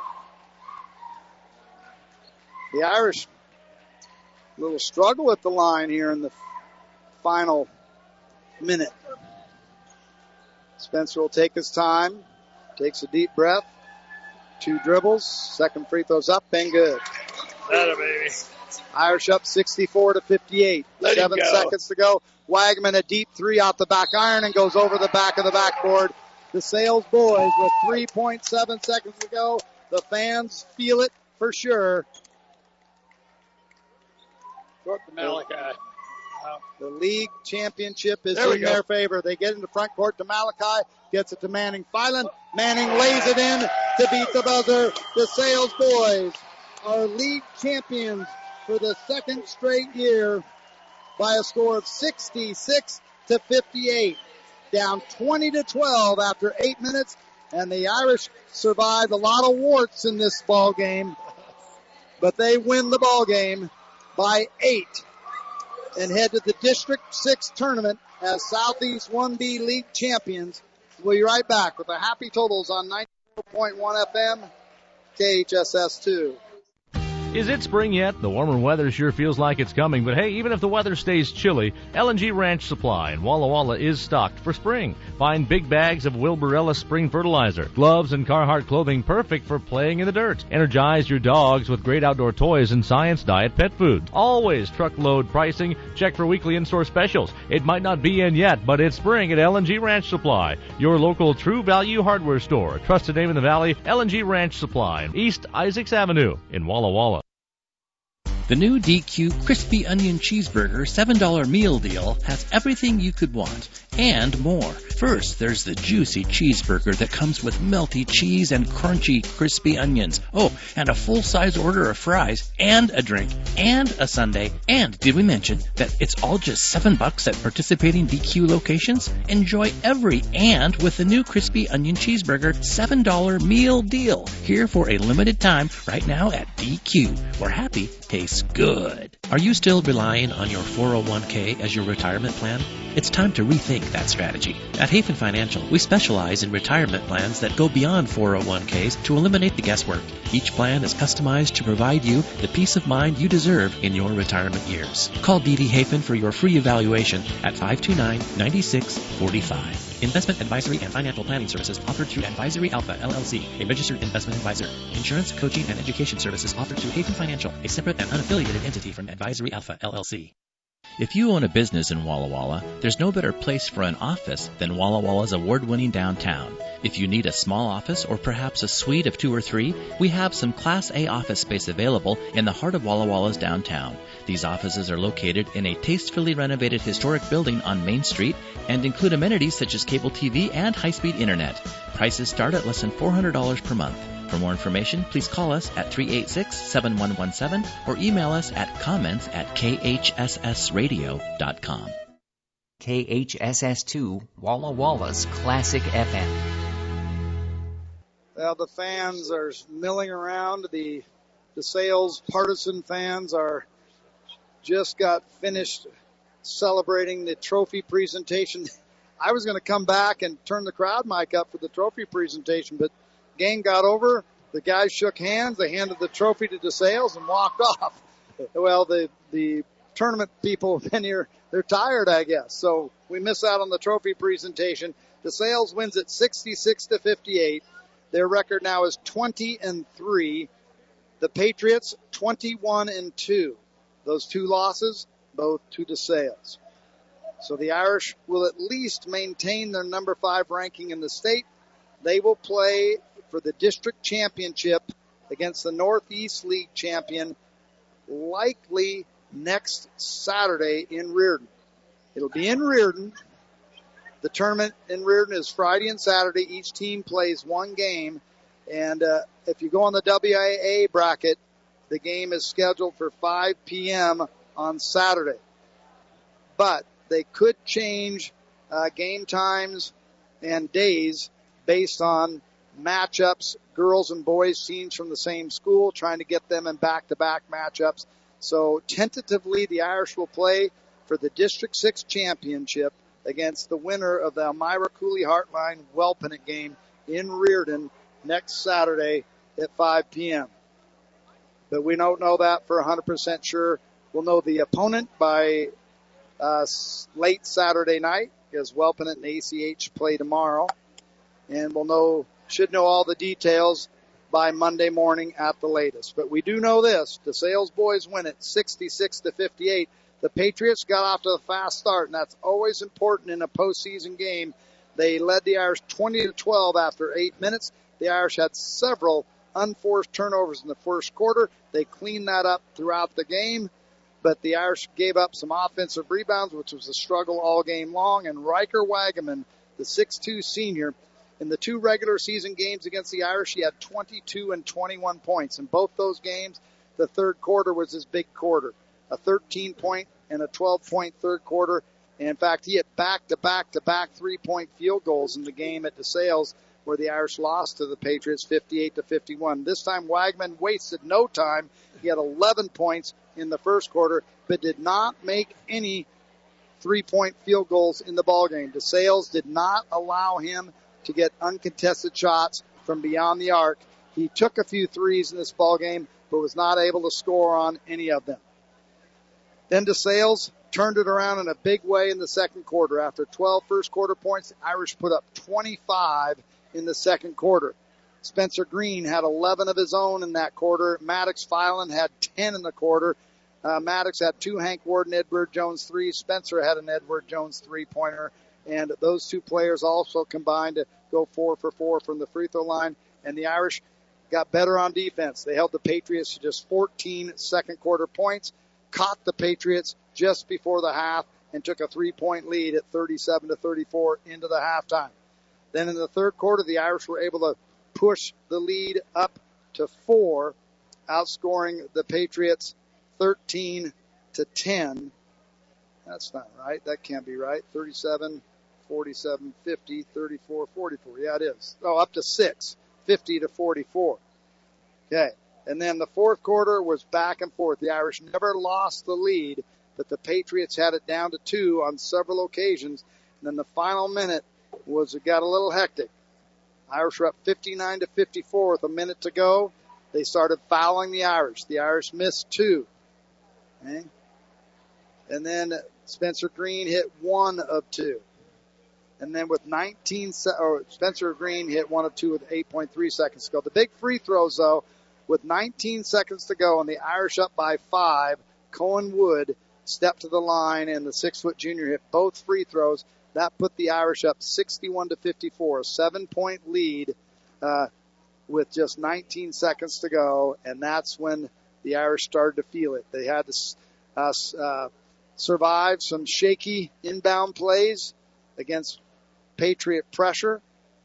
The Irish, a little struggle at the line here in the final minute. Spencer will take his time, takes a deep breath, two dribbles, second free throw's up and good. Atta baby. Irish up sixty-four to fifty-eight. Let Seven seconds to go. Wagman a deep three off the back iron and goes over the back of the backboard. The Sales boys with three point seven seconds to go. The fans feel it for sure. Short to Malachi. The league championship is There we in go. their favor. They get into front court to Malachi. Gets it to Manning Filan. Manning lays it in to beat the buzzer. The Sales boys are league champions for the second straight year by a score of sixty-six to fifty-eight. Down twenty to twelve after eight minutes, and the Irish survived a lot of warts in this ball game, but they win the ball game by eight and head to the District six tournament as Southeast one B League champions. We'll be right back with the Happy Totals on ninety-four point one F M, K H S S two. Is it spring yet? The warmer weather sure feels like it's coming, but hey, even if the weather stays chilly, L and G Ranch Supply in Walla Walla is stocked for spring. Find big bags of Wilbur Ellis spring fertilizer, gloves and Carhartt clothing perfect for playing in the dirt. Energize your dogs with great outdoor toys and Science Diet pet food. Always truckload pricing. Check for weekly in-store specials. It might not be in yet, but it's spring at L and G Ranch Supply, your local true value hardware store. Trusted name in the valley, L and G Ranch Supply, East Isaacs Avenue in Walla Walla. The new D Q Crispy Onion Cheeseburger seven dollar meal deal has everything you could want and more. First, there's the juicy cheeseburger that comes with melty cheese and crunchy crispy onions. Oh, and a full-size order of fries and a drink and a sundae. And did we mention that it's all just seven bucks at participating D Q locations? Enjoy every and with the new Crispy Onion Cheeseburger seven dollar meal deal. Here for a limited time right now at D Q, where happy tastes good. Are you still relying on your four oh one k as your retirement plan? It's time to rethink that strategy. At Hafen Financial, we specialize in retirement plans that go beyond four oh one k's to eliminate the guesswork. Each plan is customized to provide you the peace of mind you deserve in your retirement years. Call D D Hafen for your free evaluation at five two nine, nine six four five. Investment advisory and financial planning services offered through Advisory Alpha, L L C, a registered investment advisor. Insurance, coaching, and education services offered through Hafen Financial, a separate and unaffiliated entity from Advisory Alpha, L L C. If you own a business in Walla Walla, there's no better place for an office than Walla Walla's award-winning downtown. If you need a small office or perhaps a suite of two or three, we have some Class A office space available in the heart of Walla Walla's downtown. These offices are located in a tastefully renovated historic building on Main Street and include amenities such as cable T V and high-speed internet. Prices start at less than four hundred dollars per month. For more information, please call us at three eight six, seven one one seven or email us at comments at k h s s radio dot com. K H S S two, Walla Walla's Classic F M. Well, the fans are milling around. The DeSales partisan fans are just got finished celebrating the trophy presentation. I was going to come back and turn the crowd mic up for the trophy presentation, but game got over. The guys shook hands. They handed the trophy to DeSales and walked off. Well, the the tournament people have been here. They're tired, I guess. So we miss out on the trophy presentation. DeSales wins it sixty-six to fifty-eight. Their record now is twenty and three. The Patriots twenty-one and two. Those two losses, both to DeSales. So the Irish will at least maintain their number five ranking in the state. They will play for the district championship against the Northeast League champion, likely next Saturday in Reardon. It'll be in Reardon. The tournament in Reardon is Friday and Saturday. Each team plays one game. And uh, if you go on the W I A bracket, the game is scheduled for five p.m. on Saturday. But they could change uh, game times and days based on matchups, girls and boys teams from the same school, trying to get them in back-to-back matchups. So tentatively, the Irish will play for the District six championship against the winner of the Elmira Cooley Heartline Wellpennant game in Reardon next Saturday at five p.m. But we don't know that for one hundred percent sure. We'll know the opponent by uh, late Saturday night, because Wellpennant and A C H play tomorrow. And we'll know, should know all the details by Monday morning at the latest. But we do know this. The DeSales boys win it sixty-six to fifty-eight. The Patriots got off to a fast start, and that's always important in a postseason game. They led the Irish twenty to twelve after eight minutes. The Irish had several unforced turnovers in the first quarter. They cleaned that up throughout the game, but the Irish gave up some offensive rebounds, which was a struggle all game long. And Riker Wagaman, the six two senior, in the two regular season games against the Irish, he had twenty-two and twenty-one points. In both those games, the third quarter was his big quarter, a thirteen-point and a twelve-point third quarter. And in fact, he hit back-to-back-to-back three-point field goals in the game at DeSales, where the Irish lost to the Patriots fifty-eight to fifty-one. This time, Wagman wasted no time. He had eleven points in the first quarter, but did not make any three-point field goals in the ballgame. DeSales did not allow him to get uncontested shots from beyond the arc. He took a few threes in this ballgame, but was not able to score on any of them. Then DeSales turned it around in a big way in the second quarter. After twelve first quarter points, the Irish put up twenty-five in the second quarter. Spencer Green had eleven of his own in that quarter. Maddox Filan had ten in the quarter. Uh, Maddox had two Hank Ward and Edward Jones threes. Spencer had an Edward Jones three-pointer. And those two players also combined to go four for four from the free throw line. And the Irish got better on defense. They held the Patriots to just fourteen second quarter points, caught the Patriots just before the half, and took a three-point lead at thirty-seven to thirty-four into the halftime. Then in the third quarter, the Irish were able to push the lead up to four, outscoring the Patriots thirteen to ten. That's not right. That can't be right. thirty-seven, forty-seven, fifty, thirty-four, forty-four. Yeah, it is. Oh, up to six, fifty to forty-four. Okay. And then the fourth quarter was back and forth. The Irish never lost the lead but the Patriots had it down to two on several occasions. And then the final minute was, it got a little hectic. Irish were up fifty-nine to fifty-four with a minute to go. They started fouling the Irish. The Irish missed two. Okay? And then Spencer Green hit one of two. And then with nineteen, or Spencer Green hit one of two with eight point three seconds to go. The big free throws, though, with nineteen seconds to go and the Irish up by five, Cohen Wood stepped to the line and the six-foot junior hit both free throws. That put the Irish up sixty-one to fifty-four, a seven-point lead uh, with just nineteen seconds to go, and that's when the Irish started to feel it. They had to uh, uh, survive some shaky inbound plays against Patriot pressure,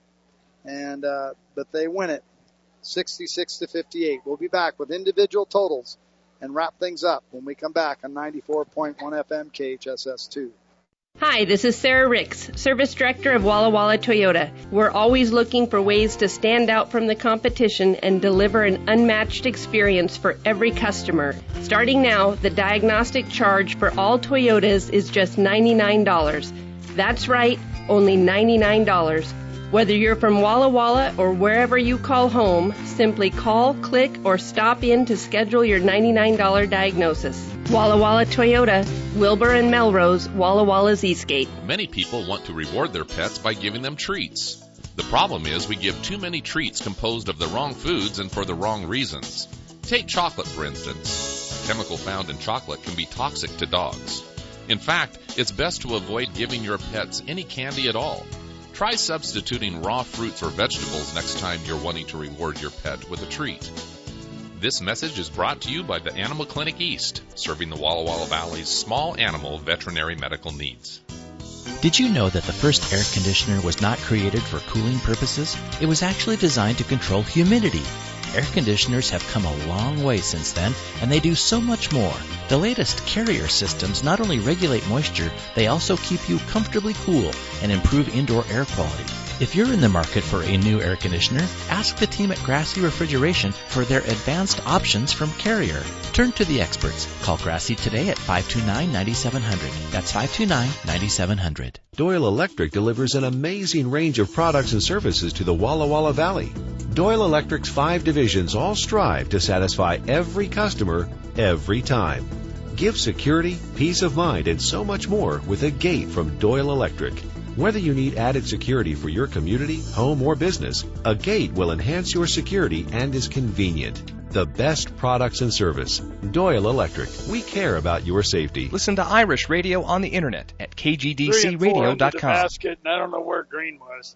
and uh, but they win it sixty-six to fifty-eight. We'll be back with individual totals and wrap things up when we come back on ninety-four point one F M K H S S two. Hi, this is Sarah Ricks, Service Director of Walla Walla Toyota. We're always looking for ways to stand out from the competition and deliver an unmatched experience for every customer. Starting now, the diagnostic charge for all Toyotas is just ninety-nine dollars. That's right, only ninety-nine dollars. Whether you're from Walla Walla or wherever you call home, simply call, click, or stop in to schedule your ninety-nine dollars diagnosis. Walla Walla Toyota, Wilbur and Melrose, Walla Walla's Eastgate. Many people want to reward their pets by giving them treats. The problem is we give too many treats composed of the wrong foods and for the wrong reasons. Take chocolate, for instance. A chemical found in chocolate can be toxic to dogs. In fact, it's best to avoid giving your pets any candy at all. Try substituting raw fruits or vegetables next time you're wanting to reward your pet with a treat. This message is brought to you by the Animal Clinic East, serving the Walla Walla Valley's small animal veterinary medical needs. Did you know that the first air conditioner was not created for cooling purposes? It was actually designed to control humidity. Air conditioners have come a long way since then, and they do so much more. The latest Carrier systems not only regulate moisture, they also keep you comfortably cool and improve indoor air quality. If you're in the market for a new air conditioner, ask the team at Grassy Refrigeration for their advanced options from Carrier. Turn to the experts. Call Grassy today at five two nine, nine seven zero zero. That's five two nine, nine seven zero zero. Doyle Electric delivers an amazing range of products and services to the Walla Walla Valley. Doyle Electric's five divisions all strive to satisfy every customer, every time. Give security, peace of mind, and so much more with a gate from Doyle Electric. Whether you need added security for your community, home, or business, a gate will enhance your security and is convenient. The best products and service. Doyle Electric. We care about your safety. Listen to Irish Radio on the internet at K G D C radio dot com. Basket, and I don't know where Green was.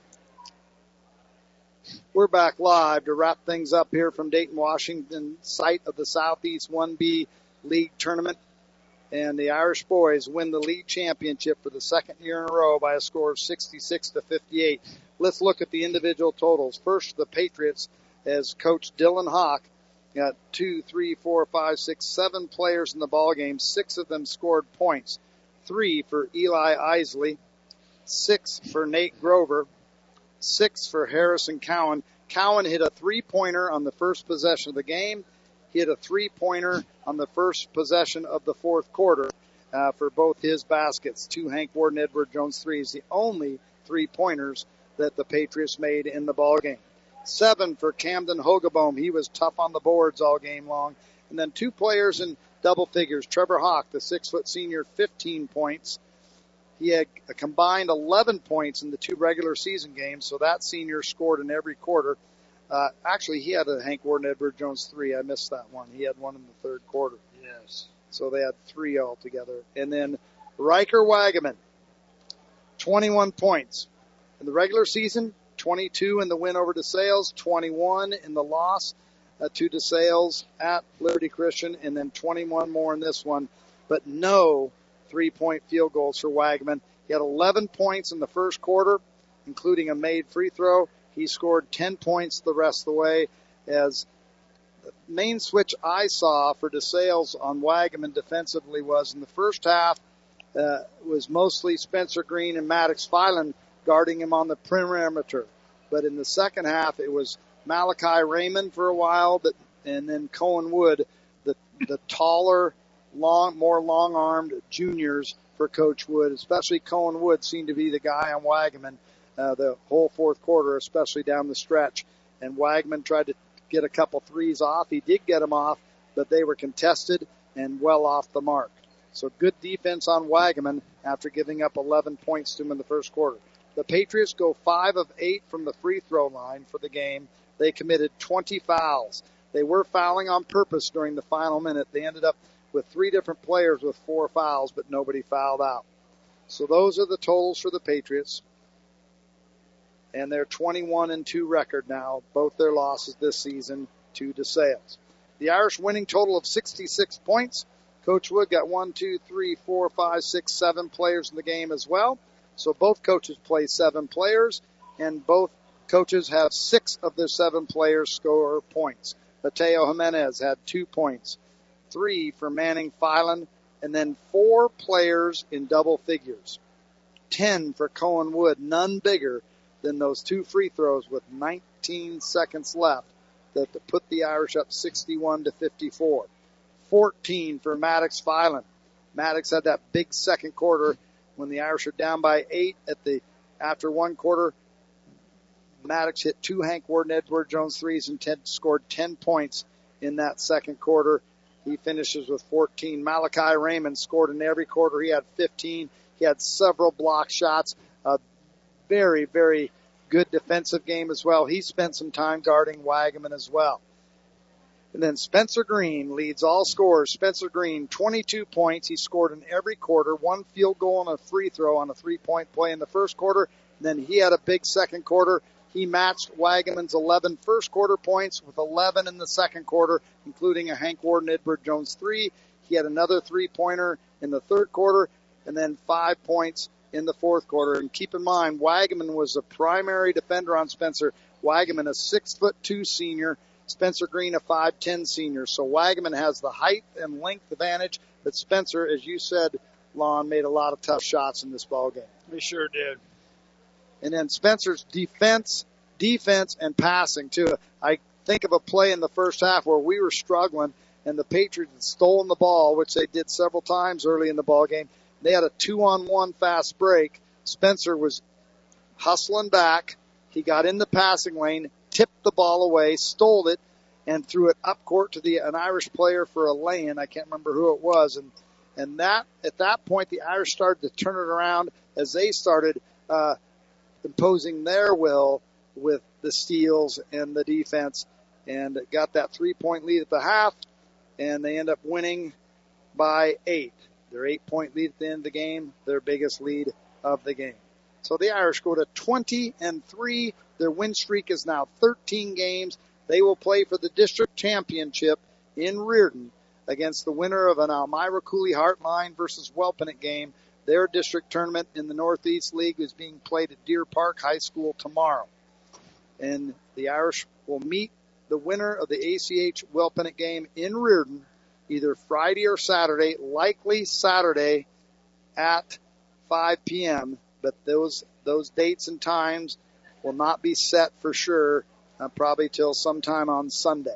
We're back live to wrap things up here from Dayton, Washington, site of the Southeast one B League Tournament. And the Irish boys win the league championship for the second year in a row by a score of sixty-six to fifty-eight. Let's look at the individual totals. First, the Patriots, as Coach Dylan Hawk got two, three, four, five, six, seven players in the ball game. Six of them scored points. Three for Eli Isley, six for Nate Grover, six for Harrison Cowan. Cowan hit a three-pointer on the first possession of the game. He hit a three-pointer on the first possession of the fourth quarter uh, for both his baskets. Two Hank Warden, Edward Jones threes, the only three-pointers that the Patriots made in the ballgame. Seven for Camden Hogeboom. He was tough on the boards all game long. And then two players in double figures. Trevor Hawk, the six-foot senior, fifteen points. He had a combined eleven points in the two regular season games, so that senior scored in every quarter. Uh, actually, he had a Hank Warden, Edward Jones three. I missed that one. He had one in the third quarter. Yes. So they had three altogether. And then Riker Wagaman, twenty-one points. In the regular season, twenty-two in the win over DeSales, twenty-one in the loss uh, to DeSales at Liberty Christian, and then twenty-one more in this one. But no three-point field goals for Wagaman. He had eleven points in the first quarter, including a made free throw. He scored ten points the rest of the way. As the main switch I saw for DeSales on Wagaman defensively was in the first half uh, was mostly Spencer Green and Maddox Filan guarding him on the perimeter. But in the second half, it was Malachi Raymond for a while, but and then Cohen Wood, the the taller long, more long-armed juniors for Coach Wood, especially Cohen Wood seemed to be the guy on Wagaman uh, the whole fourth quarter, especially down the stretch. And Wagaman tried to get a couple threes off. He did get them off, but they were contested and well off the mark. So good defense on Wagaman after giving up eleven points to him in the first quarter. The Patriots go five of eight from the free throw line for the game. They committed twenty fouls. They were fouling on purpose during the final minute. They ended up with three different players with four fouls, but nobody fouled out. So those are the totals for the Patriots. And they're twenty-one and two record now, both their losses this season to DeSales. The Irish winning total of sixty-six points. Coach Wood got one, two, three, four, five, six, seven players in the game as well. So both coaches play seven players, and both coaches have six of their seven players score points. Mateo Jimenez had two points, three for Manning Filan, and then four players in double figures. Ten for Cohen Wood, none bigger than those two free throws with nineteen seconds left that put the Irish up sixty-one to fifty-four. fourteen for Maddox Filan. Maddox had that big second quarter when the Irish are down by eight at the after one quarter. Maddox hit two Hank Ward and Edward Jones threes and Ted scored ten points in that second quarter. He finishes with fourteen. Malachi Raymond scored in every quarter. He had fifteen. He had several block shots. A very, very good defensive game as well. He spent some time guarding Wagaman as well. And then Spencer Green leads all scorers. Spencer Green, twenty-two points. He scored in every quarter, one field goal and a free throw on a three-point play in the first quarter. And then he had a big second quarter. He matched Wagaman's eleven first quarter points with eleven in the second quarter, including a Hank Ward and Edward Jones three. He had another three-pointer in the third quarter, and then five points in the fourth quarter. And keep in mind, Wagaman was the primary defender on Spencer. Wagaman, a six foot two senior. Spencer Green, a five ten senior. So Wagaman has the height and length advantage, but Spencer, as you said, Lon, made a lot of tough shots in this ball game. We sure did. And then Spencer's defense, defense, and passing, too. I think of a play in the first half where we were struggling, and the Patriots had stolen the ball, which they did several times early in the ball game. They had a two-on-one fast break. Spencer was hustling back. He got in the passing lane, tipped the ball away, stole it, and threw it up court to the an Irish player for a lay-in. I can't remember who it was. And and that at that point, the Irish started to turn it around as they started uh, imposing their will with the steals and the defense, and got that three-point lead at the half, and they end up winning by eight. Their eight-point lead at the end of the game, their biggest lead of the game. So the Irish go to twenty and three. Their win streak is now thirteen games. They will play for the district championship in Reardon against the winner of an Elmira Cooley Heartline versus Welpinett game. Their district tournament in the Northeast League is being played at Deer Park High School tomorrow. And the Irish will meet the winner of the A C H Welpinett game in Reardon either Friday or Saturday, likely Saturday at five p.m., but those those dates and times will not be set for sure, uh, probably till sometime on Sunday.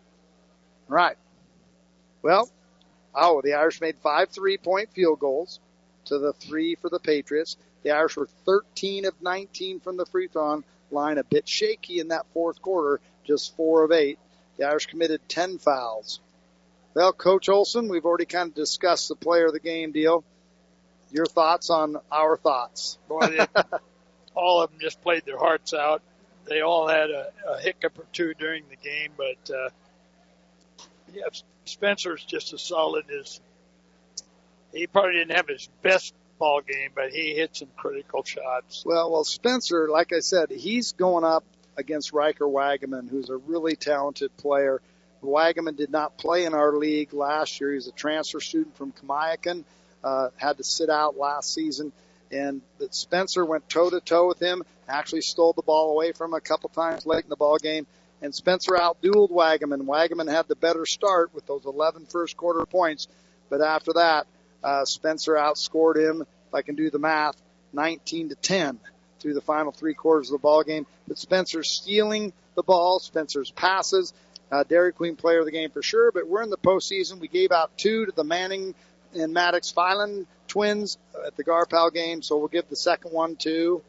All right. Well, oh, the Irish made five three-point field goals to the three for the Patriots. The Irish were thirteen of nineteen from the free throw line, a bit shaky in that fourth quarter, just four of eight. The Irish committed ten fouls. Well, Coach Olson, we've already kind of discussed the player of the game deal. Your thoughts on our thoughts? Boy, they, all of them just played their hearts out. They all had a, a hiccup or two during the game, but uh, yeah, Spencer's just as solid as he probably didn't have his best ball game, but he hit some critical shots. Well, well, Spencer, like I said, he's going up against Riker Wagaman, who's a really talented player. Wagaman did not play in our league last year. He was a transfer student from Kamiakin, uh, had to sit out last season. And that Spencer went toe-to-toe with him, actually stole the ball away from him a couple times late in the ball game. And Spencer out-dueled Wagaman. Wagaman had the better start with those eleven first-quarter points. But after that, uh, Spencer outscored him, if I can do the math, nineteen to ten through the final three quarters of the ball game. But Spencer's stealing the ball, Spencer's passes, uh, Dairy Queen player of the game for sure, but we're in the postseason. We gave out two to the Manning and Maddox Filan twins at the Garpal game, so we'll give the second one to...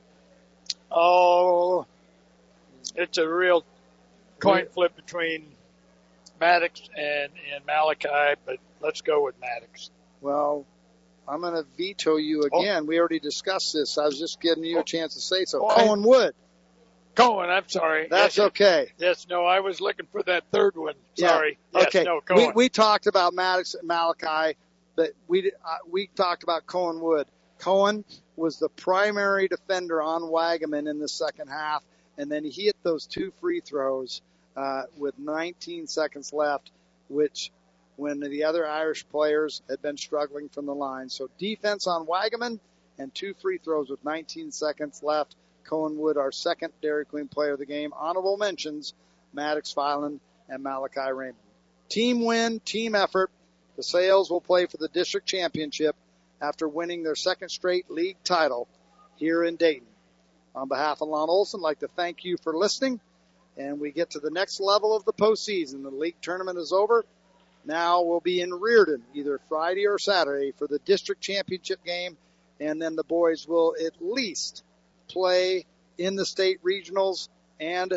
Oh, it's a real coin flip between Maddox and, and Malachi, but let's go with Maddox. Well, I'm going to veto you again. Oh. We already discussed this. I was just giving you a chance to say so. Oh. Cohen Wood. Cohen, I'm sorry. That's yes, okay. Yes, no, I was looking for that third one. Sorry. Yeah. Yes, okay. No, Cohen. We, we talked about Maddox and Malachi, but we uh, we talked about Cohen Wood. Cohen was the primary defender on Wagaman in the second half, and then he hit those two free throws uh, with nineteen seconds left, which when the other Irish players had been struggling from the line. So defense on Wagaman and two free throws with nineteen seconds left. Cohen Wood, our second Dairy Queen player of the game. Honorable mentions, Maddox Filan and Malachi Raymond. Team win, team effort. The Sales will play for the district championship after winning their second straight league title here in Dayton. On behalf of Lon Olson, I'd like to thank you for listening. And we get to the next level of the postseason. The league tournament is over. Now we'll be in Reardon either Friday or Saturday for the district championship game. And then the boys will at least play in the state regionals and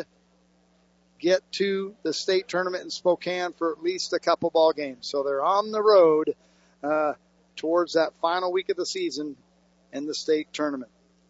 get to the state tournament in Spokane for at least a couple ball games. So they're on the road uh, towards that final week of the season in the state tournament.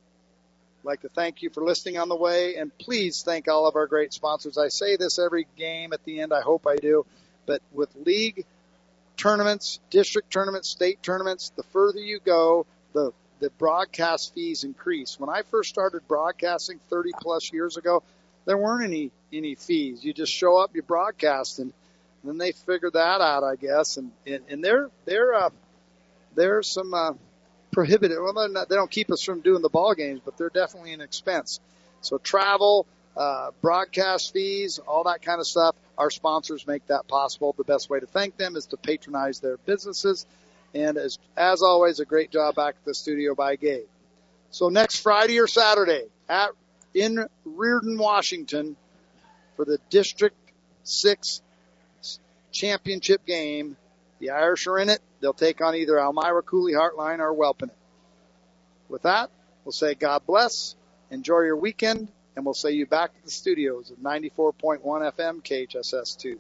I'd like to thank you for listening on the way, and please thank all of our great sponsors. I say this every game at the end. I hope I do. But with league tournaments, district tournaments, state tournaments, the further you go, the the broadcast fees increase. When I first started broadcasting thirty plus years ago, there weren't any, any fees. You just show up, you broadcast, and, and then they figured that out, I guess. And, and, and they're, they're, uh, there's some, uh, prohibited, well, not, they don't keep us from doing the ball games, but they're definitely an expense. So travel, uh, broadcast fees, all that kind of stuff. Our sponsors make that possible. The best way to thank them is to patronize their businesses. And as, as always, a great job back at the studio by Gabe. So next Friday or Saturday at in Reardon, Washington for the District six championship game. The Irish are in it. They'll take on either Elmira Cooley Heartline or Welpinit. With that, we'll say God bless. Enjoy your weekend, and we'll see you back at the studios of ninety-four point one F M K H S S two.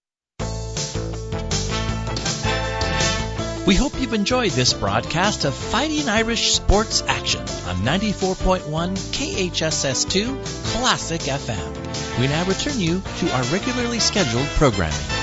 We hope you've enjoyed this broadcast of Fighting Irish Sports Action on ninety-four point one K H S S two Classic F M. We now return you to our regularly scheduled programming.